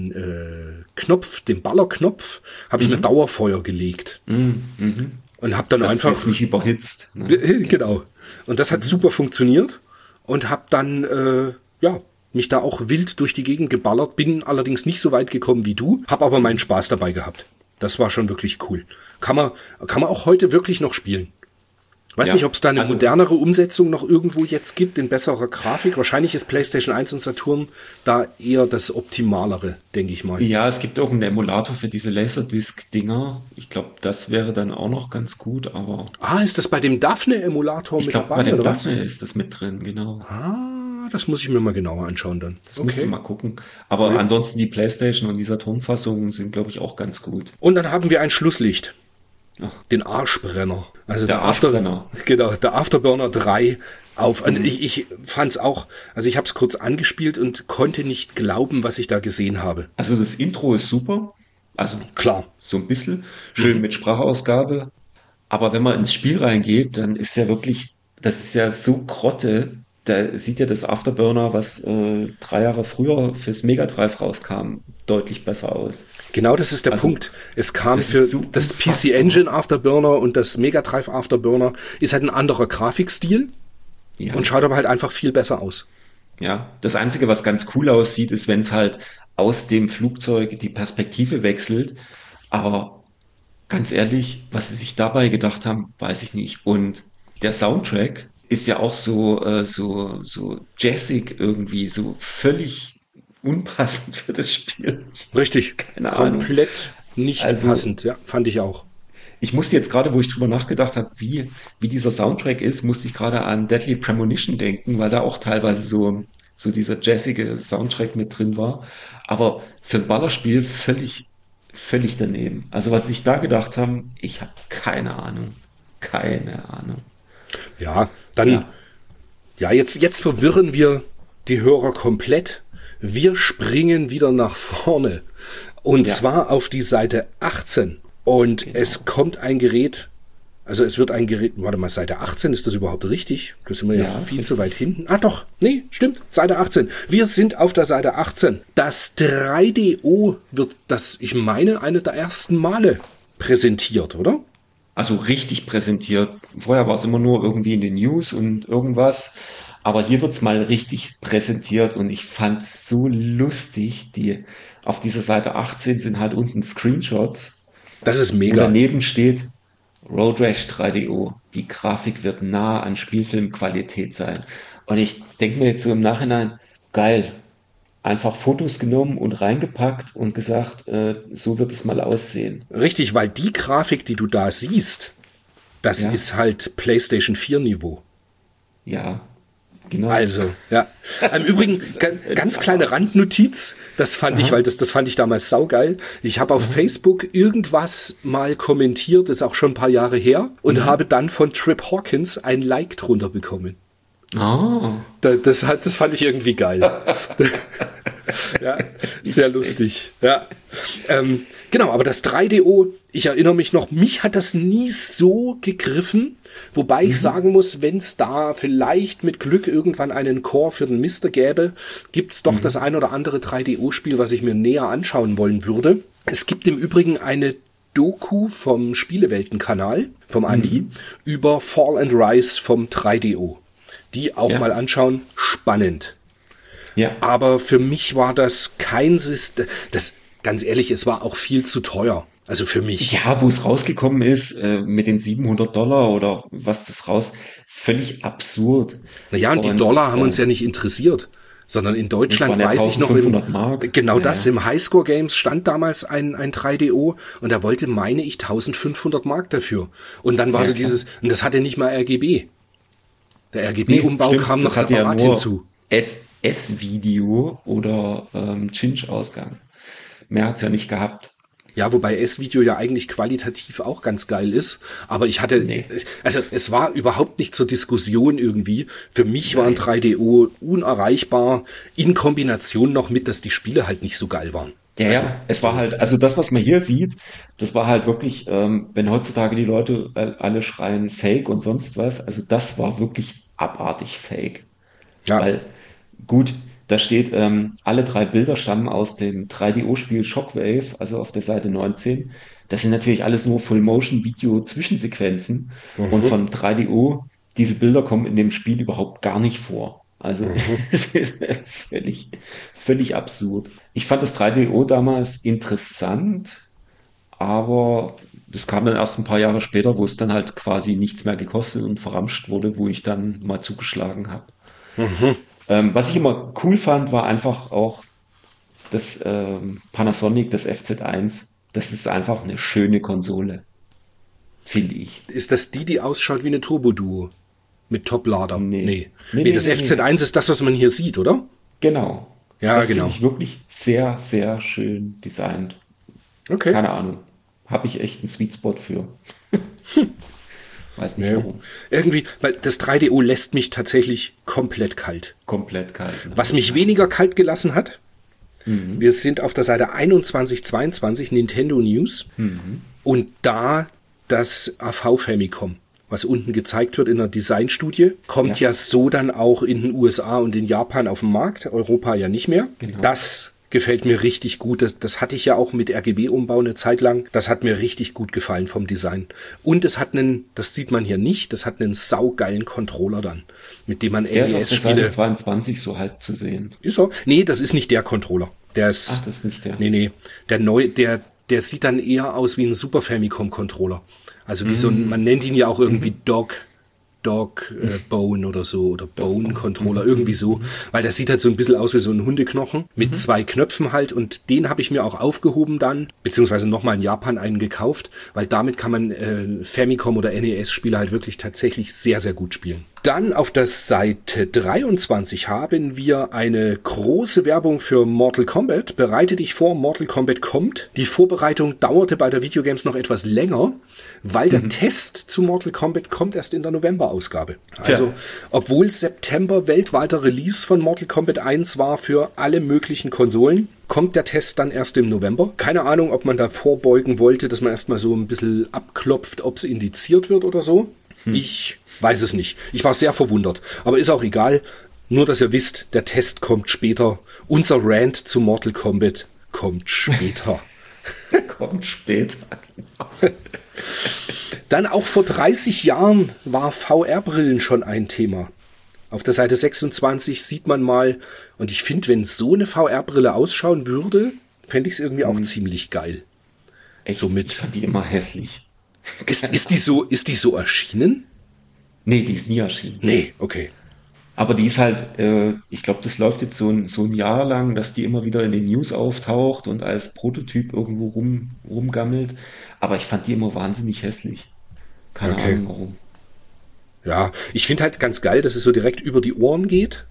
Knopf, den Ballerknopf, habe ich mir Dauerfeuer gelegt. Und habe dann Das einfach... ist jetzt nicht überhitzt. Ne? Genau. Und das hat super funktioniert und habe dann, mich da auch wild durch die Gegend geballert, bin allerdings nicht so weit gekommen wie du, habe aber meinen Spaß dabei gehabt. Das war schon wirklich cool. Kann man auch heute wirklich noch spielen. Weiß nicht, ob es da eine modernere Umsetzung noch irgendwo jetzt gibt, in besserer Grafik. Wahrscheinlich ist PlayStation 1 und Saturn da eher das Optimalere, denke ich mal. Ja, es gibt auch einen Emulator für diese Laserdisc-Dinger. Ich glaube, das wäre dann auch noch ganz gut, aber... Ist das bei dem Daphne-Emulator mit dabei? Ich glaube, bei dem Daphne ist das mit drin, genau. Das muss ich mir mal genauer anschauen dann. Das musst du mal gucken. Aber ansonsten die PlayStation und die Saturn-Fassungen sind, glaube ich, auch ganz gut. Und dann haben wir ein Schlusslicht. Ach. Den Arschbrenner. Also Der Afterburner. Genau, der Afterburner 3 auf. Und ich fand's auch, also ich habe es kurz angespielt und konnte nicht glauben, was ich da gesehen habe. Also das Intro ist super. Also klar. So ein bisschen. Schön mit Sprachausgabe. Aber wenn man ins Spiel reingeht, dann ist ja wirklich, das ist ja so Grotte. Da sieht ja das Afterburner, was 3 Jahre früher fürs Mega Drive rauskam, deutlich besser aus. Genau, das ist der Punkt. Es kam das für ist so das unfassbar. PC Engine Afterburner und das Mega Drive Afterburner ist halt ein anderer Grafikstil und schaut aber halt einfach viel besser aus. Ja, das Einzige, was ganz cool aussieht, ist, wenn es halt aus dem Flugzeug die Perspektive wechselt. Aber ganz ehrlich, was sie sich dabei gedacht haben, weiß ich nicht. Und der Soundtrack ist ja auch so jazzig irgendwie, so völlig unpassend für das Spiel. Richtig. Keine Ahnung. Komplett nicht passend, ja, fand ich auch. Ich musste jetzt gerade, wo ich drüber nachgedacht habe, wie dieser Soundtrack ist, musste ich gerade an Deadly Premonition denken, weil da auch teilweise so dieser jazzige Soundtrack mit drin war. Aber für ein Ballerspiel völlig daneben. Also was sie sich da gedacht haben, ich habe keine Ahnung. Keine Ahnung. Ja, dann, jetzt verwirren wir die Hörer komplett. Wir springen wieder nach vorne. Und zwar auf die Seite 18. Und es kommt ein Gerät, also es wird ein Gerät, warte mal, Seite 18, ist das überhaupt richtig? Das sind wir ja viel zu weit hinten. Ah doch, nee, stimmt, Seite 18. Wir sind auf der Seite 18. Das 3DO wird, ich meine, eine der ersten Male präsentiert, oder? Also richtig präsentiert. Vorher war es immer nur irgendwie in den News und irgendwas. Aber hier wird's mal richtig präsentiert und ich fand's so lustig. Auf dieser Seite 18 sind halt unten Screenshots. Das ist mega. Und daneben steht Road Rash 3DO. Die Grafik wird nah an Spielfilmqualität sein. Und ich denke mir jetzt so im Nachhinein, geil. Einfach Fotos genommen und reingepackt und gesagt, so wird es mal aussehen. Richtig, weil die Grafik, die du da siehst, das ist halt PlayStation 4 Niveau. Ja. Genau. Also, ja. Im Übrigen, ganz kleine Randnotiz, das fand ich, weil das fand ich damals saugeil. Ich habe auf Facebook irgendwas mal kommentiert, ist auch schon ein paar Jahre her, und habe dann von Trip Hawkins ein Like drunter bekommen. Oh. Das fand ich irgendwie geil. Ja, sehr lustig. Ja. Genau, aber das 3DO, ich erinnere mich noch, mich hat das nie so gegriffen, wobei ich sagen muss, wenn es da vielleicht mit Glück irgendwann einen Core für den Mister gäbe, gibt's doch das ein oder andere 3DO-Spiel, was ich mir näher anschauen wollen würde. Es gibt im Übrigen eine Doku vom Spielewelten-Kanal, vom Andi, über Fall and Rise vom 3DO. Die auch mal anschauen, spannend. Ja. Aber für mich war das kein System, ganz ehrlich, es war auch viel zu teuer. Also für mich. Ja, wo es rausgekommen ist, mit den $700 oder was das völlig absurd. Naja, und die Dollar haben uns ja nicht interessiert, sondern in Deutschland weiß ich noch, im Highscore Games stand damals ein 3DO und da wollte, meine ich, 1500 Mark dafür. Und dann war so dieses, und das hatte nicht mal RGB. Der RGB-Umbau kam noch separat hinzu. S-Video oder Cinch-Ausgang. Mehr hat's ja nicht gehabt. Ja, wobei S-Video ja eigentlich qualitativ auch ganz geil ist. Aber ich hatte, also es war überhaupt nicht zur Diskussion irgendwie. Für mich war ein 3DO unerreichbar, in Kombination noch mit, dass die Spiele halt nicht so geil waren. Ja, es war halt, also das, was man hier sieht, das war halt wirklich, wenn heutzutage die Leute alle schreien Fake und sonst was, also das war wirklich abartig Fake. Ja. Weil, gut, da steht, alle 3 Bilder stammen aus dem 3DO-Spiel Shockwave, also auf der Seite 19. Das sind natürlich alles nur Full-Motion-Video-Zwischensequenzen. Und von 3DO, diese Bilder kommen in dem Spiel überhaupt gar nicht vor. Also es ist völlig absurd. Ich fand das 3DO damals interessant, aber das kam dann erst ein paar Jahre später, wo es dann halt quasi nichts mehr gekostet und verramscht wurde, wo ich dann mal zugeschlagen habe. Was ich immer cool fand, war einfach auch das Panasonic, das FZ1. Das ist einfach eine schöne Konsole, finde ich. Ist das die ausschaut wie eine Turbo-Duo? Mit Top-Lader? Nee, das FZ1 ist das, was man hier sieht, oder? Genau. Ja, das genau. finde ich wirklich sehr, sehr schön designt. Okay. Keine Ahnung. Habe ich echt einen Sweet Spot für. Weiß nicht warum. Irgendwie, weil das 3DO lässt mich tatsächlich komplett kalt. Komplett kalt. Ne? Was mich weniger kalt gelassen hat, wir sind auf der Seite 2122 Nintendo News und da das AV Famicom, was unten gezeigt wird in einer Designstudie, kommt ja so dann auch in den USA und in Japan auf den Markt, Europa ja nicht mehr. Genau. Das gefällt mir richtig gut. Das hatte ich ja auch mit RGB-Umbau eine Zeit lang. Das hat mir richtig gut gefallen vom Design. Und es hat das sieht man hier nicht, das hat einen saugeilen Controller dann, mit dem man NES-Spiele... 22 so halb zu sehen. Ist so? Nee, das ist nicht der Controller. Das ist nicht der. Nee. Der sieht dann eher aus wie ein Super Famicom-Controller. Also wie so ein, man nennt ihn ja auch irgendwie Dog Bone oder so, oder Bone Controller, irgendwie so, weil das sieht halt so ein bisschen aus wie so ein Hundeknochen mit 2 Knöpfen halt, und den habe ich mir auch aufgehoben dann, beziehungsweise nochmal in Japan einen gekauft, weil damit kann man Famicom oder NES-Spiele halt wirklich tatsächlich sehr, sehr gut spielen. Dann auf der Seite 23 haben wir eine große Werbung für Mortal Kombat. Bereite dich vor, Mortal Kombat kommt. Die Vorbereitung dauerte bei der Videogames noch etwas länger, weil der Test zu Mortal Kombat kommt erst in der November-Ausgabe. Also, obwohl September weltweiter Release von Mortal Kombat 1 war für alle möglichen Konsolen, kommt der Test dann erst im November. Keine Ahnung, ob man da vorbeugen wollte, dass man erstmal so ein bisschen abklopft, ob es indiziert wird oder so. Ich weiß es nicht. Ich war sehr verwundert. Aber ist auch egal. Nur, dass ihr wisst, der Test kommt später. Unser Rant zu Mortal Kombat kommt später. Kommt später, genau. Dann auch vor 30 Jahren war VR-Brillen schon ein Thema. Auf der Seite 26 sieht man mal, und ich finde, wenn so eine VR-Brille ausschauen würde, fände ich es irgendwie auch ziemlich geil. Echt? So mit. Ich fand die immer hässlich. Ist die so erschienen? Nee, die ist nie erschienen. Nee, okay. Aber die ist halt, ich glaube, das läuft jetzt so ein Jahr lang, dass die immer wieder in den News auftaucht und als Prototyp irgendwo rumgammelt. Aber ich fand die immer wahnsinnig hässlich. Keine Ahnung warum. Ja, ich finde halt ganz geil, dass es so direkt über die Ohren geht.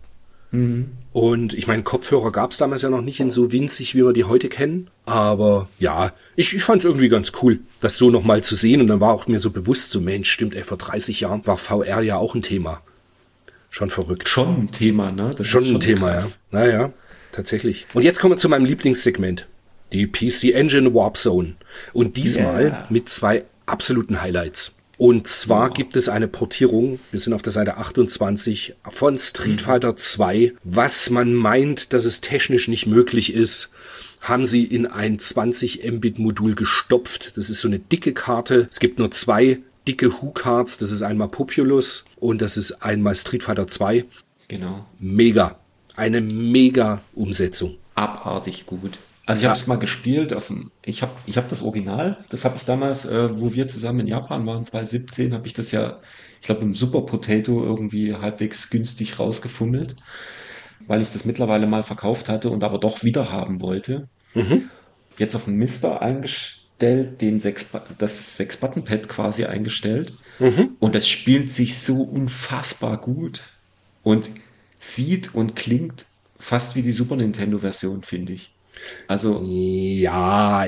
Und ich meine, Kopfhörer gab es damals ja noch nicht in so winzig, wie wir die heute kennen. Aber ja, ich fand es irgendwie ganz cool, das so nochmal zu sehen. Und dann war auch mir so bewusst, so Mensch, stimmt, vor 30 Jahren war VR ja auch ein Thema. Schon verrückt. Schon ein Thema, ne? Das schon ist ein Thema, krass. ja. Naja, tatsächlich. Und jetzt kommen wir zu meinem Lieblingssegment. Die PC Engine Warp Zone. Und diesmal mit 2 absoluten Highlights. Und zwar gibt es eine Portierung, wir sind auf der Seite 28, von Street Fighter 2. Was man meint, dass es technisch nicht möglich ist, haben sie in ein 20 Mbit-Modul gestopft. Das ist so eine dicke Karte. Es gibt nur 2 dicke Hu-Cards. Das ist einmal Populous und das ist einmal Street Fighter 2. Genau. Mega. Eine mega Umsetzung. Abartig gut. Also ich habe es mal gespielt, ich hab das Original, das habe ich damals, wo wir zusammen in Japan waren, 2017, habe ich das ja, ich glaube im Super Potato irgendwie halbwegs günstig rausgefummelt, weil ich das mittlerweile mal verkauft hatte und aber doch wieder haben wollte. Jetzt auf den Mister eingestellt, das 6-Button-Pad quasi eingestellt und es spielt sich so unfassbar gut und sieht und klingt fast wie die Super Nintendo-Version, finde ich. Also ja,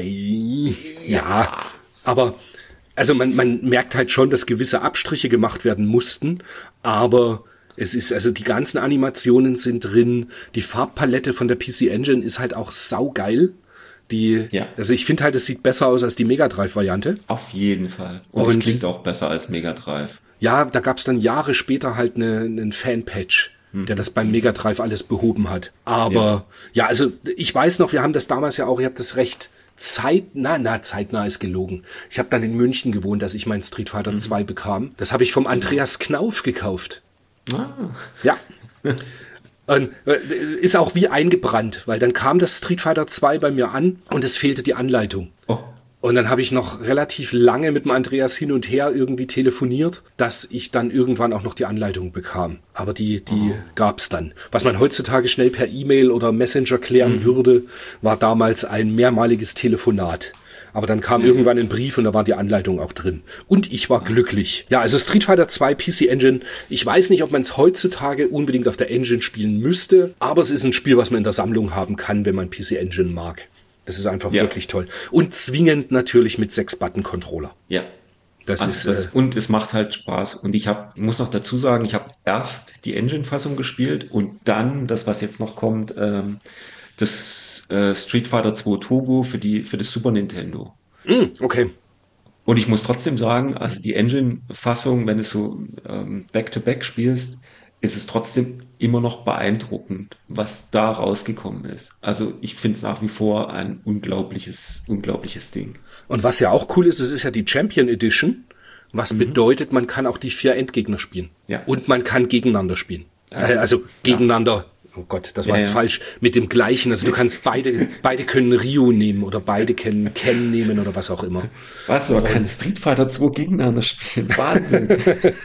aber also man merkt halt schon, dass gewisse Abstriche gemacht werden mussten, aber es ist, also die ganzen Animationen sind drin, die Farbpalette von der PC Engine ist halt auch saugeil. Also ich finde halt, es sieht besser aus als die Mega Drive-Variante. Auf jeden Fall. Und es klingt auch besser als Mega Drive. Ja, da gab es dann Jahre später halt einen Fan-Patch, der das beim Mega Drive alles behoben hat. Aber ja, also ich weiß noch, wir haben das damals ja auch, ich habe das recht zeitnah ist gelogen. Ich habe dann in München gewohnt, dass ich mein Street Fighter 2 bekam. Das habe ich vom Andreas Knauf gekauft. Ja. Und ist auch wie eingebrannt, weil dann kam das Street Fighter 2 bei mir an und es fehlte die Anleitung. Und dann habe ich noch relativ lange mit dem Andreas hin und her irgendwie telefoniert, dass ich dann irgendwann auch noch die Anleitung bekam. Aber die gab's dann. Was man heutzutage schnell per E-Mail oder Messenger klären würde, war damals ein mehrmaliges Telefonat. Aber dann kam irgendwann ein Brief und da war die Anleitung auch drin. Und ich war glücklich. Ja, also Street Fighter 2 PC Engine. Ich weiß nicht, ob man es heutzutage unbedingt auf der Engine spielen müsste, aber es ist ein Spiel, was man in der Sammlung haben kann, wenn man PC Engine mag. Das ist einfach wirklich toll. Und zwingend natürlich mit 6-Button-Controller. Ja. Und es macht halt Spaß. Und muss noch dazu sagen, ich habe erst die Engine-Fassung gespielt und dann das, was jetzt noch kommt, das Street Fighter 2 Turbo für das Super Nintendo. Okay. Und ich muss trotzdem sagen, also die Engine-Fassung, wenn du so Back-to-Back spielst, ist es trotzdem immer noch beeindruckend, was da rausgekommen ist. Also ich finde es nach wie vor ein unglaubliches Ding. Und was ja auch cool ist, es ist ja die Champion Edition, was bedeutet, man kann auch die 4 Endgegner spielen. Ja. Und man kann gegeneinander spielen. Also gegeneinander. Oh Gott, das war jetzt falsch. Mit dem gleichen. Also du kannst beide können Ryu nehmen oder beide können Ken nehmen oder was auch immer. Was? Man kann Street Fighter 2 gegeneinander spielen. Wahnsinn.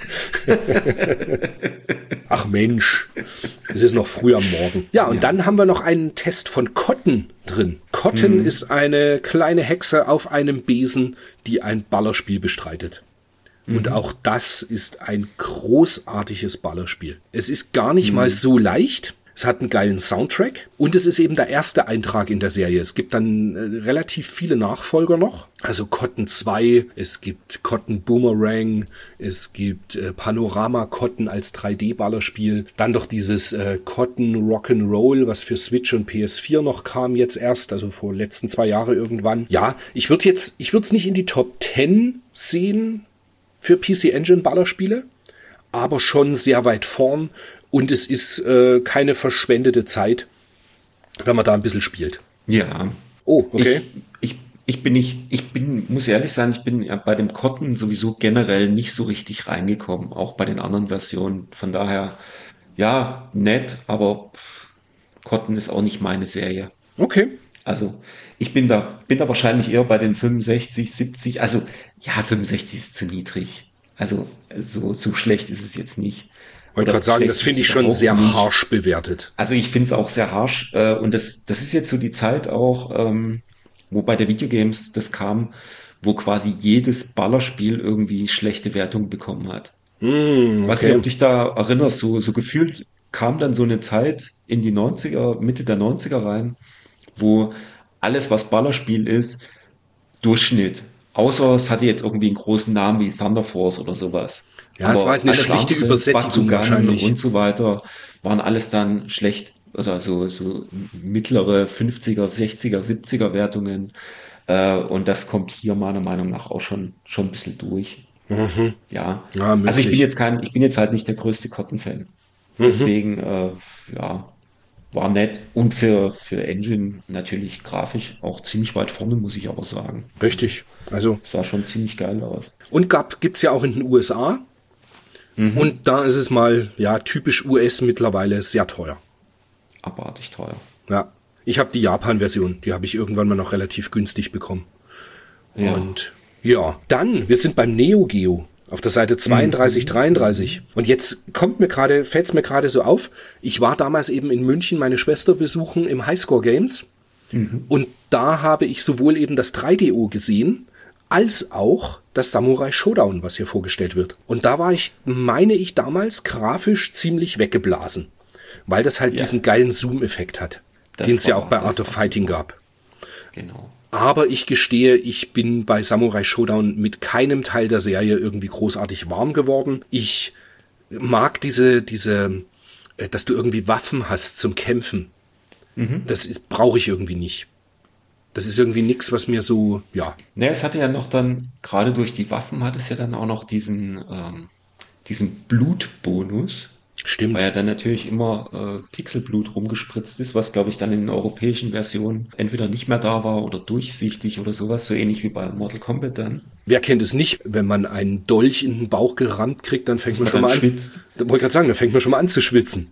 Ach Mensch. Es ist noch früh am Morgen. Ja, und dann haben wir noch einen Test von Cotton drin. Cotton ist eine kleine Hexe auf einem Besen, die ein Ballerspiel bestreitet. Und auch das ist ein großartiges Ballerspiel. Es ist gar nicht mal so leicht. es hat einen geilen Soundtrack und es ist eben der erste Eintrag in der Serie. Es gibt dann relativ viele Nachfolger noch. Also Cotton 2, es gibt Cotton Boomerang, es gibt Panorama Cotton als 3D-Ballerspiel. Dann doch dieses Cotton Rock'n'Roll, was für Switch und PS4 noch kam jetzt erst, also vor letzten 2 Jahre irgendwann. Ja, ich würde es nicht in die Top 10 sehen für PC Engine Ballerspiele, aber schon sehr weit vorn und es ist keine verschwendete Zeit, wenn man da ein bisschen spielt. Ja. Oh, okay. Muss ehrlich sein, ich bin ja bei dem Cotton sowieso generell nicht so richtig reingekommen, auch bei den anderen Versionen. Von daher, ja, nett, aber Cotton ist auch nicht meine Serie. Okay. Also ich bin da wahrscheinlich eher bei den 65, 70, also ja, 65 ist zu niedrig. Also so schlecht ist es jetzt nicht. Ich wollte gerade sagen, das finde ich schon sehr harsch bewertet. Also ich finde es auch sehr harsch und das ist jetzt so die Zeit auch, wo bei der Videogames das kam, wo quasi jedes Ballerspiel irgendwie schlechte Wertung bekommen hat. Okay. Weiß nicht, ob dich da erinnerst, so gefühlt kam dann so eine Zeit in die 90er, Mitte der 90er rein, wo alles, was Ballerspiel ist, Durchschnitt. Außer es hatte jetzt irgendwie einen großen Namen wie Thunder Force oder sowas. Ja, aber es war halt eine schlichte Übersetzung Bakugan wahrscheinlich. Und so weiter, waren alles dann schlecht, also so mittlere 50er, 60er, 70er Wertungen. Und das kommt hier meiner Meinung nach auch schon ein bisschen durch. Ja. Also ich bin jetzt halt nicht der größte Cotton-Fan. Deswegen, ja, war nett und für Engine natürlich grafisch auch ziemlich weit vorne, muss ich aber sagen. Richtig. Also sah schon ziemlich geil aus. Und gibt's ja auch in den USA. Und da ist es mal, ja, typisch US mittlerweile sehr teuer. Abartig teuer. Ja. Ich habe die Japan-Version, die habe ich irgendwann mal noch relativ günstig bekommen. Ja. Und ja, dann, wir sind beim Neo Geo auf der Seite 32, 33. Und jetzt fällt's mir gerade so auf, ich war damals eben in München meine Schwester besuchen im Highscore Games. Und da habe ich sowohl eben das 3DO gesehen, als auch das Samurai Showdown, was hier vorgestellt wird. Und da war ich, meine ich damals, grafisch ziemlich weggeblasen. Weil das halt diesen geilen Zoom-Effekt hat, den es ja auch bei Art of Fighting gab. Genau. Aber ich gestehe, ich bin bei Samurai Showdown mit keinem Teil der Serie irgendwie großartig warm geworden. Ich mag diese, dass du irgendwie Waffen hast zum Kämpfen. Brauche ich irgendwie nicht. Das ist irgendwie nichts, was mir so, ja. Ne, es hatte ja noch dann, gerade durch die Waffen hat es ja dann auch noch diesen Blutbonus. Stimmt. Weil ja dann natürlich immer Pixelblut rumgespritzt ist, was glaube ich dann in den europäischen Versionen entweder nicht mehr da war oder durchsichtig oder sowas, so ähnlich wie bei Mortal Kombat dann. Wer kennt es nicht, wenn man einen Dolch in den Bauch gerammt kriegt, dann fängt man schon mal an. Schwitzt. Da wollte ich gerade sagen, dann fängt man schon mal an zu schwitzen.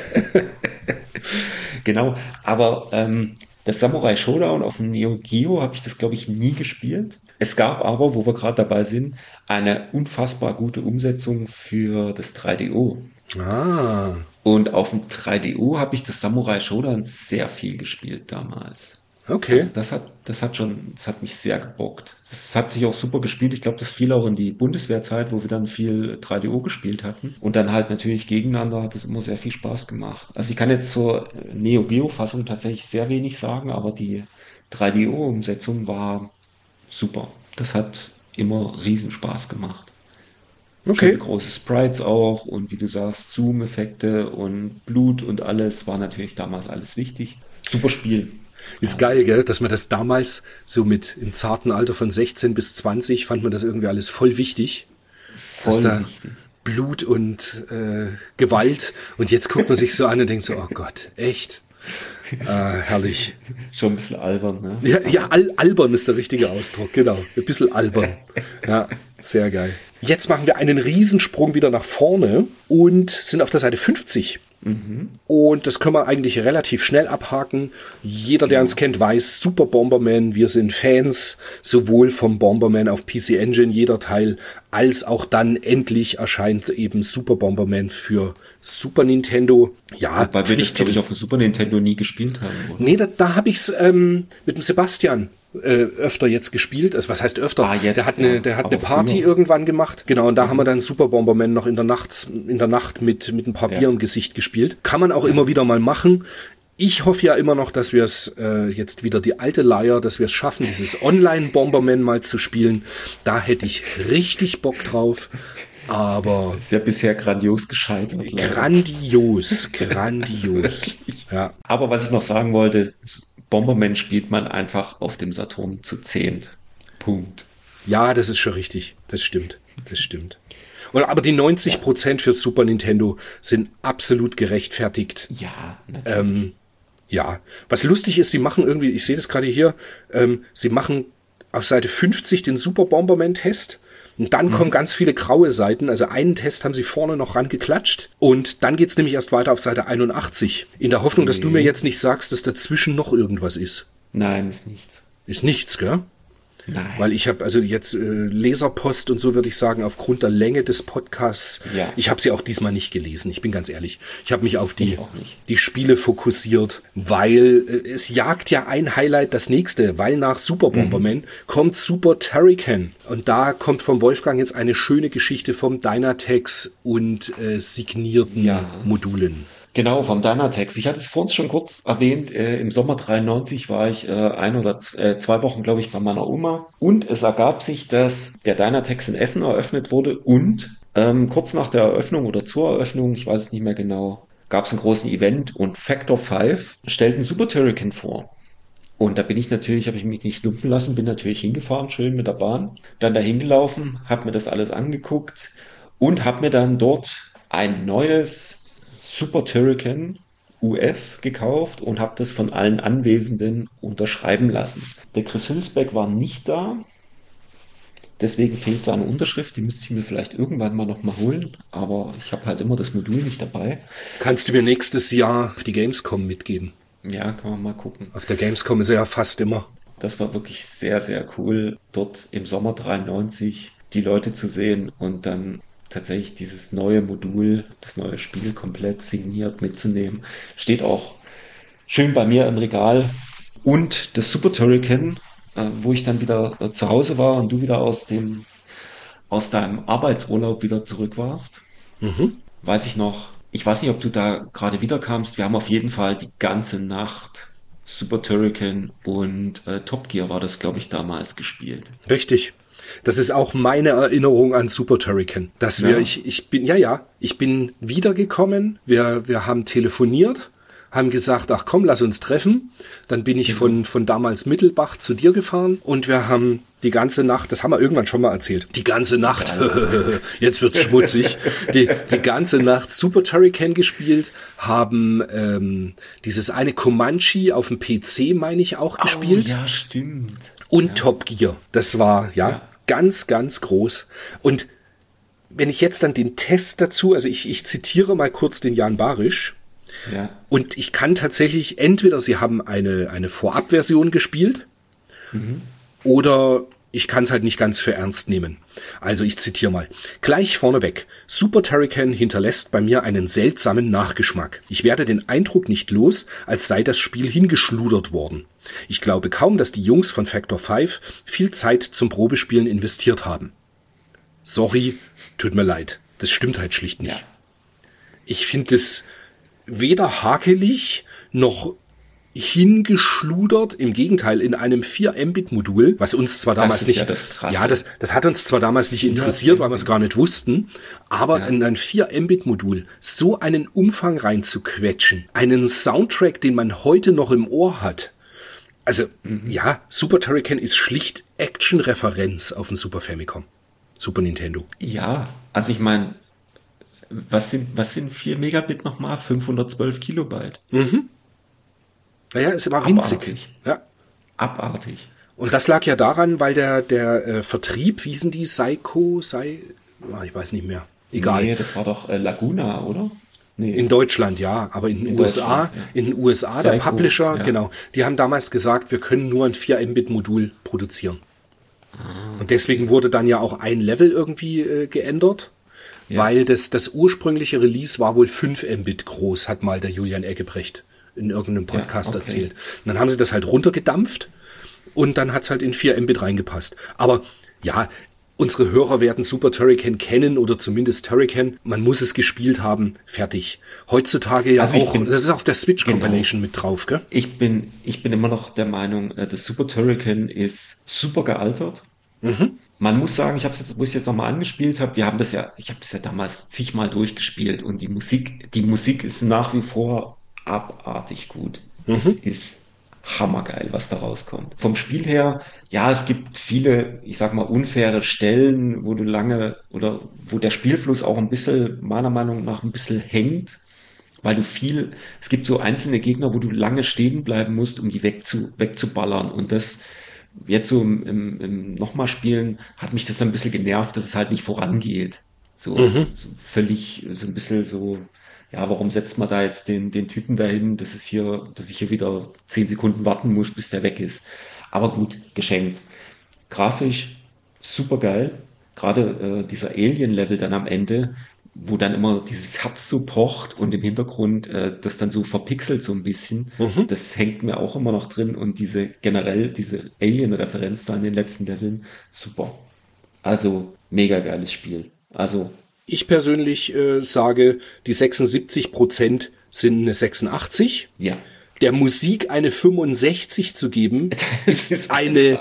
Genau, aber das Samurai Showdown auf dem Neo Geo habe ich das glaube ich nie gespielt. Es gab aber, wo wir gerade dabei sind, eine unfassbar gute Umsetzung für das 3DO. Ah. Und auf dem 3DO habe ich das Samurai Showdown sehr viel gespielt damals. Okay. Also das hat mich sehr gebockt. Das hat sich auch super gespielt. Ich glaube, das fiel auch in die Bundeswehrzeit, wo wir dann viel 3DO gespielt hatten. Und dann halt natürlich gegeneinander hat es immer sehr viel Spaß gemacht. Also ich kann jetzt zur Neo Geo Fassung tatsächlich sehr wenig sagen, aber die 3DO Umsetzung war super. Das hat immer riesen Spaß gemacht. Okay. Schöne große Sprites auch und wie du sagst, Zoom-Effekte und Blut und alles war natürlich damals alles wichtig. Super Spiel. Ist geil, gell? Dass man das damals so mit im zarten Alter von 16 bis 20 fand man das irgendwie alles voll wichtig. Voll wichtig. Blut und Gewalt. Und jetzt guckt man sich so an und denkt so, oh Gott, echt? Herrlich. Schon ein bisschen albern, ne? Ja, albern ist der richtige Ausdruck, genau. Ein bisschen albern. Ja, sehr geil. Jetzt machen wir einen Riesensprung wieder nach vorne und sind auf der Seite 50. Und das können wir eigentlich relativ schnell abhaken. Jeder, der uns kennt, weiß, Super Bomberman, wir sind Fans, sowohl vom Bomberman auf PC Engine, jeder Teil, als auch dann endlich erscheint eben Super Bomberman für Super Nintendo. Ja, weil wir das, glaube ich, auf dem Super Nintendo nie gespielt haben, oder? Nee, da habe ich es mit dem Sebastian öfter jetzt gespielt. Also was heißt öfter? Jetzt, der hat eine Party früher irgendwann gemacht. Genau, und da haben wir dann Super Bomberman noch in der Nacht mit ein paar Bier im Gesicht gespielt. Kann man auch immer wieder mal machen. Ich hoffe ja immer noch, dass wir es jetzt wieder die alte Leier, dass wir es schaffen, dieses Online-Bomberman mal zu spielen. Da hätte ich richtig Bock drauf. Aber ist ja bisher grandios gescheitert. Grandios. Ja. Aber was ich noch sagen wollte, Bomberman spielt man einfach auf dem Saturn zu 10. Punkt. Ja, das ist schon richtig. Das stimmt. Aber die 90% für Super Nintendo sind absolut gerechtfertigt. Ja, natürlich. Ja, was lustig ist, sie machen irgendwie, ich sehe das gerade hier, sie machen auf Seite 50 den Super Bomberman-Test. Und dann kommen ganz viele graue Seiten. Also einen Test haben sie vorne noch rangeklatscht. Und dann geht's nämlich erst weiter auf Seite 81. In der Hoffnung, dass du mir jetzt nicht sagst, dass dazwischen noch irgendwas ist. Nein, ist nichts. Ist nichts, gell? Nein. Weil ich habe also jetzt Leserpost und so, würde ich sagen, aufgrund der Länge des Podcasts, ich habe sie auch diesmal nicht gelesen, ich bin ganz ehrlich. Ich habe mich auf die Spiele fokussiert, weil es jagt ja ein Highlight das nächste, weil nach Super Bomberman kommt Super Turrican. Und da kommt vom Wolfgang jetzt eine schöne Geschichte vom Dynatex und signierten Modulen. Genau, vom Dynatex. Ich hatte es vorhin schon kurz erwähnt, im Sommer 93 war ich 1 oder 2 Wochen, glaube ich, bei meiner Oma. Und es ergab sich, dass der Dynatex in Essen eröffnet wurde und kurz nach der Eröffnung oder zur Eröffnung, ich weiß es nicht mehr genau, gab es einen großen Event und Factor 5 stellten Super Turrican vor. Und da habe ich mich nicht lumpen lassen, bin natürlich hingefahren, schön mit der Bahn, dann da hingelaufen, habe mir das alles angeguckt und habe mir dann dort ein neues Super Turrican US gekauft und habe das von allen Anwesenden unterschreiben lassen. Der Chris Hülsbeck war nicht da, deswegen fehlt seine Unterschrift, die müsste ich mir vielleicht irgendwann mal nochmal holen, aber ich habe halt immer das Modul nicht dabei. Kannst du mir nächstes Jahr auf die Gamescom mitgeben? Ja, kann man mal gucken. Auf der Gamescom ist er ja fast immer. Das war wirklich sehr, sehr cool, dort im Sommer 93 die Leute zu sehen und dann tatsächlich dieses neue Modul, das neue Spiel komplett signiert mitzunehmen. Steht auch schön bei mir im Regal. Und das Super Turrican, wo ich dann wieder zu Hause war und du wieder aus deinem Arbeitsurlaub wieder zurück warst, weiß ich noch, ich weiß nicht, ob du da gerade wiederkamst, wir haben auf jeden Fall die ganze Nacht Super Turrican und Top Gear war das, glaube ich, damals gespielt. Richtig. Das ist auch meine Erinnerung an Super Turrican. Dass ich bin wiedergekommen, wir haben telefoniert, haben gesagt, ach komm, lass uns treffen. Dann bin ich von damals Mittelbach zu dir gefahren und wir haben die ganze Nacht, das haben wir irgendwann schon mal erzählt, die ganze Nacht, jetzt wird's schmutzig, die ganze Nacht Super Turrican gespielt, haben dieses eine Comanche auf dem PC, meine ich, auch gespielt. Ja, stimmt. Und Top Gear. Das war, ganz, ganz groß. Und wenn ich jetzt dann den Test dazu, also ich zitiere mal kurz den Jan Barisch. Ja. Und ich kann tatsächlich, entweder sie haben eine Vorabversion gespielt, oder ich kann es halt nicht ganz für ernst nehmen. Also ich zitiere mal. Gleich vorneweg. Super Turrican hinterlässt bei mir einen seltsamen Nachgeschmack. Ich werde den Eindruck nicht los, als sei das Spiel hingeschludert worden. Ich glaube kaum, dass die Jungs von Factor 5 viel Zeit zum Probespielen investiert haben. Sorry, tut mir leid. Das stimmt halt schlicht nicht. Ja. Ich finde es weder hakelig noch hingeschludert, im Gegenteil, in einem 4-Mbit-Modul, was uns zwar damals nicht, das hat uns zwar damals nicht interessiert, weil wir es gar nicht wussten, aber in ein 4-Mbit-Modul so einen Umfang reinzuquetschen, einen Soundtrack, den man heute noch im Ohr hat. Also, Super Turrican ist schlicht Action-Referenz auf dem Super Famicom, Super Nintendo. Ja, also ich meine, was sind 4 Megabit nochmal? 512 Kilobyte. Naja, es war winzig. Abartig. Ja. Abartig. Und das lag ja daran, weil der Vertrieb, wie hießen die, ich weiß nicht mehr. Egal. Nee, das war doch Laguna, oder? Nee. In Deutschland, ja, aber in den USA, der Publisher, genau, die haben damals gesagt, wir können nur ein 4-Mbit-Modul produzieren. Und deswegen wurde dann ja auch ein Level irgendwie geändert, weil das ursprüngliche Release war wohl 5 Mbit groß, hat mal der Julian Eggebrecht in irgendeinem Podcast erzählt. Und dann haben sie das halt runtergedampft und dann hat's halt in 4 Mbit reingepasst. Aber ja, unsere Hörer werden Super Turrican kennen oder zumindest Turrican. Man muss es gespielt haben, fertig. Heutzutage ja also auch, das ist auf der Switch Compilation mit drauf, gell? Ich bin immer noch der Meinung, das Super Turrican ist super gealtert. Man muss sagen, wo ich es jetzt nochmal angespielt habe, ich habe das ja damals zigmal durchgespielt und die Musik ist nach wie vor abartig gut. Es ist hammergeil, was da rauskommt. Vom Spiel her, ja, es gibt viele, ich sag mal, unfaire Stellen, wo wo der Spielfluss auch ein bisschen, meiner Meinung nach, ein bisschen hängt, weil es gibt so einzelne Gegner, wo du lange stehen bleiben musst, um die wegzuballern und das jetzt so im nochmal spielen hat mich das ein bisschen genervt, dass es halt nicht vorangeht. So völlig, so ein bisschen so, ja, warum setzt man da jetzt den Typen dahin, dass ich hier wieder 10 Sekunden warten muss, bis der weg ist. Aber gut, geschenkt. Grafisch super geil. Gerade dieser Alien-Level dann am Ende, wo dann immer dieses Herz so pocht und im Hintergrund das dann so verpixelt so ein bisschen. Das hängt mir auch immer noch drin und diese Alien-Referenz da in den letzten Leveln, super. Also mega geiles Spiel. Also ich persönlich sage, die 76% sind eine 86. ja. Der Musik eine 65 zu geben, das ist eine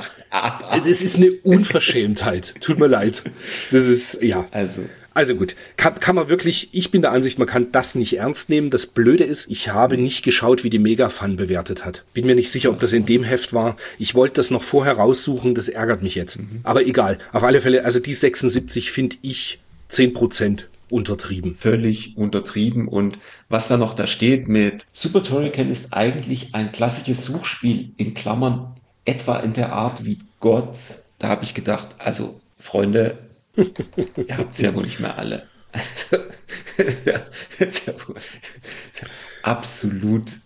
Unverschämtheit. Tut mir leid. Das ist, ja. Also gut, kann man wirklich, ich bin der Ansicht, man kann das nicht ernst nehmen. Das Blöde ist, ich habe nicht geschaut, wie die Megafun bewertet hat. Bin mir nicht sicher, ob das in dem Heft war. Ich wollte das noch vorher raussuchen, das ärgert mich jetzt. Aber egal, auf alle Fälle, also die 76 finde ich 10% untertrieben. Völlig untertrieben. Und was da noch da steht mit Super Turrican ist eigentlich ein klassisches Suchspiel, in Klammern etwa in der Art wie Gott. Da habe ich gedacht, also Freunde, ihr habt es ja wohl nicht mehr alle. Also, absolut.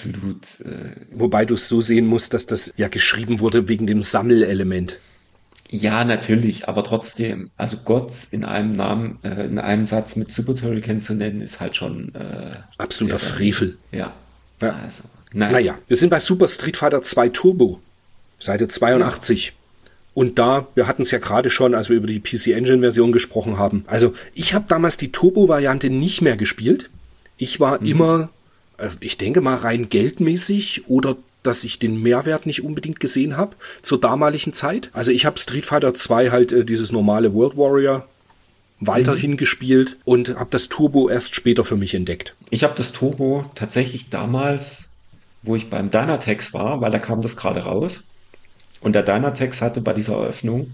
Wobei du es so sehen musst, dass das ja geschrieben wurde wegen dem Sammelelement. Ja, natürlich, aber trotzdem, also Gott in einem Namen, in einem Satz mit Super Turrican zu nennen, ist halt schon absoluter Frevel. Ja. Also, naja, wir sind bei Super Street Fighter 2 Turbo, Seite 82. Ja. Und wir hatten es ja gerade schon, als wir über die PC Engine Version gesprochen haben. Also ich habe damals die Turbo-Variante nicht mehr gespielt. Ich war immer, ich denke mal rein geldmäßig oder dass ich den Mehrwert nicht unbedingt gesehen habe zur damaligen Zeit. Also ich habe Street Fighter 2 halt dieses normale World Warrior weiterhin gespielt und habe das Turbo erst später für mich entdeckt. Ich habe das Turbo tatsächlich damals, wo ich beim Dynatex war, weil da kam das gerade raus. Und der Dynatex hatte bei dieser Eröffnung,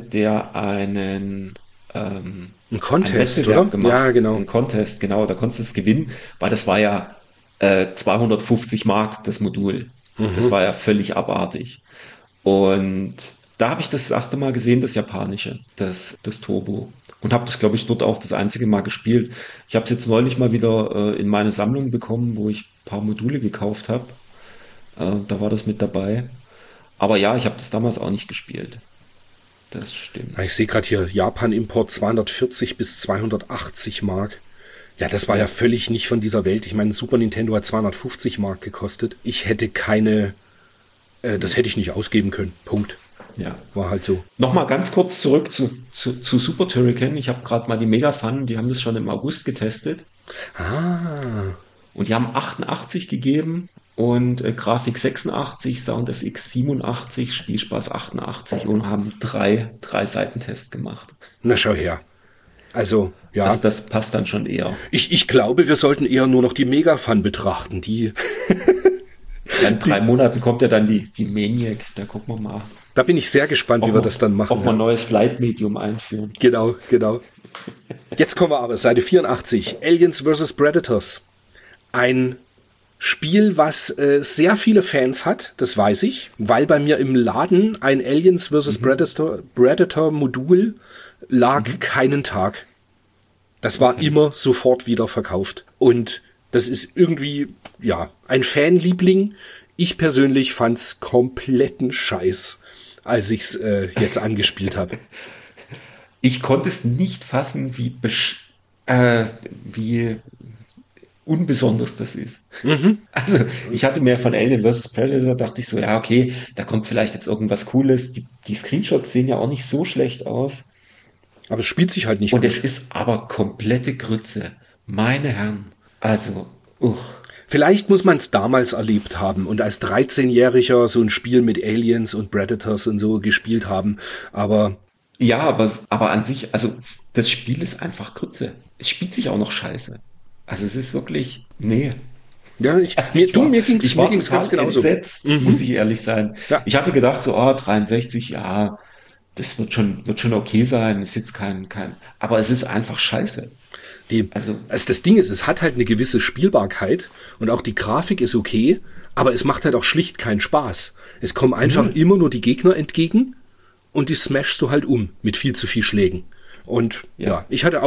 einen Contest, oder? Gemacht. Ja, genau. Ein Contest, genau. Da konntest du es gewinnen, weil das war ja 250 Mark, das Modul. Das war ja völlig abartig. Und da habe ich das erste Mal gesehen, das Japanische, das Turbo. Und habe das, glaube ich, dort auch das einzige Mal gespielt. Ich habe es jetzt neulich mal wieder in meine Sammlung bekommen, wo ich ein paar Module gekauft habe. Da war das mit dabei. Aber ja, ich habe das damals auch nicht gespielt. Das stimmt. Ich sehe gerade hier, Japan-Import 240 bis 280 Mark. Ja, das war ja völlig nicht von dieser Welt. Ich meine, Super Nintendo hat 250 Mark gekostet. Ich hätte das hätte ich nicht ausgeben können. Punkt. Ja. War halt so. Nochmal ganz kurz zurück zu Super Turrican. Ich habe gerade mal die Megafun, die haben das schon im August getestet. Und die haben 88 gegeben und Grafik 86, Soundfx 87, Spielspaß 88 und haben drei Seitentests gemacht. Na, schau her. Also, ja. Also das passt dann schon eher. Ich glaube, wir sollten eher nur noch die Megafun betrachten, die... In 3 Monaten kommt ja dann die Maniac, da gucken wir mal. Da bin ich sehr gespannt, wie wir das dann machen. Ob wir ein neues Light-Medium einführen. Genau. Jetzt kommen wir aber, Seite 84, Aliens vs. Predators. Ein Spiel, was sehr viele Fans hat, das weiß ich, weil bei mir im Laden ein Aliens vs. Predator Modul lag keinen Tag. Das war immer sofort wieder verkauft. Und das ist irgendwie, ja, ein Fanliebling. Ich persönlich fand's kompletten Scheiß, als ich's jetzt angespielt habe. Ich konnte es nicht fassen, wie unbesonders das ist. Also ich hatte mir von Alien vs. Predator, dachte ich so, ja okay, da kommt vielleicht jetzt irgendwas Cooles. Die Screenshots sehen ja auch nicht so schlecht aus. Aber es spielt sich halt nicht Und gut. es ist aber komplette Grütze. Meine Herren. Also, Vielleicht muss man es damals erlebt haben und als 13-Jähriger so ein Spiel mit Aliens und Predators und so gespielt haben, aber... Ja, aber an sich, also das Spiel ist einfach Grütze. Es spielt sich auch noch scheiße. Also es ist wirklich, nee. Ja, mir ging's ganz genauso. Entsetzt, muss ich ehrlich sein. Ja. Ich hatte gedacht, so, 63, ja, das wird schon okay sein, ist jetzt kein, aber es ist einfach scheiße. Also das Ding ist, es hat halt eine gewisse Spielbarkeit und auch die Grafik ist okay, aber es macht halt auch schlicht keinen Spaß. Es kommen einfach immer nur die Gegner entgegen und die smashst du halt mit viel zu viel Schlägen. Und ja,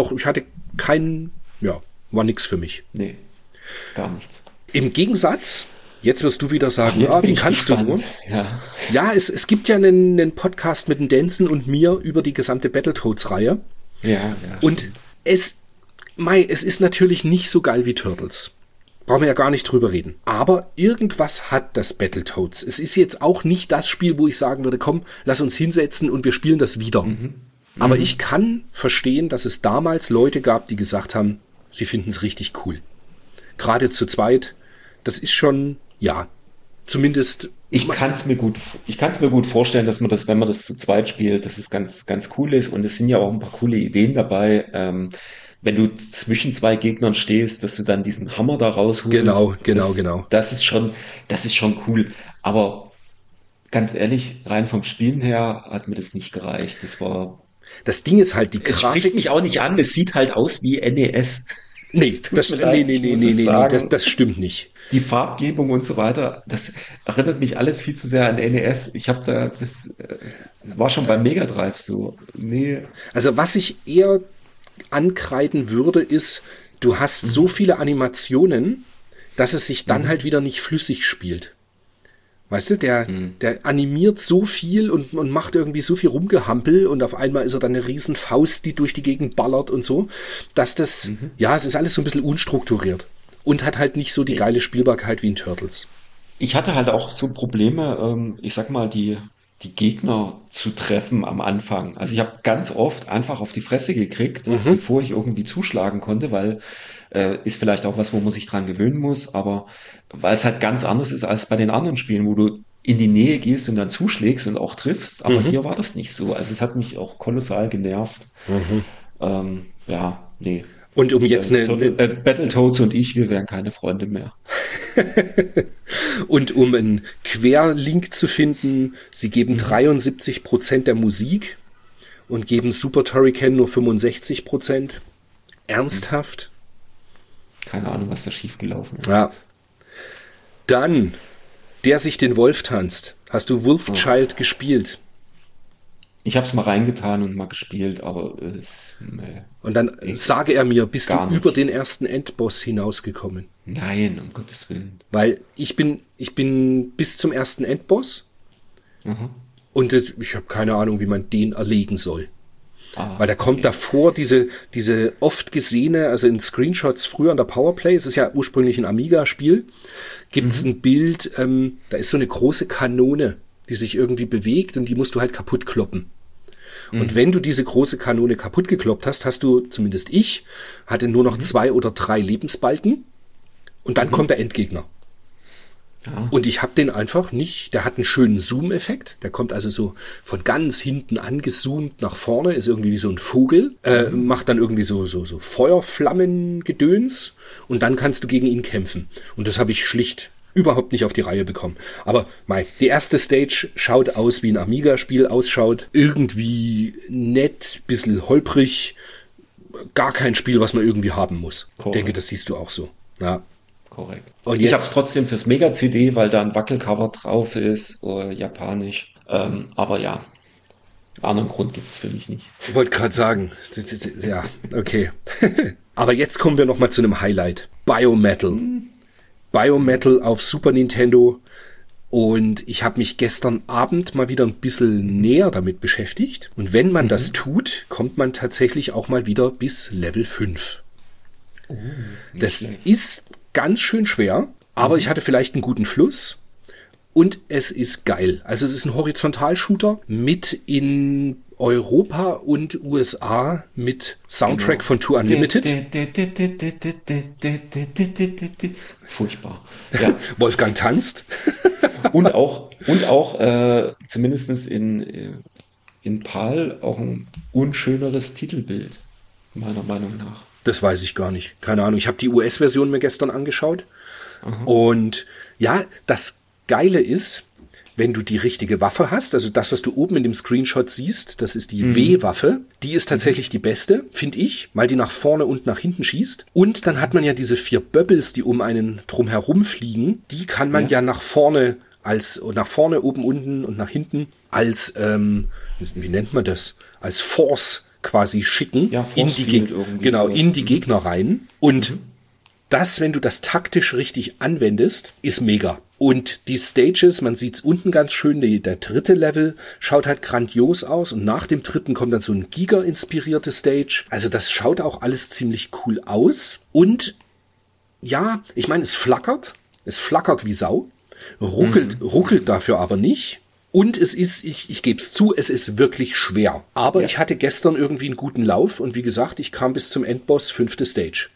war nix für mich. Nee, gar nichts. Im Gegensatz, jetzt wirst du wieder sagen, wie kannst du nur? Ja, es gibt ja einen Podcast mit dem Denson und mir über die gesamte Battletoads-Reihe. Ja. Und es ist natürlich nicht so geil wie Turtles. Brauchen wir ja gar nicht drüber reden. Aber irgendwas hat das Battletoads. Es ist jetzt auch nicht das Spiel, wo ich sagen würde, komm, lass uns hinsetzen und wir spielen das wieder. Aber ich kann verstehen, dass es damals Leute gab, die gesagt haben, sie finden es richtig cool. Gerade zu zweit, das ist schon, ja, zumindest... Ich kann es mir gut vorstellen, dass man das, wenn man das zu zweit spielt, dass es ganz, ganz cool ist. Und es sind ja auch ein paar coole Ideen dabei. Wenn du zwischen zwei Gegnern stehst, dass du dann diesen Hammer da rausholst. Genau. Das ist schon cool. Aber ganz ehrlich, rein vom Spielen her hat mir das nicht gereicht. Das Ding ist halt die Grafik. Es spricht mich auch nicht an. Es sieht halt aus wie NES. Nee, das stimmt nicht. Die Farbgebung und so weiter, das erinnert mich alles viel zu sehr an NES. Das war schon beim Mega Drive so. Nee. Also was ich eher ankreiden würde, ist, du hast so viele Animationen, dass es sich dann halt wieder nicht flüssig spielt. Weißt du, der animiert so viel und macht irgendwie so viel Rumgehampel und auf einmal ist er dann eine riesen Faust, die durch die Gegend ballert und so, dass das, es ist alles so ein bisschen unstrukturiert und hat halt nicht so die geile Spielbarkeit wie in Turtles. Ich hatte halt auch so Probleme, ich sag mal, die Gegner zu treffen am Anfang. Also ich habe ganz oft einfach auf die Fresse gekriegt, bevor ich irgendwie zuschlagen konnte, weil ist vielleicht auch was, wo man sich dran gewöhnen muss, aber weil es halt ganz anders ist als bei den anderen Spielen, wo du in die Nähe gehst und dann zuschlägst und auch triffst, aber hier war das nicht so. Also es hat mich auch kolossal genervt. Nee. Und um jetzt Battletoads und ich, wir wären keine Freunde mehr. Und um einen Querlink zu finden, sie geben 73% der Musik und geben Super Turrican nur 65%. Ernsthaft? Keine Ahnung, was da schiefgelaufen ist. Ja. Dann, der sich den Wolf tanzt. Hast du Wolfchild gespielt? Ich habe es mal reingetan und mal gespielt, aber Und dann sage er mir, bist du über den ersten Endboss hinausgekommen? Nein, um Gottes Willen. Weil ich bin bis zum ersten Endboss und ich habe keine Ahnung, wie man den erlegen soll. Weil da kommt davor diese oft gesehene, also in Screenshots früher an der Powerplay, es ist ja ursprünglich ein Amiga-Spiel, gibt es ein Bild, da ist so eine große Kanone, die sich irgendwie bewegt und die musst du halt kaputt kloppen. Und wenn du diese große Kanone kaputt gekloppt hast, zumindest ich, hatte nur noch 2 oder 3 Lebensbalken und dann kommt der Endgegner. Ja. Und ich habe den einfach nicht, der hat einen schönen Zoom-Effekt, der kommt also so von ganz hinten angezoomt nach vorne, ist irgendwie wie so ein Vogel, macht dann irgendwie so Feuerflammengedöns und dann kannst du gegen ihn kämpfen. Und das habe ich schlicht überhaupt nicht auf die Reihe bekommen. Aber die erste Stage schaut aus, wie ein Amiga-Spiel ausschaut. Irgendwie nett, bisschen holprig. Gar kein Spiel, was man irgendwie haben muss. Ich denke, das siehst du auch so. Ja. Korrekt. Und ich habe es trotzdem fürs Mega-CD, weil da ein Wackelcover drauf ist, japanisch. Aber ja, einen anderen Grund gibt es für mich nicht. Ich wollte gerade sagen, ja, okay. Aber jetzt kommen wir nochmal zu einem Highlight. Biometal. Biometal auf Super Nintendo und ich habe mich gestern Abend mal wieder ein bisschen näher damit beschäftigt und wenn man das tut, kommt man tatsächlich auch mal wieder bis Level 5. Das schlecht. ist ganz schön schwer, aber ich hatte vielleicht einen guten Fluss. Und es ist geil. Also es ist ein Horizontal-Shooter mit in Europa und USA mit Soundtrack von Tour Unlimited. Furchtbar. Ja. Wolfgang tanzt. Und auch zumindest in PAL auch ein unschöneres Titelbild, meiner Meinung nach. Das weiß ich gar nicht. Keine Ahnung. Ich habe die US-Version mir gestern angeschaut. Und ja, das Geile ist, wenn du die richtige Waffe hast, also das, was du oben in dem Screenshot siehst, das ist die W-Waffe, die ist tatsächlich die beste, finde ich, weil die nach vorne und nach hinten schießt. Und dann hat man ja diese 4 Bubbles, die um einen drum herum fliegen, die kann man ja nach vorne, oben, unten und nach hinten als, wie nennt man das, als Force quasi schicken, Ja, in die Gegner rein. Und das, wenn du das taktisch richtig anwendest, ist mega. Und die Stages, man sieht's unten ganz schön, der 3. Level schaut halt grandios aus und nach dem 3. kommt dann so ein Giga-inspirierte Stage. Also das schaut auch alles ziemlich cool aus. Und ja, ich meine, es flackert wie Sau, ruckelt dafür aber nicht. Und es ist, ich gebe es zu, es ist wirklich schwer. Aber ich hatte gestern irgendwie einen guten Lauf und wie gesagt, ich kam bis zum Endboss 5. Stage.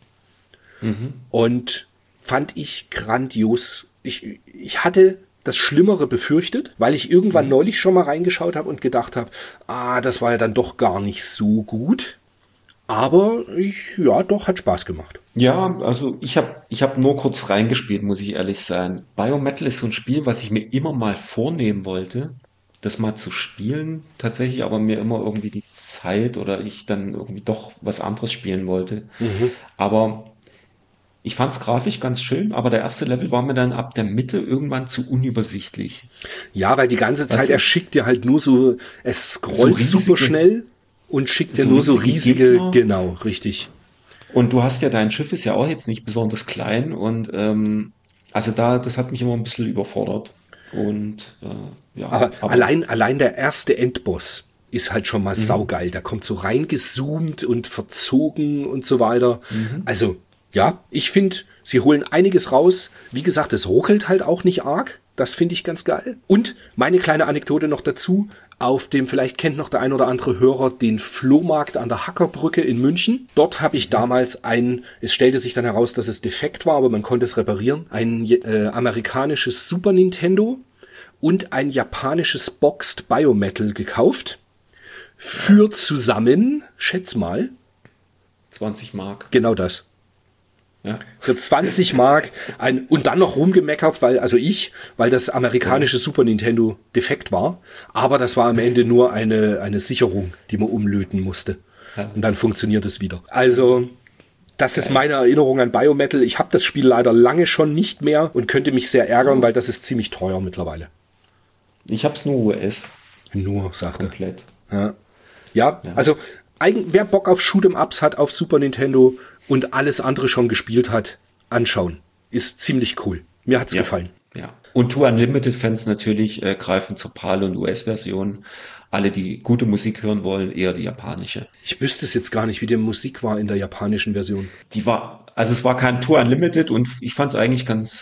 Und fand ich grandios. Ich hatte das Schlimmere befürchtet, weil ich irgendwann neulich schon mal reingeschaut habe und gedacht habe, das war ja dann doch gar nicht so gut. Aber hat Spaß gemacht. Ja, also ich hab nur kurz reingespielt, muss ich ehrlich sein. Biometal ist so ein Spiel, was ich mir immer mal vornehmen wollte, das mal zu spielen, tatsächlich, aber mir immer irgendwie die Zeit oder ich dann irgendwie doch was anderes spielen wollte. Aber ich fand es grafisch ganz schön, aber der erste Level war mir dann ab der Mitte irgendwann zu unübersichtlich. Ja, weil die ganze Zeit, er schickt dir halt nur es scrollt riesige, super schnell und schickt dir so nur so riesige, Gegner. genau, richtig. Und du hast ja, dein Schiff ist ja auch jetzt nicht besonders klein und also das hat mich immer ein bisschen überfordert. Und Aber allein der erste Endboss ist halt schon mal saugeil. Da kommt so reingezoomt und verzogen und so weiter. Also, ja, ich finde, sie holen einiges raus. Wie gesagt, es ruckelt halt auch nicht arg. Das finde ich ganz geil. Und meine kleine Anekdote noch dazu. Vielleicht kennt noch der ein oder andere Hörer den Flohmarkt an der Hackerbrücke in München. Dort habe ich damals es stellte sich dann heraus, dass es defekt war, aber man konnte es reparieren, ein amerikanisches Super Nintendo und ein japanisches Boxed Biometal gekauft. Für zusammen, schätz mal, 20 Mark. genau das. Ja. Für 20 Mark und dann noch rumgemeckert, weil das amerikanische Super Nintendo defekt war. Aber das war am Ende nur eine Sicherung, die man umlöten musste. Ja. Und dann funktioniert es wieder. Also, das ist meine Erinnerung an Biometal. Ich habe das Spiel leider lange schon nicht mehr und könnte mich sehr ärgern, weil das ist ziemlich teuer mittlerweile. Ich hab's nur US. Nur, sagte. Komplett. Ja, also wer Bock auf Shoot'em-Ups hat auf Super Nintendo und alles andere schon gespielt hat, anschauen. Ist ziemlich cool. Mir hat's gefallen. Ja. Und Tour Unlimited-Fans natürlich greifen zur PAL- und US-Version. Alle, die gute Musik hören wollen, eher die japanische. Ich wüsste es jetzt gar nicht, wie die Musik war in der japanischen Version. Es war kein Tour Unlimited und ich fand's eigentlich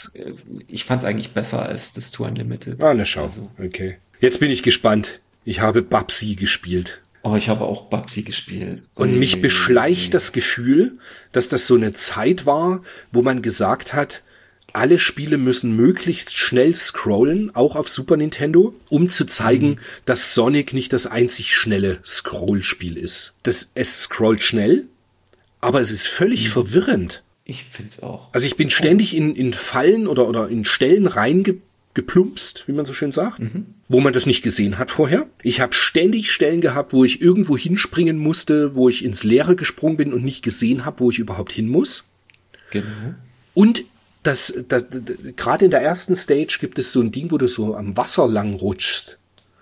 besser als das Tour Unlimited. Na schau. Also. Okay. Jetzt bin ich gespannt. Ich habe Babsi gespielt. Oh, ich habe auch Babsi gespielt. Und mich beschleicht das Gefühl, dass das so eine Zeit war, wo man gesagt hat, alle Spiele müssen möglichst schnell scrollen, auch auf Super Nintendo, um zu zeigen, dass Sonic nicht das einzig schnelle Scrollspiel ist. Es scrollt schnell, aber es ist völlig verwirrend. Ich find's auch. Also ich bin ständig in Fallen oder in Stellen reingeplumpst, wie man so schön sagt, wo man das nicht gesehen hat vorher. Ich habe ständig Stellen gehabt, wo ich irgendwo hinspringen musste, wo ich ins Leere gesprungen bin und nicht gesehen habe, wo ich überhaupt hin muss. Genau. Und gerade in der ersten Stage gibt es so ein Ding, wo du so am Wasser lang rutschst.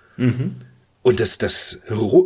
Und das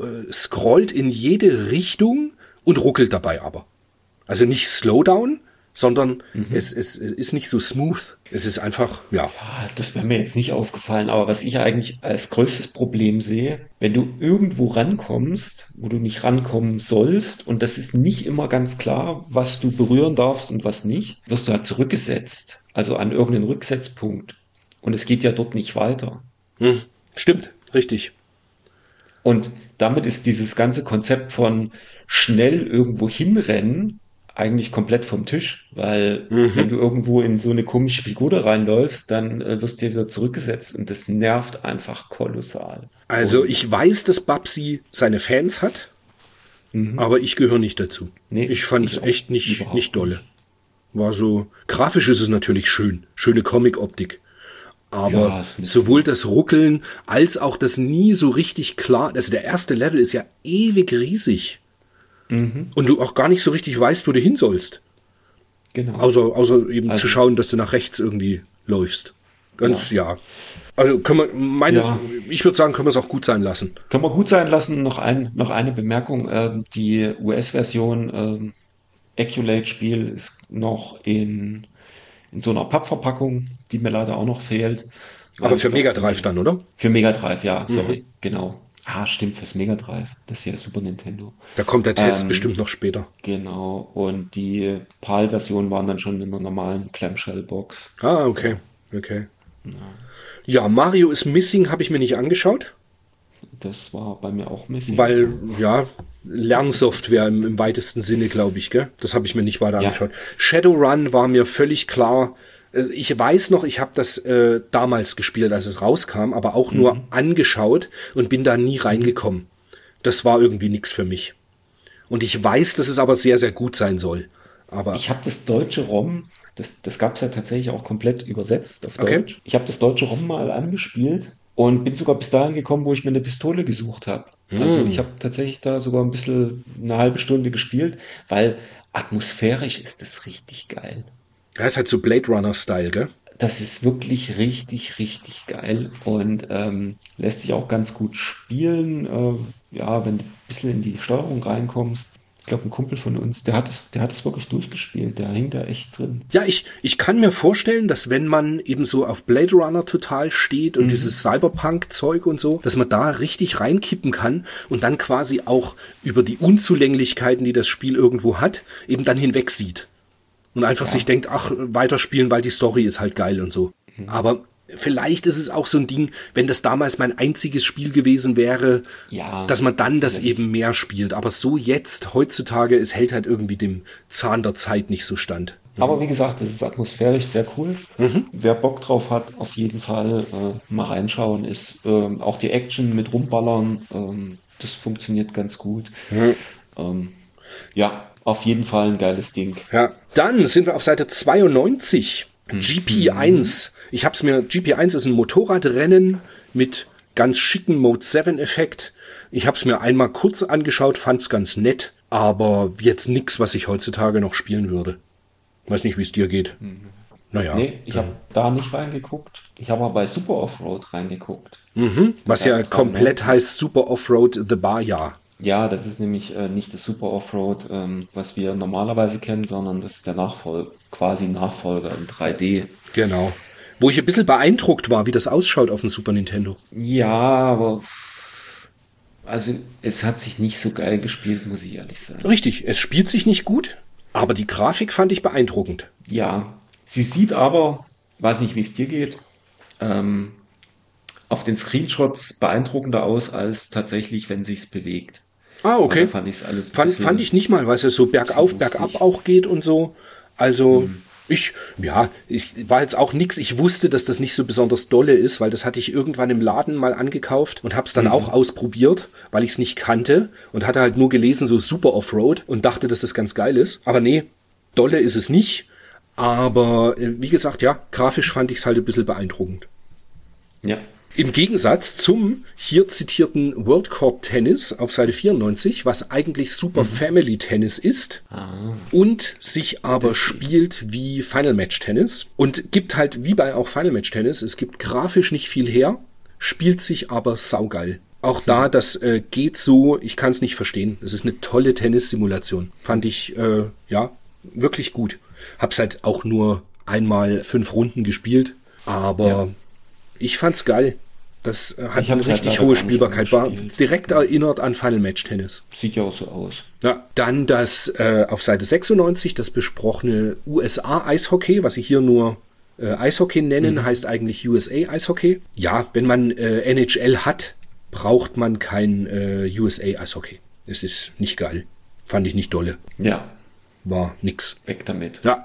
scrollt in jede Richtung und ruckelt dabei aber. Also nicht Slowdown, sondern es ist nicht so smooth. Es ist einfach, ja. Ja, das wäre mir jetzt nicht aufgefallen, aber was ich eigentlich als größtes Problem sehe, wenn du irgendwo rankommst, wo du nicht rankommen sollst, und das ist nicht immer ganz klar, was du berühren darfst und was nicht, wirst du halt zurückgesetzt. Also an irgendeinen Rücksetzpunkt. Und es geht ja dort nicht weiter. Stimmt, richtig. Und damit ist dieses ganze Konzept von schnell irgendwo hinrennen eigentlich komplett vom Tisch, weil wenn du irgendwo in so eine komische Figur da reinläufst, dann wirst du ja wieder zurückgesetzt und das nervt einfach kolossal. Also ich weiß, dass Babsi seine Fans hat, aber ich gehöre nicht dazu. Nee, ich fand es ich auch echt nicht überhaupt dolle. War so, grafisch ist es natürlich schön, schöne Comic-Optik. Aber Ja, das- sowohl das Ruckeln als auch das nie so richtig klar, also der erste Level ist ja ewig riesig. Und du auch gar nicht so richtig weißt, wo du hin sollst. Genau. Außer eben zu schauen, dass du nach rechts irgendwie läufst. Ganz, ja. Also können wir, ich würde sagen, können wir es auch gut sein lassen. Können wir gut sein lassen. Noch eine Bemerkung. Die US-Version Acculate-Spiel ist noch in so einer Pappverpackung, die mir leider auch noch fehlt. Aber für Mega Drive dann, oder? Für Mega Drive, ja, sorry, genau. Ah, stimmt, fürs Mega Drive. Das ist ja Super Nintendo. Da kommt der Test bestimmt noch später. Genau. Und die PAL-Versionen waren dann schon in einer normalen Clamshell-Box. Ah, okay. Ja, Mario is Missing habe ich mir nicht angeschaut, Das war bei mir auch missing. weil, ja, Lernsoftware im weitesten Sinne, glaube ich, gell? Das habe ich mir nicht weiter Ja. angeschaut. Shadowrun war mir völlig klar. Also ich weiß noch, ich habe das damals gespielt, als es rauskam, aber auch nur angeschaut und bin da nie reingekommen. Das war irgendwie nichts für mich. Und ich weiß, dass es aber sehr, sehr gut sein soll. Aber Ich habe das deutsche ROM, das gab es ja tatsächlich auch komplett übersetzt auf Okay. Deutsch. Ich habe das deutsche ROM mal angespielt und bin sogar bis dahin gekommen, wo ich mir eine Pistole gesucht habe. Also ich habe tatsächlich da sogar ein bisschen eine halbe Stunde gespielt, weil atmosphärisch ist das richtig geil. ja, ist halt so Blade Runner-Style, gell? Das ist wirklich richtig, richtig geil und lässt sich auch ganz gut spielen. Ja, wenn du ein bisschen in die Steuerung reinkommst. Ich glaube, ein Kumpel von uns, der hat es wirklich durchgespielt. Der hing da echt drin. Ja, ich kann mir vorstellen, dass wenn man eben so auf Blade Runner total steht und dieses Cyberpunk-Zeug und so, dass man da richtig reinkippen kann und dann quasi auch über die Unzulänglichkeiten, die das Spiel irgendwo hat, eben dann hinweg sieht. Und einfach sich denkt, ach, weiterspielen, weil die Story ist halt geil und so. Aber vielleicht ist es auch so ein Ding, wenn das damals mein einziges Spiel gewesen wäre, Ja, dass man dann das sicherlich. eben mehr spielt. Aber so jetzt, heutzutage, es hält halt irgendwie dem Zahn der Zeit nicht so stand. Aber wie gesagt, das ist atmosphärisch sehr cool. Wer Bock drauf hat, auf jeden Fall mal reinschauen. Ist auch die Action mit Rumballern, das funktioniert ganz gut. Ja, auf jeden Fall ein geiles Ding. Ja, dann sind wir auf Seite 92. GP1. GP1 ist ein Motorradrennen mit ganz schicken Mode 7 Effekt. Ich habe es mir einmal kurz angeschaut, fand's ganz nett, aber jetzt nix, was ich heutzutage noch spielen würde. Weiß nicht, wie es dir geht. Naja. Nee, ich habe da nicht reingeguckt. Ich habe aber bei Super Offroad reingeguckt. Was ja komplett heißt Super Offroad The Bar, ja. Ja, das ist nämlich nicht das Super Offroad, was wir normalerweise kennen, sondern das ist der quasi Nachfolger in 3D. Genau. Wo ich ein bisschen beeindruckt war, wie das ausschaut auf dem Super Nintendo. Ja, aber also es hat sich nicht so geil gespielt, muss ich ehrlich sagen. Richtig, es spielt sich nicht gut, aber die Grafik fand ich beeindruckend. Ja, sie sieht aber, weiß nicht, wie es dir geht, auf den Screenshots beeindruckender aus als tatsächlich, wenn sich's bewegt. Ah, okay. Da fand ich's alles ein Fand bisschen- ich nicht mal, weil es ja so bergauf, bisschen bergab lustig. auch geht und so. Also, ich war jetzt auch nix. Ich wusste, dass das nicht so besonders dolle ist, weil das hatte ich irgendwann im Laden mal angekauft und hab's dann auch ausprobiert, weil ich es nicht kannte und hatte halt nur gelesen, so Super Offroad und dachte, dass das ganz geil ist. Aber nee, dolle ist es nicht. Aber wie gesagt, ja, grafisch fand ich es halt ein bisschen beeindruckend. Ja. Im Gegensatz zum hier zitierten World Court Tennis auf Seite 94, was eigentlich Super Family Tennis ist und sich aber spielt wie Final Match Tennis und gibt halt wie bei auch Final Match Tennis, es gibt grafisch nicht viel her, spielt sich aber saugeil. Auch da, das geht so, ich kann es nicht verstehen. Es ist eine tolle Tennissimulation. Fand ich, ja, wirklich gut. Hab's halt auch nur einmal 5 Runden gespielt, aber ich fand's geil. Das hat eine richtig hohe Spielbarkeit, war direkt erinnert an Final Match Tennis. Sieht ja auch so aus. Ja, dann das auf Seite 96, das besprochene USA Eishockey, was sie hier nur Eishockey nennen, heißt eigentlich USA Eishockey. Ja, wenn man NHL hat, braucht man kein USA Eishockey. Es ist nicht geil. Fand ich nicht dolle. Ja. War nix. Weg damit. Ja.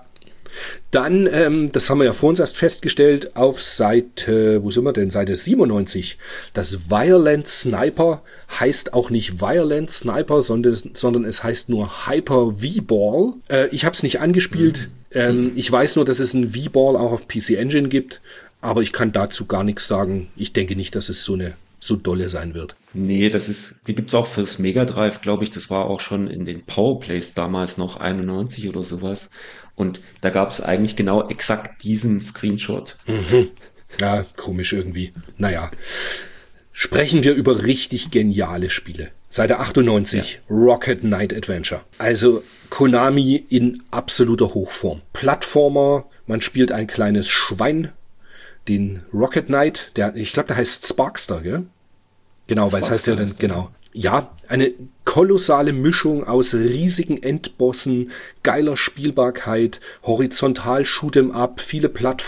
Dann, das haben wir ja vor uns erst festgestellt, auf Seite, wo sind wir denn? Seite 97. Das Violent Sniper heißt auch nicht Violent Sniper, sondern es heißt nur Hyper V-Ball. Ich habe es nicht angespielt. Ich weiß nur, dass es ein V-Ball auch auf PC Engine gibt, aber ich kann dazu gar nichts sagen. Ich denke nicht, dass es so dolle sein wird. Nee, die gibt's auch fürs Mega Drive, glaube ich. Das war auch schon in den Powerplays damals noch 91 oder sowas. Und da gab es eigentlich genau exakt diesen Screenshot. Ja, komisch irgendwie. Naja, sprechen wir über richtig geniale Spiele. Seite 98, Rocket Knight Adventure. Also Konami in absoluter Hochform. Plattformer, man spielt ein kleines Schwein, den Rocket Knight, ich glaube, der heißt Sparkster, gell? Genau, weil es heißt ja dann, genau. Ja, eine kolossale Mischung aus riesigen Endbossen, geiler Spielbarkeit, horizontal Shoot'em Up, viele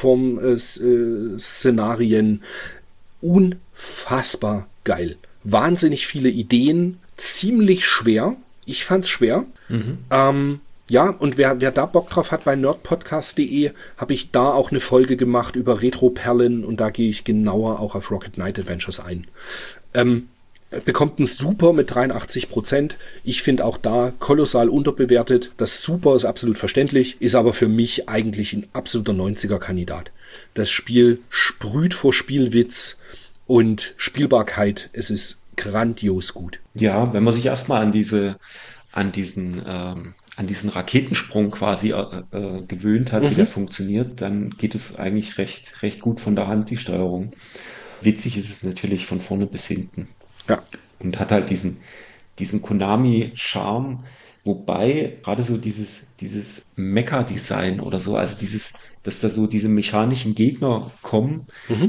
Plattform-Szenarien. Unfassbar geil. Wahnsinnig viele Ideen, ziemlich schwer. Ich fand's schwer. Ja, und wer da Bock drauf hat, bei nerdpodcast.de habe ich da auch eine Folge gemacht über Retro-Perlen und da gehe ich genauer auch auf Rocket Knight Adventures ein. Bekommt ein Super mit 83%. Ich finde auch da kolossal unterbewertet. Das Super ist absolut verständlich, ist aber für mich eigentlich ein absoluter 90er-Kandidat. Das Spiel sprüht vor Spielwitz und Spielbarkeit. Es ist grandios gut. Ja, wenn man sich erstmal an diesen Raketensprung quasi gewöhnt hat, wie der funktioniert, dann geht es eigentlich recht gut von der Hand, die Steuerung. Witzig ist es natürlich von vorne bis hinten. Ja. Und hat halt diesen Konami-Charme, wobei gerade so dieses Mecha-Design oder so, also dass da so diese mechanischen Gegner kommen,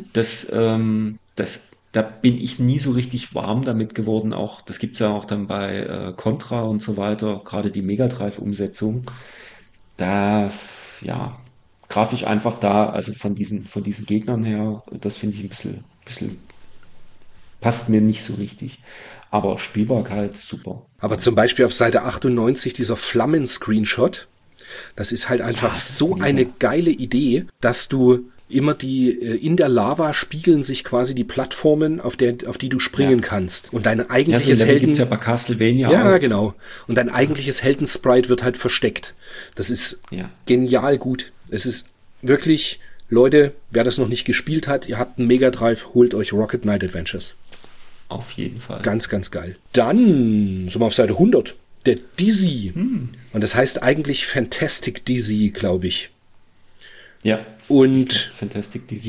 da bin ich nie so richtig warm damit geworden. Auch, das gibt's ja auch dann bei Contra und so weiter, gerade die Mega Drive-Umsetzung. Da, ja, grafisch einfach also von diesen Gegnern her, das finde ich ein bisschen passt mir nicht so richtig. Aber Spielbarkeit, super. Aber zum Beispiel auf Seite 98 dieser Flammen-Screenshot, das ist halt einfach eine geile Idee, dass du immer in der Lava spiegeln sich quasi die Plattformen, auf die du springen kannst. Und dein eigentliches so gibt's ja bei Castlevania auch. Genau. Und dein eigentliches Heldensprite wird halt versteckt. Das ist genial gut. Es ist wirklich, Leute, wer das noch nicht gespielt hat, ihr habt einen Mega Drive, holt euch Rocket Knight Adventures. Auf jeden Fall. Ganz, ganz geil. Dann sind wir auf Seite 100. Der Dizzy. Und das heißt eigentlich Fantastic Dizzy, glaube ich. Ja. Und Fantastic Dizzy.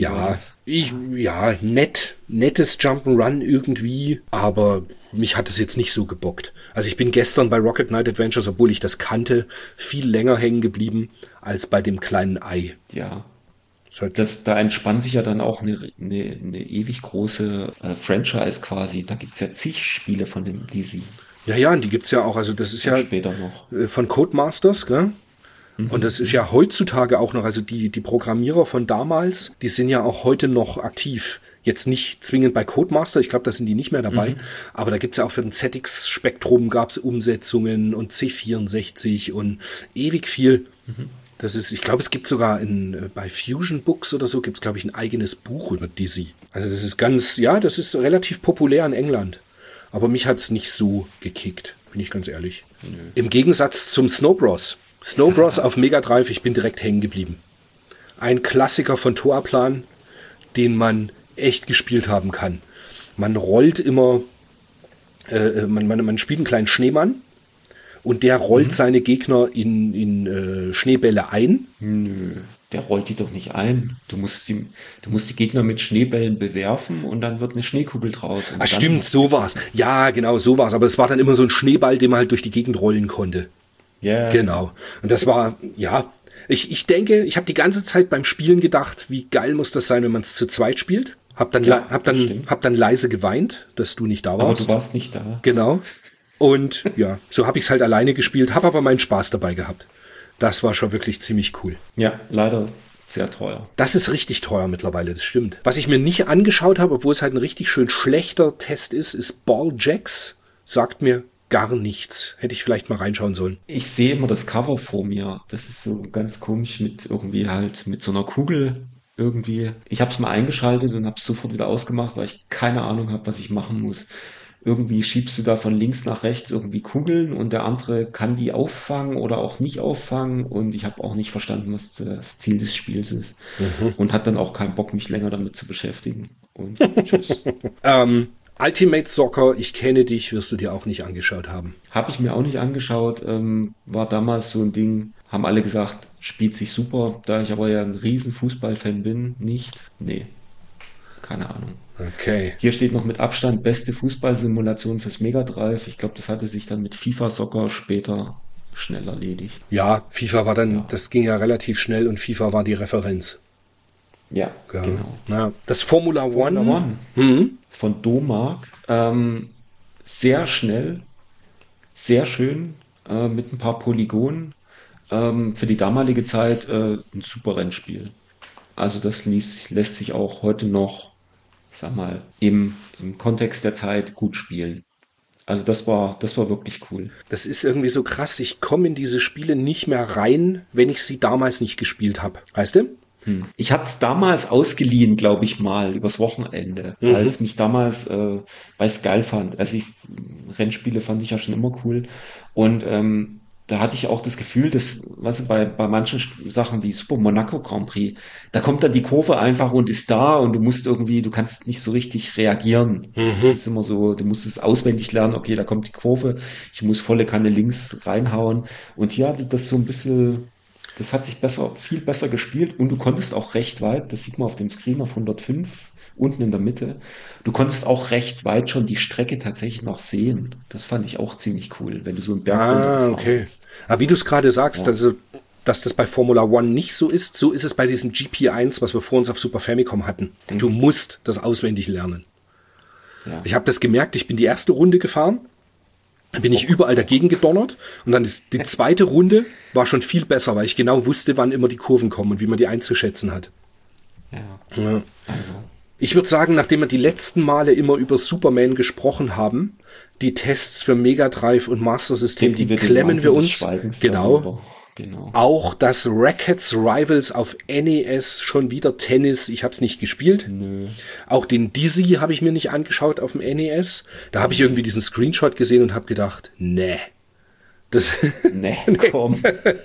Nettes Jump'n'Run irgendwie, aber mich hat es jetzt nicht so gebockt. Also ich bin gestern bei Rocket Knight Adventures, obwohl ich das kannte, viel länger hängen geblieben als bei dem kleinen Ei. Ja. Da entspannt sich ja dann auch eine ewig große Franchise quasi. Da gibt's ja zig Spiele von dem Dizzy. Ja, und die gibt's ja auch. Also das ist ja später noch von Codemasters, gell? Und das ist ja heutzutage auch noch, also die Programmierer von damals, die sind ja auch heute noch aktiv. Jetzt nicht zwingend bei Codemaster, ich glaube, da sind die nicht mehr dabei, aber da gibt's ja auch für den ZX-Spektrum gab's Umsetzungen und C64 und ewig viel. Das ist, ich glaube, es gibt sogar bei Fusion Books oder so gibt's, glaube ich, ein eigenes Buch über Dizzy. Also das ist das ist relativ populär in England. Aber mich hat's nicht so gekickt, bin ich ganz ehrlich. Im Gegensatz zum Snow Bros. Snow Bros auf Mega Drive, ich bin direkt hängen geblieben. Ein Klassiker von Toaplan, den man echt gespielt haben kann. Man rollt immer, man spielt einen kleinen Schneemann und der rollt seine Gegner in Schneebälle ein. Nö, der rollt die doch nicht ein. Du musst die Gegner mit Schneebällen bewerfen und dann wird eine Schneekugel draus. Stimmt, so war's. Ja, genau, so war's. Aber es war dann immer so ein Schneeball, den man halt durch die Gegend rollen konnte. Ja. Genau. Und das war, Ich denke, ich habe die ganze Zeit beim Spielen gedacht, wie geil muss das sein, wenn man es zu zweit spielt. Hab dann leise geweint, dass du nicht da warst. Aber du warst nicht da. Genau. Und ja, so habe ich es halt alleine gespielt, habe aber meinen Spaß dabei gehabt. Das war schon wirklich ziemlich cool. Ja, leider sehr teuer. Das ist richtig teuer mittlerweile, das stimmt. Was ich mir nicht angeschaut habe, obwohl es halt ein richtig schön schlechter Test ist Ball Jacks. Sagt mir gar nichts. Hätte ich vielleicht mal reinschauen sollen. Ich sehe immer das Cover vor mir. Das ist so ganz komisch mit irgendwie halt mit so einer Kugel irgendwie. Ich habe es mal eingeschaltet und habe es sofort wieder ausgemacht, weil ich keine Ahnung habe, was ich machen muss. Irgendwie schiebst du da von links nach rechts irgendwie Kugeln und der andere kann die auffangen oder auch nicht auffangen und ich habe auch nicht verstanden, was das Ziel des Spiels ist und hat dann auch keinen Bock, mich länger damit zu beschäftigen. Und tschüss. Ultimate Soccer, ich kenne dich, wirst du dir auch nicht angeschaut haben. Habe ich mir auch nicht angeschaut, war damals so ein Ding, haben alle gesagt, spielt sich super, da ich aber ja ein riesen Fußballfan bin, nicht? Nee, keine Ahnung. Okay. Hier steht noch mit Abstand beste Fußballsimulation fürs Mega Drive. Ich glaube, das hatte sich dann mit FIFA Soccer später schnell erledigt. Ja, FIFA war dann, das ging ja relativ schnell und FIFA war die Referenz. Ja, genau. Na, das Formula One. Von Domark. Sehr schnell, sehr schön, mit ein paar Polygonen. Für die damalige Zeit ein super Rennspiel. Also das lässt sich auch heute noch, ich sag mal, im Kontext der Zeit gut spielen. Also das war wirklich cool. Das ist irgendwie so krass. Ich komme in diese Spiele nicht mehr rein, wenn ich sie damals nicht gespielt habe. Weißt du? Ich hatte es damals ausgeliehen, glaube ich mal, übers Wochenende, weil es mich damals, weil ich es geil fand. Also Rennspiele fand ich ja schon immer cool. Und da hatte ich auch das Gefühl, dass, weißt du, bei manchen Sachen wie Super Monaco Grand Prix, da kommt dann die Kurve einfach und ist da und du kannst nicht so richtig reagieren. Das ist immer so, du musst es auswendig lernen, okay, da kommt die Kurve, ich muss volle Kanne links reinhauen. Und hier hatte das so ein bisschen, das hat sich viel besser gespielt und du konntest auch recht weit, das sieht man auf dem Screen auf 105, unten in der Mitte, du konntest auch recht weit schon die Strecke tatsächlich noch sehen. Das fand ich auch ziemlich cool, wenn du so einen Berg runtergefahren bist. Aber wie du es gerade sagst, also, dass das bei Formula One nicht so ist es bei diesem GP1, was wir vor uns auf Super Famicom hatten. Du musst das auswendig lernen. Ja. Ich habe das gemerkt, ich bin die erste Runde gefahren, dann bin ich überall dagegen gedonnert und dann die zweite Runde war schon viel besser, weil ich genau wusste, wann immer die Kurven kommen und wie man die einzuschätzen hat. Ja. Also. Ich würde sagen, nachdem wir die letzten Male immer über Superman gesprochen haben, die Tests für Mega Drive und Master System, die klemmen wir uns. Genau. Auch das Rackets Rivals auf NES, schon wieder Tennis, ich habe es nicht gespielt. Nö. Auch den Dizzy habe ich mir nicht angeschaut auf dem NES. Da habe ich irgendwie diesen Screenshot gesehen und habe gedacht, nee. Komm.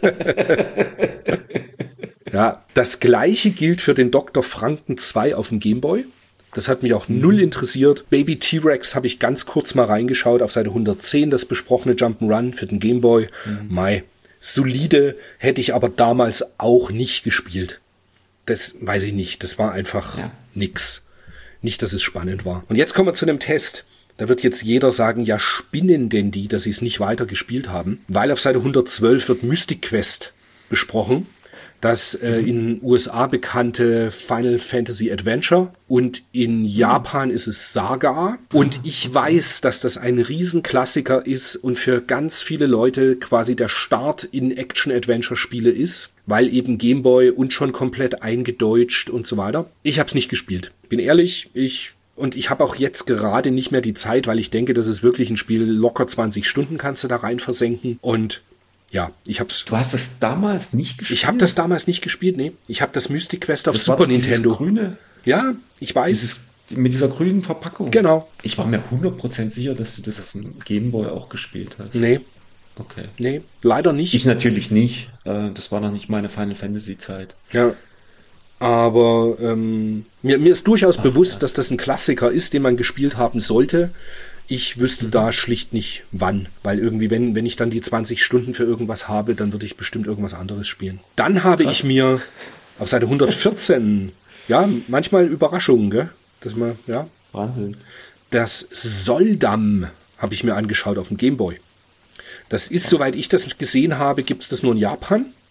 Ja, das gleiche gilt für den Dr. Franken 2 auf dem Gameboy. Das hat mich auch null interessiert. Baby T-Rex habe ich ganz kurz mal reingeschaut auf Seite 110, das besprochene Jump'n'Run für den Gameboy. Solide, hätte ich aber damals auch nicht gespielt. Das weiß ich nicht, das war einfach nix. Nicht, dass es spannend war. Und jetzt kommen wir zu einem Test. Da wird jetzt jeder sagen, ja, spinnen denn die, dass sie es nicht weiter gespielt haben? Weil auf Seite 112 wird Mystic Quest besprochen. Das in den USA bekannte Final Fantasy Adventure und in Japan ist es Saga. Und ich weiß, dass das ein Riesenklassiker ist und für ganz viele Leute quasi der Start in Action-Adventure-Spiele ist, weil eben Gameboy und schon komplett eingedeutscht und so weiter. Ich habe es nicht gespielt. Bin ehrlich, ich habe auch jetzt gerade nicht mehr die Zeit, weil ich denke, das ist wirklich ein Spiel, locker 20 Stunden kannst du da rein versenken und ja, Du hast das damals nicht gespielt? Ich habe das damals nicht gespielt, nee. Ich habe das Mystic Quest auf Super Nintendo. Grüne? Ja, ich weiß. Mit dieser grünen Verpackung? Genau. Ich war mir 100% sicher, dass du das auf dem Gameboy auch gespielt hast. Nee. Okay. Nee, leider nicht. Ich natürlich nicht. Das war noch nicht meine Final Fantasy Zeit. Ja. Aber mir ist durchaus bewusst, dass das ein Klassiker ist, den man gespielt haben sollte. Ich wüsste da schlicht nicht wann, weil irgendwie, wenn ich dann die 20 Stunden für irgendwas habe, dann würde ich bestimmt irgendwas anderes spielen. Dann habe ich mir auf Seite 114, ja, manchmal Überraschungen, gell? Dass man, ja. Wahnsinn. Das Soldam habe ich mir angeschaut auf dem Gameboy. Das ist, soweit ich das gesehen habe, gibt es das nur in Japan.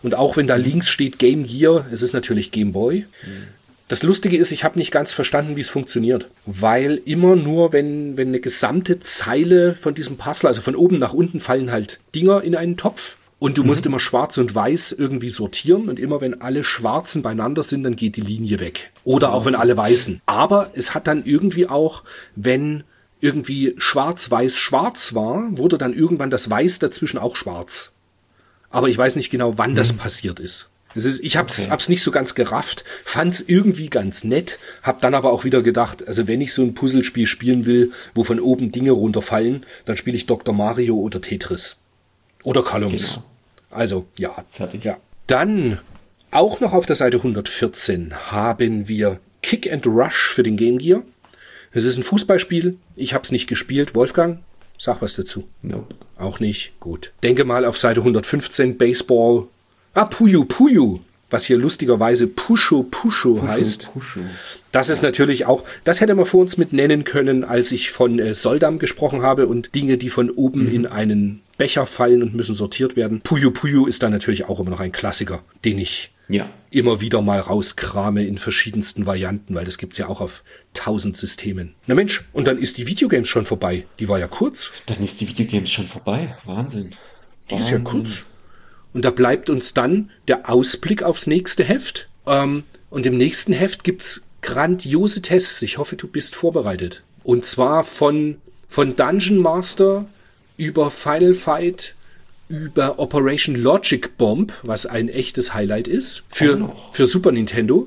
Und auch wenn da links steht Game Gear, es ist natürlich Game Boy. Das Lustige ist, ich habe nicht ganz verstanden, wie es funktioniert. Weil immer nur, wenn eine gesamte Zeile von diesem Puzzle, also von oben nach unten, fallen halt Dinger in einen Topf. Und du musst immer schwarz und weiß irgendwie sortieren. Und immer wenn alle Schwarzen beieinander sind, dann geht die Linie weg. Oder auch wenn alle Weißen. Aber es hat dann irgendwie auch, wenn irgendwie schwarz, weiß, schwarz war, wurde dann irgendwann das Weiß dazwischen auch schwarz. Aber ich weiß nicht genau, wann das passiert ist. Ich hab's nicht so ganz gerafft, fand's irgendwie ganz nett, hab dann aber auch wieder gedacht, also wenn ich so ein Puzzlespiel spielen will, wo von oben Dinge runterfallen, dann spiele ich Dr. Mario oder Tetris. Oder Columns. Genau. Also, ja. Fertig. Ja. Dann, auch noch auf der Seite 114, haben wir Kick and Rush für den Game Gear. Es ist ein Fußballspiel, ich hab's nicht gespielt. Wolfgang, sag was dazu. Nope. Auch nicht? Gut. Denke mal auf Seite 115, Baseball. Puyo Puyo, was hier lustigerweise Pusho heißt. Pusho. Das ist natürlich auch, das hätte man vor uns mit nennen können, als ich von Soldam gesprochen habe und Dinge, die von oben in einen Becher fallen und müssen sortiert werden. Puyo Puyo ist da natürlich auch immer noch ein Klassiker, den ich immer wieder mal rauskrame in verschiedensten Varianten, weil das gibt's ja auch auf 1000 Systemen. Na Mensch, und dann ist die Videogames schon vorbei. Die war ja kurz. Dann ist die Videogames schon vorbei. Wahnsinn. Die ist ja kurz. Und da bleibt uns dann der Ausblick aufs nächste Heft. Und im nächsten Heft gibt's grandiose Tests. Ich hoffe, du bist vorbereitet. Und zwar von Dungeon Master über Final Fight, über Operation Logic Bomb, was ein echtes Highlight ist, für Super Nintendo,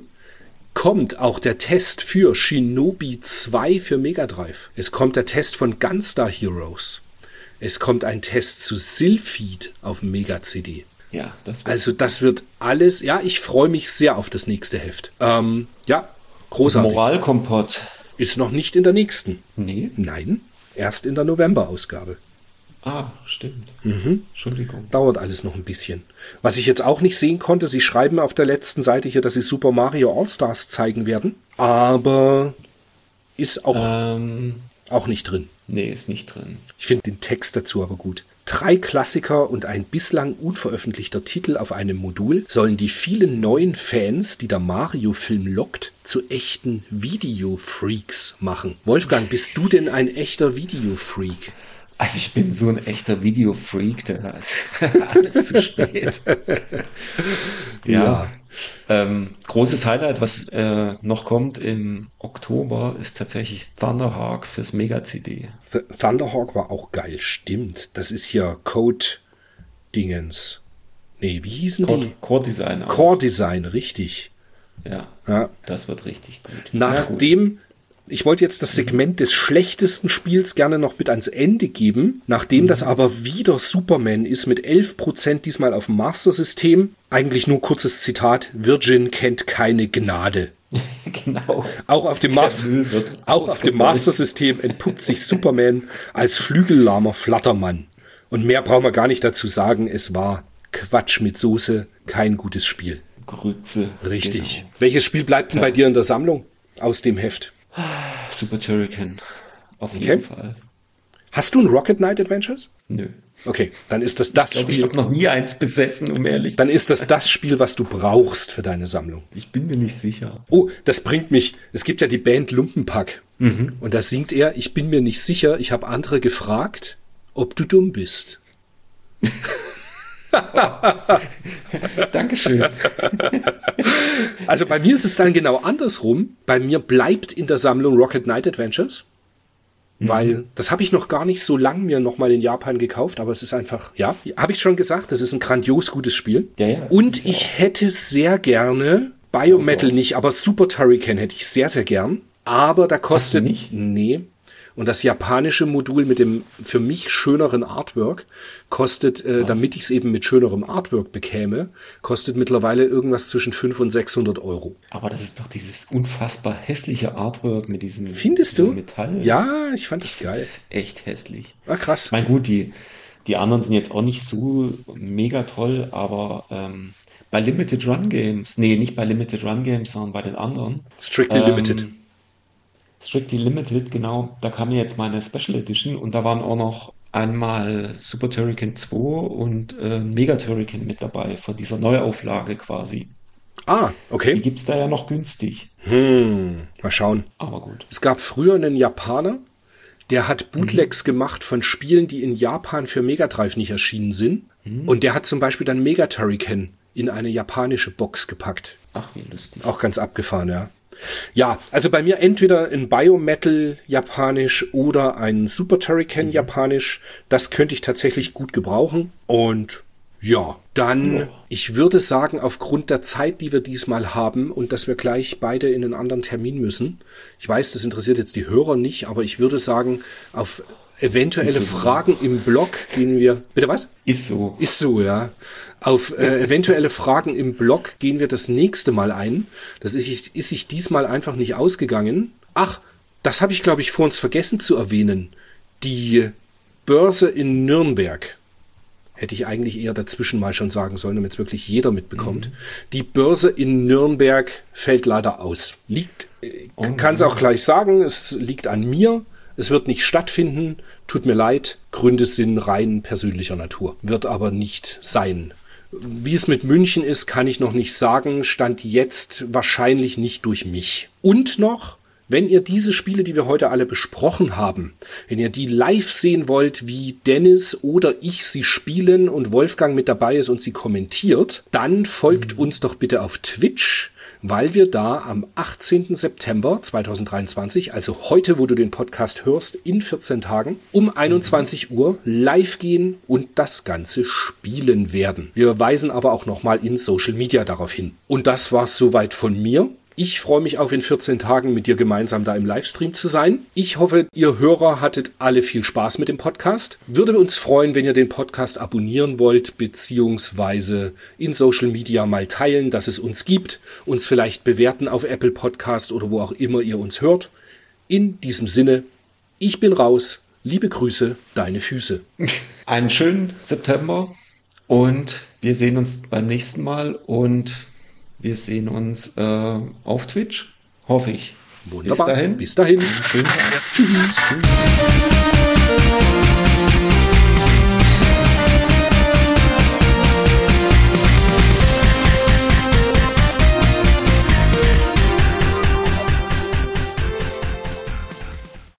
kommt auch der Test für Shinobi 2 für Mega Drive. Es kommt der Test von Gunstar Heroes. Es kommt ein Test zu Sylphid auf dem Mega-CD. Ja, das wird alles, ich freue mich sehr auf das nächste Heft. Großartig. Moralkompott. Ist noch nicht in der nächsten. Nee? Nein, erst in der November-Ausgabe. Stimmt. Entschuldigung. Dauert alles noch ein bisschen. Was ich jetzt auch nicht sehen konnte, sie schreiben auf der letzten Seite hier, dass sie Super Mario All-Stars zeigen werden, aber ist auch nicht drin. Nee, ist nicht drin. Ich finde den Text dazu aber gut. 3 Klassiker und ein bislang unveröffentlichter Titel auf einem Modul sollen die vielen neuen Fans, die der Mario-Film lockt, zu echten Videofreaks machen. Wolfgang, bist du denn ein echter Videofreak? Also ich bin so ein echter Videofreak, da ist alles zu spät. Großes Highlight, was noch kommt im Oktober, ist tatsächlich Thunderhawk fürs Mega-CD. Thunderhawk war auch geil, stimmt. Das ist hier Code-Dingens. Nee, wie hießen die? Core Design. Core Design, richtig. Ja, das wird richtig gut. Nachdem... Ich wollte jetzt das Segment des schlechtesten Spiels gerne noch mit ans Ende geben, nachdem das aber wieder Superman ist mit 11% diesmal auf dem Master-System. Eigentlich nur kurzes Zitat, Virgin kennt keine Gnade. Genau. Auch auf dem Master-System entpuppt sich Superman als flügellahmer Flattermann. Und mehr brauchen wir gar nicht dazu sagen, es war Quatsch mit Soße, kein gutes Spiel. Grütze. Richtig. Genau. Welches Spiel bleibt denn bei dir in der Sammlung aus dem Heft? Super Turrican. Auf jeden Fall. Hast du ein Rocket Knight Adventures? Nö. Okay, dann ist das Spiel. Ich habe noch nie eins besessen, um ehrlich zu sein. Dann ist das Spiel, was du brauchst für deine Sammlung. Ich bin mir nicht sicher. Oh, das bringt mich. Es gibt ja die Band Lumpenpack. Und da singt er, ich bin mir nicht sicher, ich habe andere gefragt, ob du dumm bist. Dankeschön. Also bei mir ist es dann genau andersrum. Bei mir bleibt in der Sammlung Rocket Knight Adventures, weil das habe ich noch gar nicht so lang mir nochmal in Japan gekauft, aber es ist einfach, habe ich schon gesagt, das ist ein grandios gutes Spiel. Ja, und ich hätte sehr gerne, Biometal nicht, aber Super Turrican hätte ich sehr, sehr gern, aber da kostet... Hast du nicht? Nee. Und das japanische Modul mit dem für mich schöneren Artwork kostet, damit ich es eben mit schönerem Artwork bekäme, kostet mittlerweile irgendwas zwischen 500 und 600 Euro. Aber das ist doch dieses unfassbar hässliche Artwork mit diesem, Findest du? Metall. Ja, ich fand das geil. Das ist echt hässlich. Krass. Mein gut, die anderen sind jetzt auch nicht so mega toll, aber bei Limited Run Games, nicht bei Limited Run Games, sondern bei den anderen. Strictly Limited, genau. Da kam mir jetzt meine Special Edition und da waren auch noch einmal Super Turrican 2 und Mega Turrican mit dabei von dieser Neuauflage quasi. Ah, okay. Die gibt es da ja noch günstig. Mal schauen. Aber gut. Es gab früher einen Japaner, der hat Bootlegs gemacht von Spielen, die in Japan für Mega Drive nicht erschienen sind. Und der hat zum Beispiel dann Mega Turrican in eine japanische Box gepackt. Ach, wie lustig. Auch ganz abgefahren, ja. Ja, also bei mir entweder ein Biometal japanisch oder ein Super Turrican japanisch. Das könnte ich tatsächlich gut gebrauchen. Und ja, dann, ich würde sagen, aufgrund der Zeit, die wir diesmal haben und dass wir gleich beide in einen anderen Termin müssen. Ich weiß, das interessiert jetzt die Hörer nicht, aber ich würde sagen, auf eventuelle Fragen im Blog gehen wir... Bitte was? Ist so. Ist so, ja. Auf eventuelle Fragen im Blog gehen wir das nächste Mal ein. Das ist sich diesmal einfach nicht ausgegangen. Ach, das habe ich, glaube ich, vor uns vergessen zu erwähnen. Die Börse in Nürnberg. Hätte ich eigentlich eher dazwischen mal schon sagen sollen, damit es wirklich jeder mitbekommt. Die Börse in Nürnberg fällt leider aus. Kann es auch gleich sagen, es liegt an mir. Es wird nicht stattfinden. Tut mir leid. Gründe sind rein persönlicher Natur. Wird aber nicht sein. Wie es mit München ist, kann ich noch nicht sagen. Stand jetzt wahrscheinlich nicht durch mich. Und noch, wenn ihr diese Spiele, die wir heute alle besprochen haben, wenn ihr die live sehen wollt, wie Dennis oder ich sie spielen und Wolfgang mit dabei ist und sie kommentiert, dann folgt uns doch bitte auf Twitch, weil wir da am 18. September 2023, also heute, wo du den Podcast hörst, in 14 Tagen, um 21 Uhr live gehen und das Ganze spielen werden. Wir weisen aber auch nochmal in Social Media darauf hin. Und das war's soweit von mir. Ich freue mich auf in 14 Tagen mit dir gemeinsam da im Livestream zu sein. Ich hoffe, ihr Hörer hattet alle viel Spaß mit dem Podcast. Würde uns freuen, wenn ihr den Podcast abonnieren wollt, beziehungsweise in Social Media mal teilen, dass es uns gibt, uns vielleicht bewerten auf Apple Podcast oder wo auch immer ihr uns hört. In diesem Sinne, ich bin raus. Liebe Grüße, deine Füße. Einen schönen September und wir sehen uns beim nächsten Mal und wir sehen uns auf Twitch, hoffe ich. Wunderbar. Bis dahin. Schönen Tag. Tschüss.